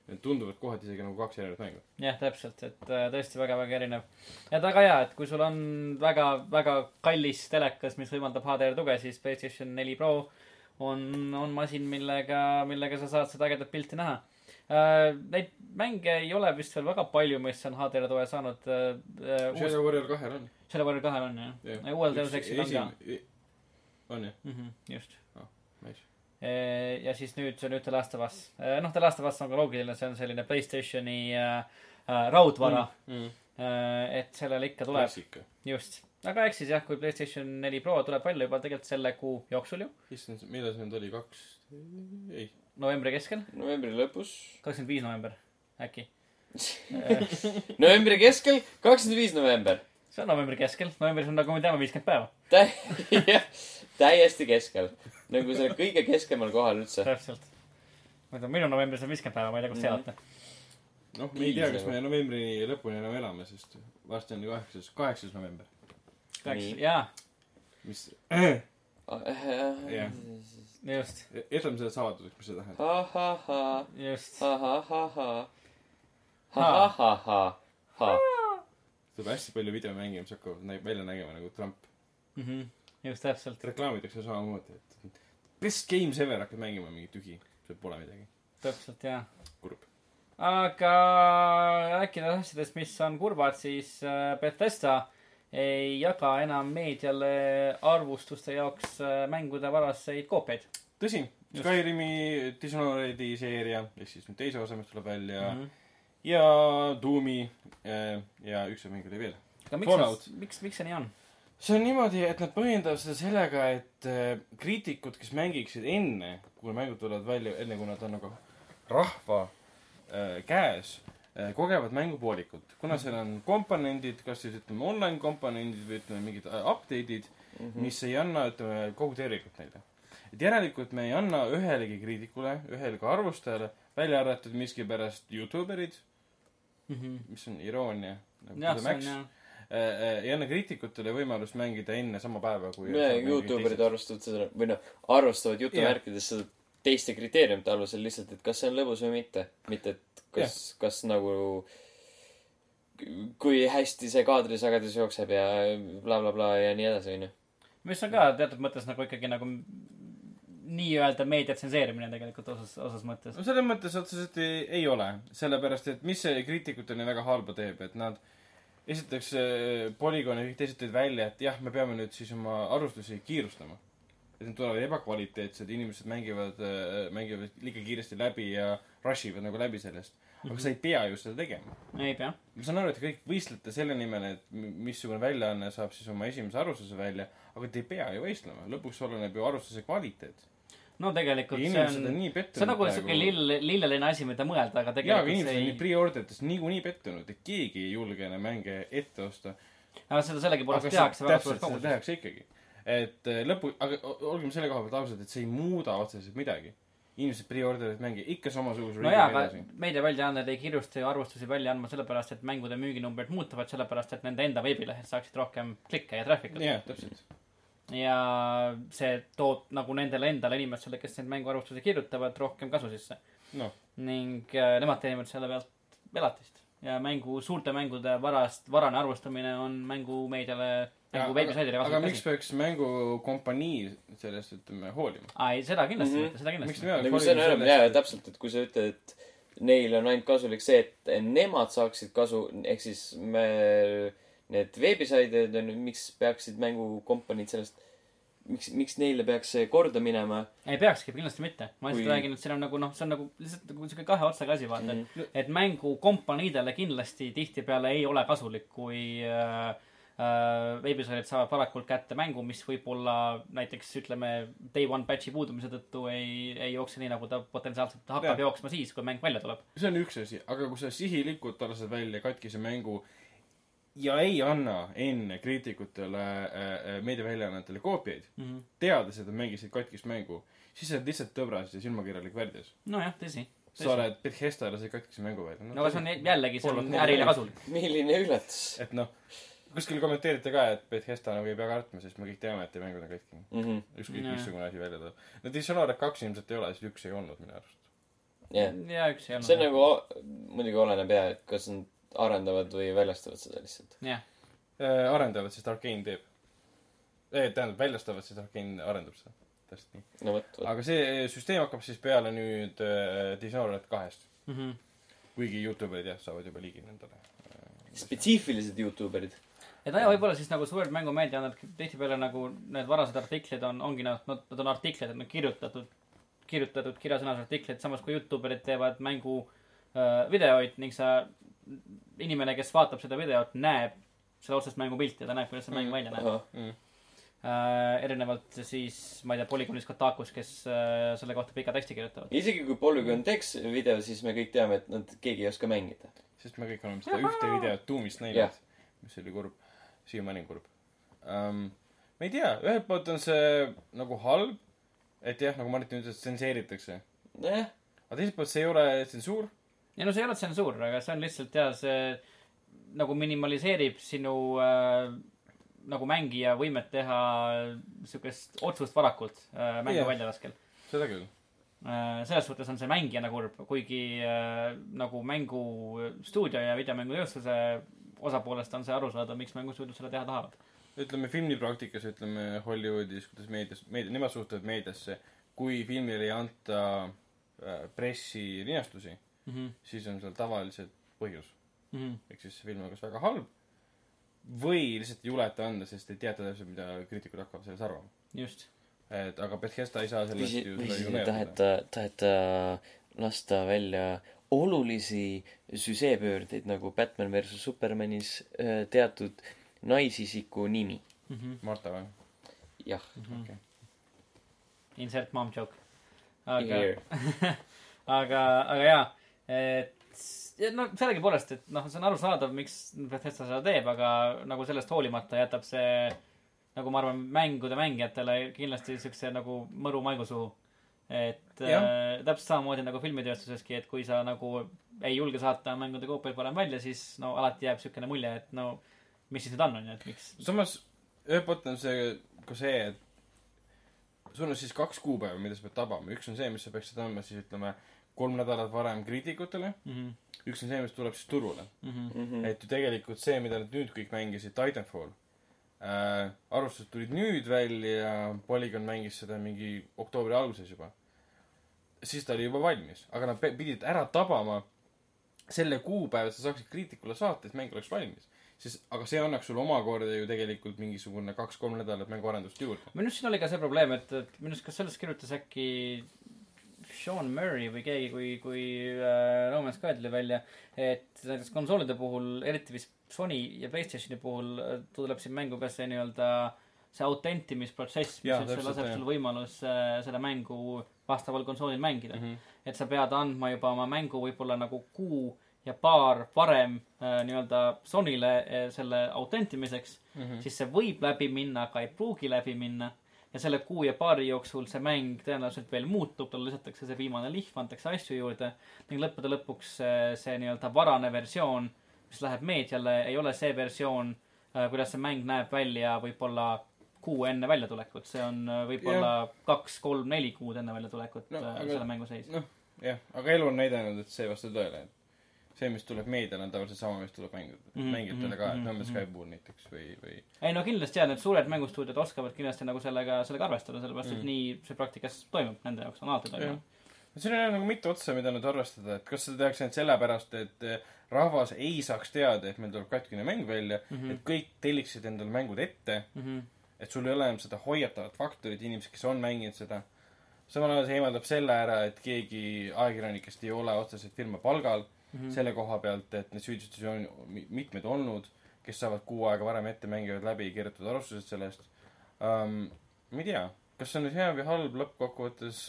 Need tunduvad kohati isegi nagu kaks erinevat mängu. jah, täpselt, et tõesti väga-väga erinev. ja väga hea, et kui sul on väga-väga kallis telekas, mis võimaldab H D R tuge, siis PlayStation neli Pro on, on masin, millega, millega sa saad seda ägedat pilti näha. Neid mänge ei ole vist veel väga palju, mis on H D R tuge saanud. Shadow Warrior kahel on. Shadow Warrior kahel on, jah. ja uuel Deus Exil on ka. on, jah? Mm-hmm, just. Oh, nice. Ja siis nüüd, nüüd The Last of Us. Noh, The Last of Us on ka loogiline, see on selline PlayStationi äh, raudvara mm,. Mm. Et sellele ikka tuleb. Klassika. Just. Aga eks siis jah, kui PlayStation neli Pro tuleb välja juba tegelikult selle kuu jooksul ju. Issand, millal see nüüd oli? Kaks? Ei. Novembri keskel. Novembri lõpus. kakskümmend viis november. Äkki. Novembri keskel. kakskümmend viis november. See on novembri keskel. Novembris on nagu me teame viiskümmend päeva. Tä- jah, täiesti keskel. Nagu selle kõige keskemal kohal üldse. Täpselt. Ma ei tea, minu novembris on viiskümmend päeva, ma ei tea, kus te elate. Noh, me ei tea, kas me novembri lõpuni enam elame, sest varsti on kaheksas, kaheksas november. Kaheksas, jaa. Mis? jah. Just. Jätame seda saladuseks, mis see tähendab. Ha-ha-ha. Just. Ha-ha-ha-ha. Ha-ha-ha-ha. Tuleb hästi palju videomänge, mis hakkavad nä- välja nägema nagu Trump. Mhm. Just täpselt. Reklaamitakse samamoodi, et best games ever hakkad mängima mingi tühi. See pole midagi. Täpselt, jah. Kurb. Aga rääkides asjadest, mis on kurvad, siis Bethesda ei jaga enam meediale arvustuste jaoks mängude varaseid koopiaid. Tõsi. Skyrimi Dishonored'i seeria, ehk siis nüüd teise osa, mis tuleb välja. Mm-hmm. Ja Doomi ja üks mäng oli veel. Aga miks, miks, miks see nii on? See on niimoodi, et nad põhjendavad seda sellega, et kriitikud, kes mängiksid enne, kui mängud tulevad välja, enne kui nad on nagu rahva äh, käes, äh, kogevad mängu poolikult. Kuna seal on komponendid, kas siis ütleme online komponendid või ütleme mingid update'id, mm-hmm. mis ei anna, ütleme, kogu tervikut neile. Et järelikult me ei anna ühelegi kriitikule, ühelegi arvustajale välja arvatud miskipärast YouTuberid, mm-hmm. mis on iroonia. Nagu jah, see on jah. Ei anna kriitikutele võimalust mängida enne sama päeva kui ja, YouTuberid arvustavad seda või noh, arvustavad jutumärkides seda teiste kriteeriumite alusel lihtsalt, et kas see on lõbus või mitte. Mitte, et kas, kas nagu kui hästi see kaadrisagedus jookseb ja bla bla bla ja nii edasi, on ju. Mis on ka teatud mõttes nagu ikkagi nagu nii-öelda meedia tsenseerimine tegelikult osas, osas mõttes. No selles mõttes otseselt ei, ei ole. Sellepärast, et mis see kriitikuteni väga halba teeb, et nad esiteks Polygon ja kõik teised tõid välja, et jah, me peame nüüd siis oma arvustusi kiirustama. Et need tulevad ebakvaliteetsed, inimesed mängivad, mängivad liiga kiiresti läbi ja rushivad nagu läbi sellest. Aga mm-hmm. sa ei pea ju seda tegema. Ei pea. Ma saan aru, et kõik võistlete selle nimel, et missugune väljaanne saab siis oma esimese arvustuse välja, aga te ei pea ju võistlema. Lõpuks oleneb ju arvustuse kvaliteet. No tegelikult ja see on, see on nagu siuke lill, lilleline asi, mida mõelda, aga tegelikult jaa, aga inimesed ei... on nii pre-orderitest nii, nii pettunud, et keegi ei julge enam mänge ette osta. Aga seda sellegi poolest tehakse väga suures koguses. Seda tehakse ikkagi. Et lõpu, aga olgem selle koha pealt ausalt, et see ei muuda otseselt midagi. Inimesed pre-orderid mängi ikka samasuguse no jaa, aga meediaväljaanded ei kirjusta ju arvustusi välja andma sellepärast, et mängude müüginumbrid muutuvad sellepärast, et nende enda veebilehed saaksid rohkem klikke ja traffic'ut. Jaa, täpselt. Ja see tood nagu nendele endale inimestele, kes neid mänguarvustusi kirjutavad, rohkem kasu sisse. No. Ning äh, nemad teenivad selle pealt elatist. Ja mängu, suurte mängude varast, varane arvustamine on mängumeediale, mängu veebisaidile aga, aga miks peaks mängukompanii sellest, ütleme, hoolima? Ai, seda kindlasti mm-hmm. mitte, seda kindlasti mitte. Nagu see on enam, jaa, täpselt, et kui sa ütled, et neil on ainult kasulik see, et nemad saaksid kasu, ehk siis me need veebisaided on, miks peaksid mängukompaniid sellest, miks, miks neile peaks see korda minema? Ei peakski, kindlasti mitte. Ma lihtsalt kui... räägin, et siin on nagu, noh, see on nagu lihtsalt nagu siuke kahe otsaga asi, vaata. Mm-hmm. Et mängukompaniidele kindlasti tihtipeale ei ole kasulik, kui äh, äh, veebisaidid saavad varakult kätte mängu, mis võib-olla näiteks, ütleme, day one patchi puudumise tõttu ei, ei jookse nii, nagu ta potentsiaalselt hakkab ja. jooksma siis, kui mäng välja tuleb. See on üks asi, aga kui sa sihilikult lased välja katkise mängu ja ei anna enne kriitikutele äh, meediaväljaannetele koopiaid, mm-hmm. teades, et nad mängisid katkist mängu, siis sa oled lihtsalt tõbras ja silmakirjalik värdjas. No jah, tõsi. Sa oled Bethesda ja see katkise mängu välja. No aga see on jällegi, see on ärile kasulik. Milline üllatus. Et noh, kuskil kommenteerite ka, et Bethesda nagu ei pea kartma, sest me kõik teame, et ei mängud on katki. Mm-hmm. Ükskõik missugune asi välja tuleb. No Dishonored kaks ilmselt ei ole, siis üks ei olnud minu arust. yeah. ja üks ei olnud. see nagu muidugi oleneb jah, et kas nad arendavad või väljastavad seda lihtsalt. jah yeah. Arendavad, sest Arkane teeb. Tähendab, väljastavad, sest Arkane arendab seda. Täpselt nii. No võt, võt. Aga see süsteem hakkab siis peale nüüd uh, Dishonored kahest. mm-hmm. kuigi YouTuberid jah, saavad juba ligi nendele uh, spetsiifilised YouTuberid. et aja võib-olla siis nagu suured mängumeedia nad tihtipeale nagu need varased artiklid on, ongi nad, nad on artiklid, et nad kirjutatud kirjutatud kirjasõnas artiklid, samas kui YouTuberid teevad mängu uh, videoid ning sa inimene, kes vaatab seda videot, näeb selle otsest mängu pilti ja ta näeb, kuidas see mäng mm. välja näeb. Mm. Uh, erinevalt siis, ma ei tea, Polygonis Kotakus, kes uh, selle kohta pika teksti kirjutavad. Isegi kui Polygon teeks video, siis me kõik teame, et nad keegi ei oska mängida. Sest me kõik oleme seda Jaha. ühte videot tuumist näinud, mis oli kurb. Siiamaani kurb. Um, ma ei tea, ühelt poolt on see nagu halb, et jah, nagu Martin ütles, tsenseeritakse. Jah. Aga teiselt poolt see ei ole tsensuur. Ja no see ei ole tsensuur, aga see on lihtsalt jah, see nagu minimaliseerib sinu äh, nagu mängija võimet teha sükest otsust varakult äh, mängu yeah. välja laskel. Seda küll. Äh, selles suhtes on see mängijana kurb, kuigi äh, nagu mängustuudio ja videomängutööstuse osapoolest on see arusaadav, miks mängustuudiod seda teha tahavad. Ütleme filmipraktikas, ütleme Hollywoodis, kuidas meedias, meedia, nemad suhtavad meediasse, kui filmile ei anta äh, pressi linastusi, mm-hmm. siis on seal tavaliselt põhjus. Mm-hmm. Ehk siis see film on kas väga halb või lihtsalt ei juleta anda, sest ei teata täpselt, mida kriitikud hakkavad sellest arvama. Just. Et, aga Bethesda ei saa sellest või, ju või siis taheta, taheta lasta välja olulisi süseepöördeid nagu Batman versus Supermanis teatud naisisiku nimi. Mm-hmm. Marta või? Jah. Mm-hmm. Okay. Insert mom joke. Aga, aga, aga jaa, et ja no sellegipoolest, et noh, see on arusaadav, miks Bethesda seda teeb, aga nagu sellest hoolimata jätab see, nagu ma arvan, mängude mängijatele kindlasti siukse nagu mõru maigusuhu. Et äh, täpselt samamoodi nagu filmitööstuseski, et kui sa nagu ei julge saata mängude koopiaid parem välja, siis no alati jääb siukene mulje, et no mis siis nüüd on, on ju, et miks. Samas, ühe poolt on see ka see, et sul on siis kaks kuupäeva, mida sa pead tabama. Üks on see, mis sa peaksid andma siis ütleme kolm nädalat varem kriitikutele. Mm-hmm. Üks on see, mis tuleb siis turule. Mm-hmm. Et ju tegelikult see, mida nad nüüd kõik mängisid, Titanfall, äh, arvustused tulid nüüd välja ja Polygon mängis seda mingi oktoobri alguses juba. Siis ta oli juba valmis. Aga nad pidid ära tabama selle kuupäeva, et sa saaksid kriitikule saata, et mäng oleks valmis. Siis, aga see annaks sulle omakorda ju tegelikult mingisugune kaks-kolm nädalat mänguarendust juurde. Minu arust siin oli ka see probleem, et, et minu arust kas sellest kirjutas äkki Sean Murray või keegi, kui, kui äh, No Man's Sky tuli välja, et näiteks konsoolide puhul, eriti vist Sony ja PlayStationi puhul tuleb siin mängu ka see nii-öelda see autentimisprotsess, mis üldse laseb sulle võimalus äh, selle mängu vastaval konsoolil mängida. Mm-hmm. Et sa pead andma juba oma mängu võib-olla nagu kuu ja paar varem äh, nii-öelda Sonyle äh, selle autentimiseks, mm-hmm. siis see võib läbi minna, aga ei pruugi läbi minna. Ja selle kuu ja paari jooksul see mäng tõenäoliselt veel muutub, talle lisatakse see viimane lihv, antakse asju juurde ning lõppude lõpuks see, see nii-öelda varane versioon, mis läheb meediale, ei ole see versioon, äh, kuidas see mäng näeb välja võib-olla kuu enne väljatulekut. See on äh, võib-olla ja. kaks, kolm, neli kuud enne väljatulekut no, äh, selle mängu seis. Noh, jah, aga elu on näidanud, et see vastu tõele. See, mis tuleb meediale, on tavaliselt sama, mis tuleb mängijatele, mm-hmm, mängijatele ka, et No Man's Sky puhul näiteks või, või... Ei no kindlasti jah, need suured mängustuudiod oskavad kindlasti nagu sellega, sellega arvestada, sellepärast, mm. et nii see praktikas toimub, nende jaoks on alati toimub. siin on nagu mitu otsa, mida nüüd arvestada, et kas seda tehakse ainult sellepärast, et rahvas ei saaks teada, et meil tuleb katkine mäng välja, mm-hmm. et kõik telliksid endale mängud ette, mm-hmm. et sul ei ole enam seda hoiatavat faktorit, inimesed, kes on mänginud seda. Samal ajal see eemaldab selle ära, et keegi ajakirjanikest ei ole otseselt firma palgal, mm-hmm. selle koha pealt, et need süüdistusi on mitmed olnud, kes saavad kuu aega varem ette mängivad läbi kirjutatud arvustused sellest. Um, ma ei tea, kas see on nüüd hea või halb lõppkokkuvõttes?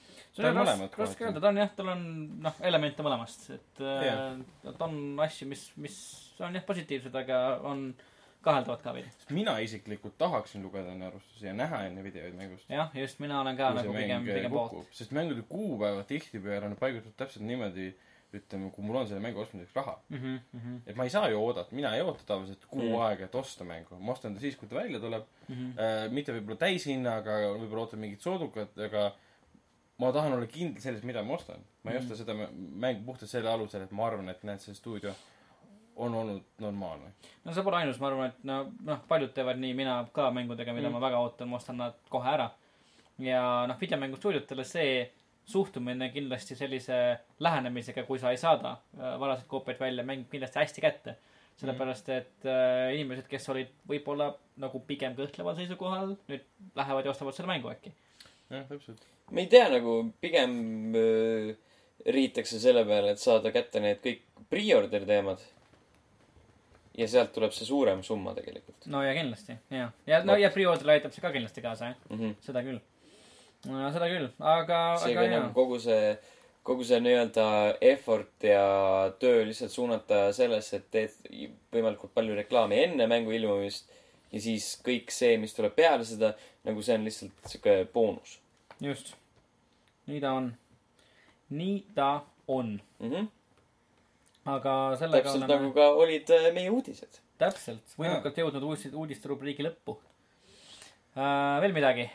Ta on mõlemad. Raske öelda, ta on jah, tal on noh, elemente mõlemast. Et yeah. ta on asju, mis, mis on jah positiivsed, aga on kaheldavad ka veidi. Mina isiklikult tahaksin lugeda enne arvustusi ja näha enne videoid mängust. jah, just mina olen ka nagu pigem, pigem poolt. Sest mängude kuupäeva tihtipeale on paigutud täpselt niimoodi, ütleme, kui mul on selle mängu ostmiseks raha. Mm-hmm, mm-hmm. Et ma ei saa ju oodata, mina ei oota tavaliselt kuu mm-hmm. aega, et osta mängu. Ma ostan ta siis, kui ta välja tuleb. Mm-hmm. Äh, mitte võib-olla täishinna, aga võib-olla ootan mingit soodukat, aga ma tahan olla kindel selles, mida ma ostan. Ma ei mm. osta seda mängu puhtalt selle alusel, et ma arvan, et näed, see stuudio on olnud normaalne. No see pole ainus, ma arvan, et no, noh, paljud teevad nii, mina ka mängudega, mida mm. ma väga ootan, ma ostan nad kohe ära. Ja noh, videomängustuudiotele see suhtumine kindlasti sellise lähenemisega, kui sa ei saada varased koopiaid välja, mäng kindlasti hästi kätte. Sellepärast, et äh, inimesed, kes olid võib-olla nagu pigem kõhtleval seisukohal, nüüd lähevad ja ostavad selle mängu äkki. Jah, täpselt. Me ei tea, nagu pigem äh, riitakse selle peale, et saada kätte need kõik pre-order teemad. Ja sealt tuleb see suurem summa tegelikult. No ja kindlasti, jah. Ja, no, ja pre-order aitab see ka kindlasti kaasa, jah. Mm -hmm. Seda küll. No, seda küll, aga... Seega aga, nagu kogu see... kogu see nii-öelda effort ja töö lihtsalt suunata sellesse, et teed võimalikult palju reklaami enne mängu ilmumist ja siis kõik see, mis tuleb peale seda, nagu see on lihtsalt siuke boonus. Just. Nii ta on. Nii ta on. Mm-hmm. Aga sellega täpselt oleme... nagu ka olid meie uudised. Täpselt. Võimukalt jõudnud uudiste, uudiste rubriigi lõppu. Uh, veel midagi?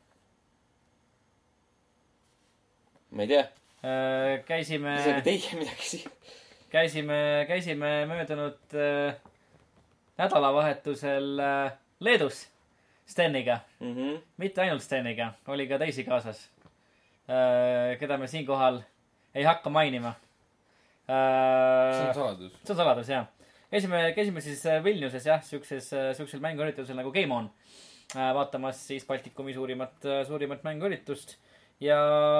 Ma ei tea. Käisime isegi teie midagi siin käisime, käisime möödunud äh, nädalavahetusel äh, Leedus Steniga mm -hmm. mitte ainult Steniga, oli ka teisi kaasas äh, keda me siinkohal ei hakka mainima äh, see on saladus see on saladus, jah. Käisime, käisime siis Vilniuses, jah, siukses, siuksel mänguüritusel nagu Game On äh, vaatamas siis Baltikumi suurimat, suurimat mänguüritust. Ja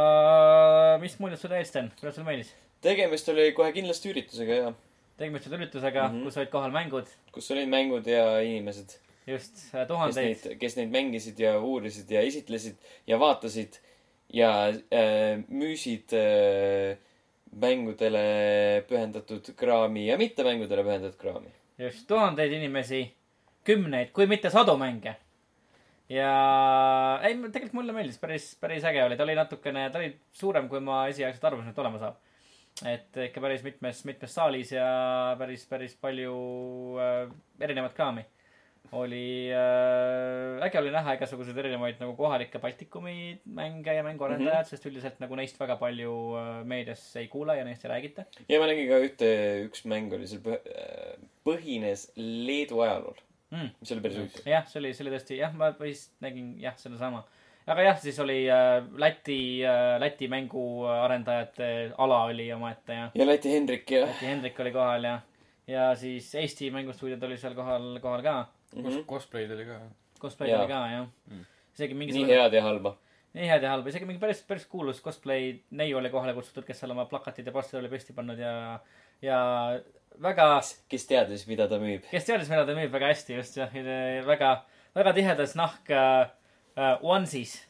mis muljed sulle jäi, Sten? Kuidas sulle meeldis? Tegemist oli kohe kindlasti üritusega, jah. Tegemist oli üritusega, mm -hmm. kus olid kohal mängud. Kus olid mängud ja inimesed. Just, tuhandeid. Kes neid, kes neid mängisid ja uurisid ja esitlesid ja vaatasid ja äh, müüsid äh, mängudele pühendatud kraami ja mitte mängudele pühendatud kraami. Just, tuhandeid inimesi, kümneid, kui mitte sadu mänge. Ja ei, tegelikult mulle meeldis, päris, päris äge oli. Ta oli natukene, ta oli suurem, kui ma esialgselt arvasin, et olema saab. Et ikka päris mitmes, mitmes saalis ja päris, päris palju äh, erinevat kraami. Oli äh, äge oli näha igasuguseid erinevaid nagu kohalikke Baltikumi mänge ja mänguarendajad, mm -hmm. sest üldiselt nagu neist väga palju äh, meedias ei kuule ja neist ei räägita. Ja ma nägin ka ühte, üks mäng oli seal põhines Leedu ajalool. Mm. Mis oli päris huvitav. Jah, see oli, see oli tõesti, jah, ma vist nägin, jah, seda sama. Aga jah, siis oli äh, Läti, äh, Läti mänguarendajate ala oli omaette ja. Ja Läti Hendrik, jah. Läti Hendrik oli kohal ja. Ja siis Eesti mängustuudiod oli seal kohal, kohal ka. Mm -hmm. Cosplay'd oli ka. Cosplay'd oli ka, jah. Mm. Isegi mingi nii head ja halba. Nii head ja halba. Isegi mingi päris, päris kuulus cosplay neiu oli kohale kutsutud, kes seal oma plakatid ja postid oli püsti pannud ja, ja väga... Kes teadis, mida ta müüb. Kes teadis, mida ta müüb väga hästi just, jah. Väga, väga tihedas nahk uh, onesies.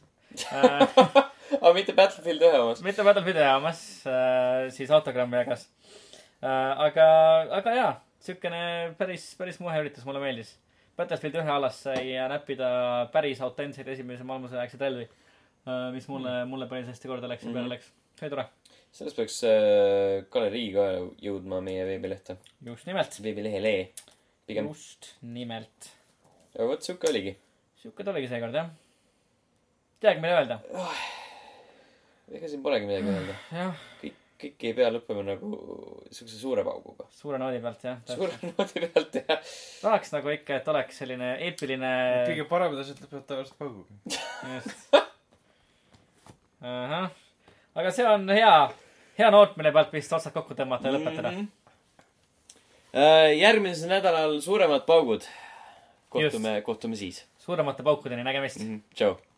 Aga mitte Battlefield ühe omas. Mitte Battlefield ühe omas, uh, siis autogrammi jagas. Uh, aga, aga jaa, sükene päris, päris muhe üritus, mulle meeldis. Battlefield ühe alas sai näppida päris autentseid esimese maailmasõja aegseid relvi, uh, mis mulle, mulle päris hästi korda läks ja mm -hmm. peale läks. See oli tore. Sellest peaks äh, galerii ka jõudma meie veebilehte. Just nimelt. Veebilehele. Pigem. Just nimelt. Ja võt, siuke oligi. Siuke ta oligi seekord, jah. Teagi, mida öelda? Oh, ega siin polegi midagi öelda. Jah. Kõik, kõik ei pea lõppema nagu siukse suure pauguga. Suure noodi pealt, jah. Suure noodi pealt, jah. Tahaks nagu ikka, et oleks selline eepiline... Kõige paremad asjad lõpevad tavaliselt pauguga. Just. Ahah. Aga see on hea, hea noot, mille pealt vist otsad kokku tõmmata ja lõpetada. Mm -hmm. Järgmisel nädalal suuremad paugud. Kohtume, kohtume siis. Suuremate paukudeni, nägemist. Mm -hmm. Tšau.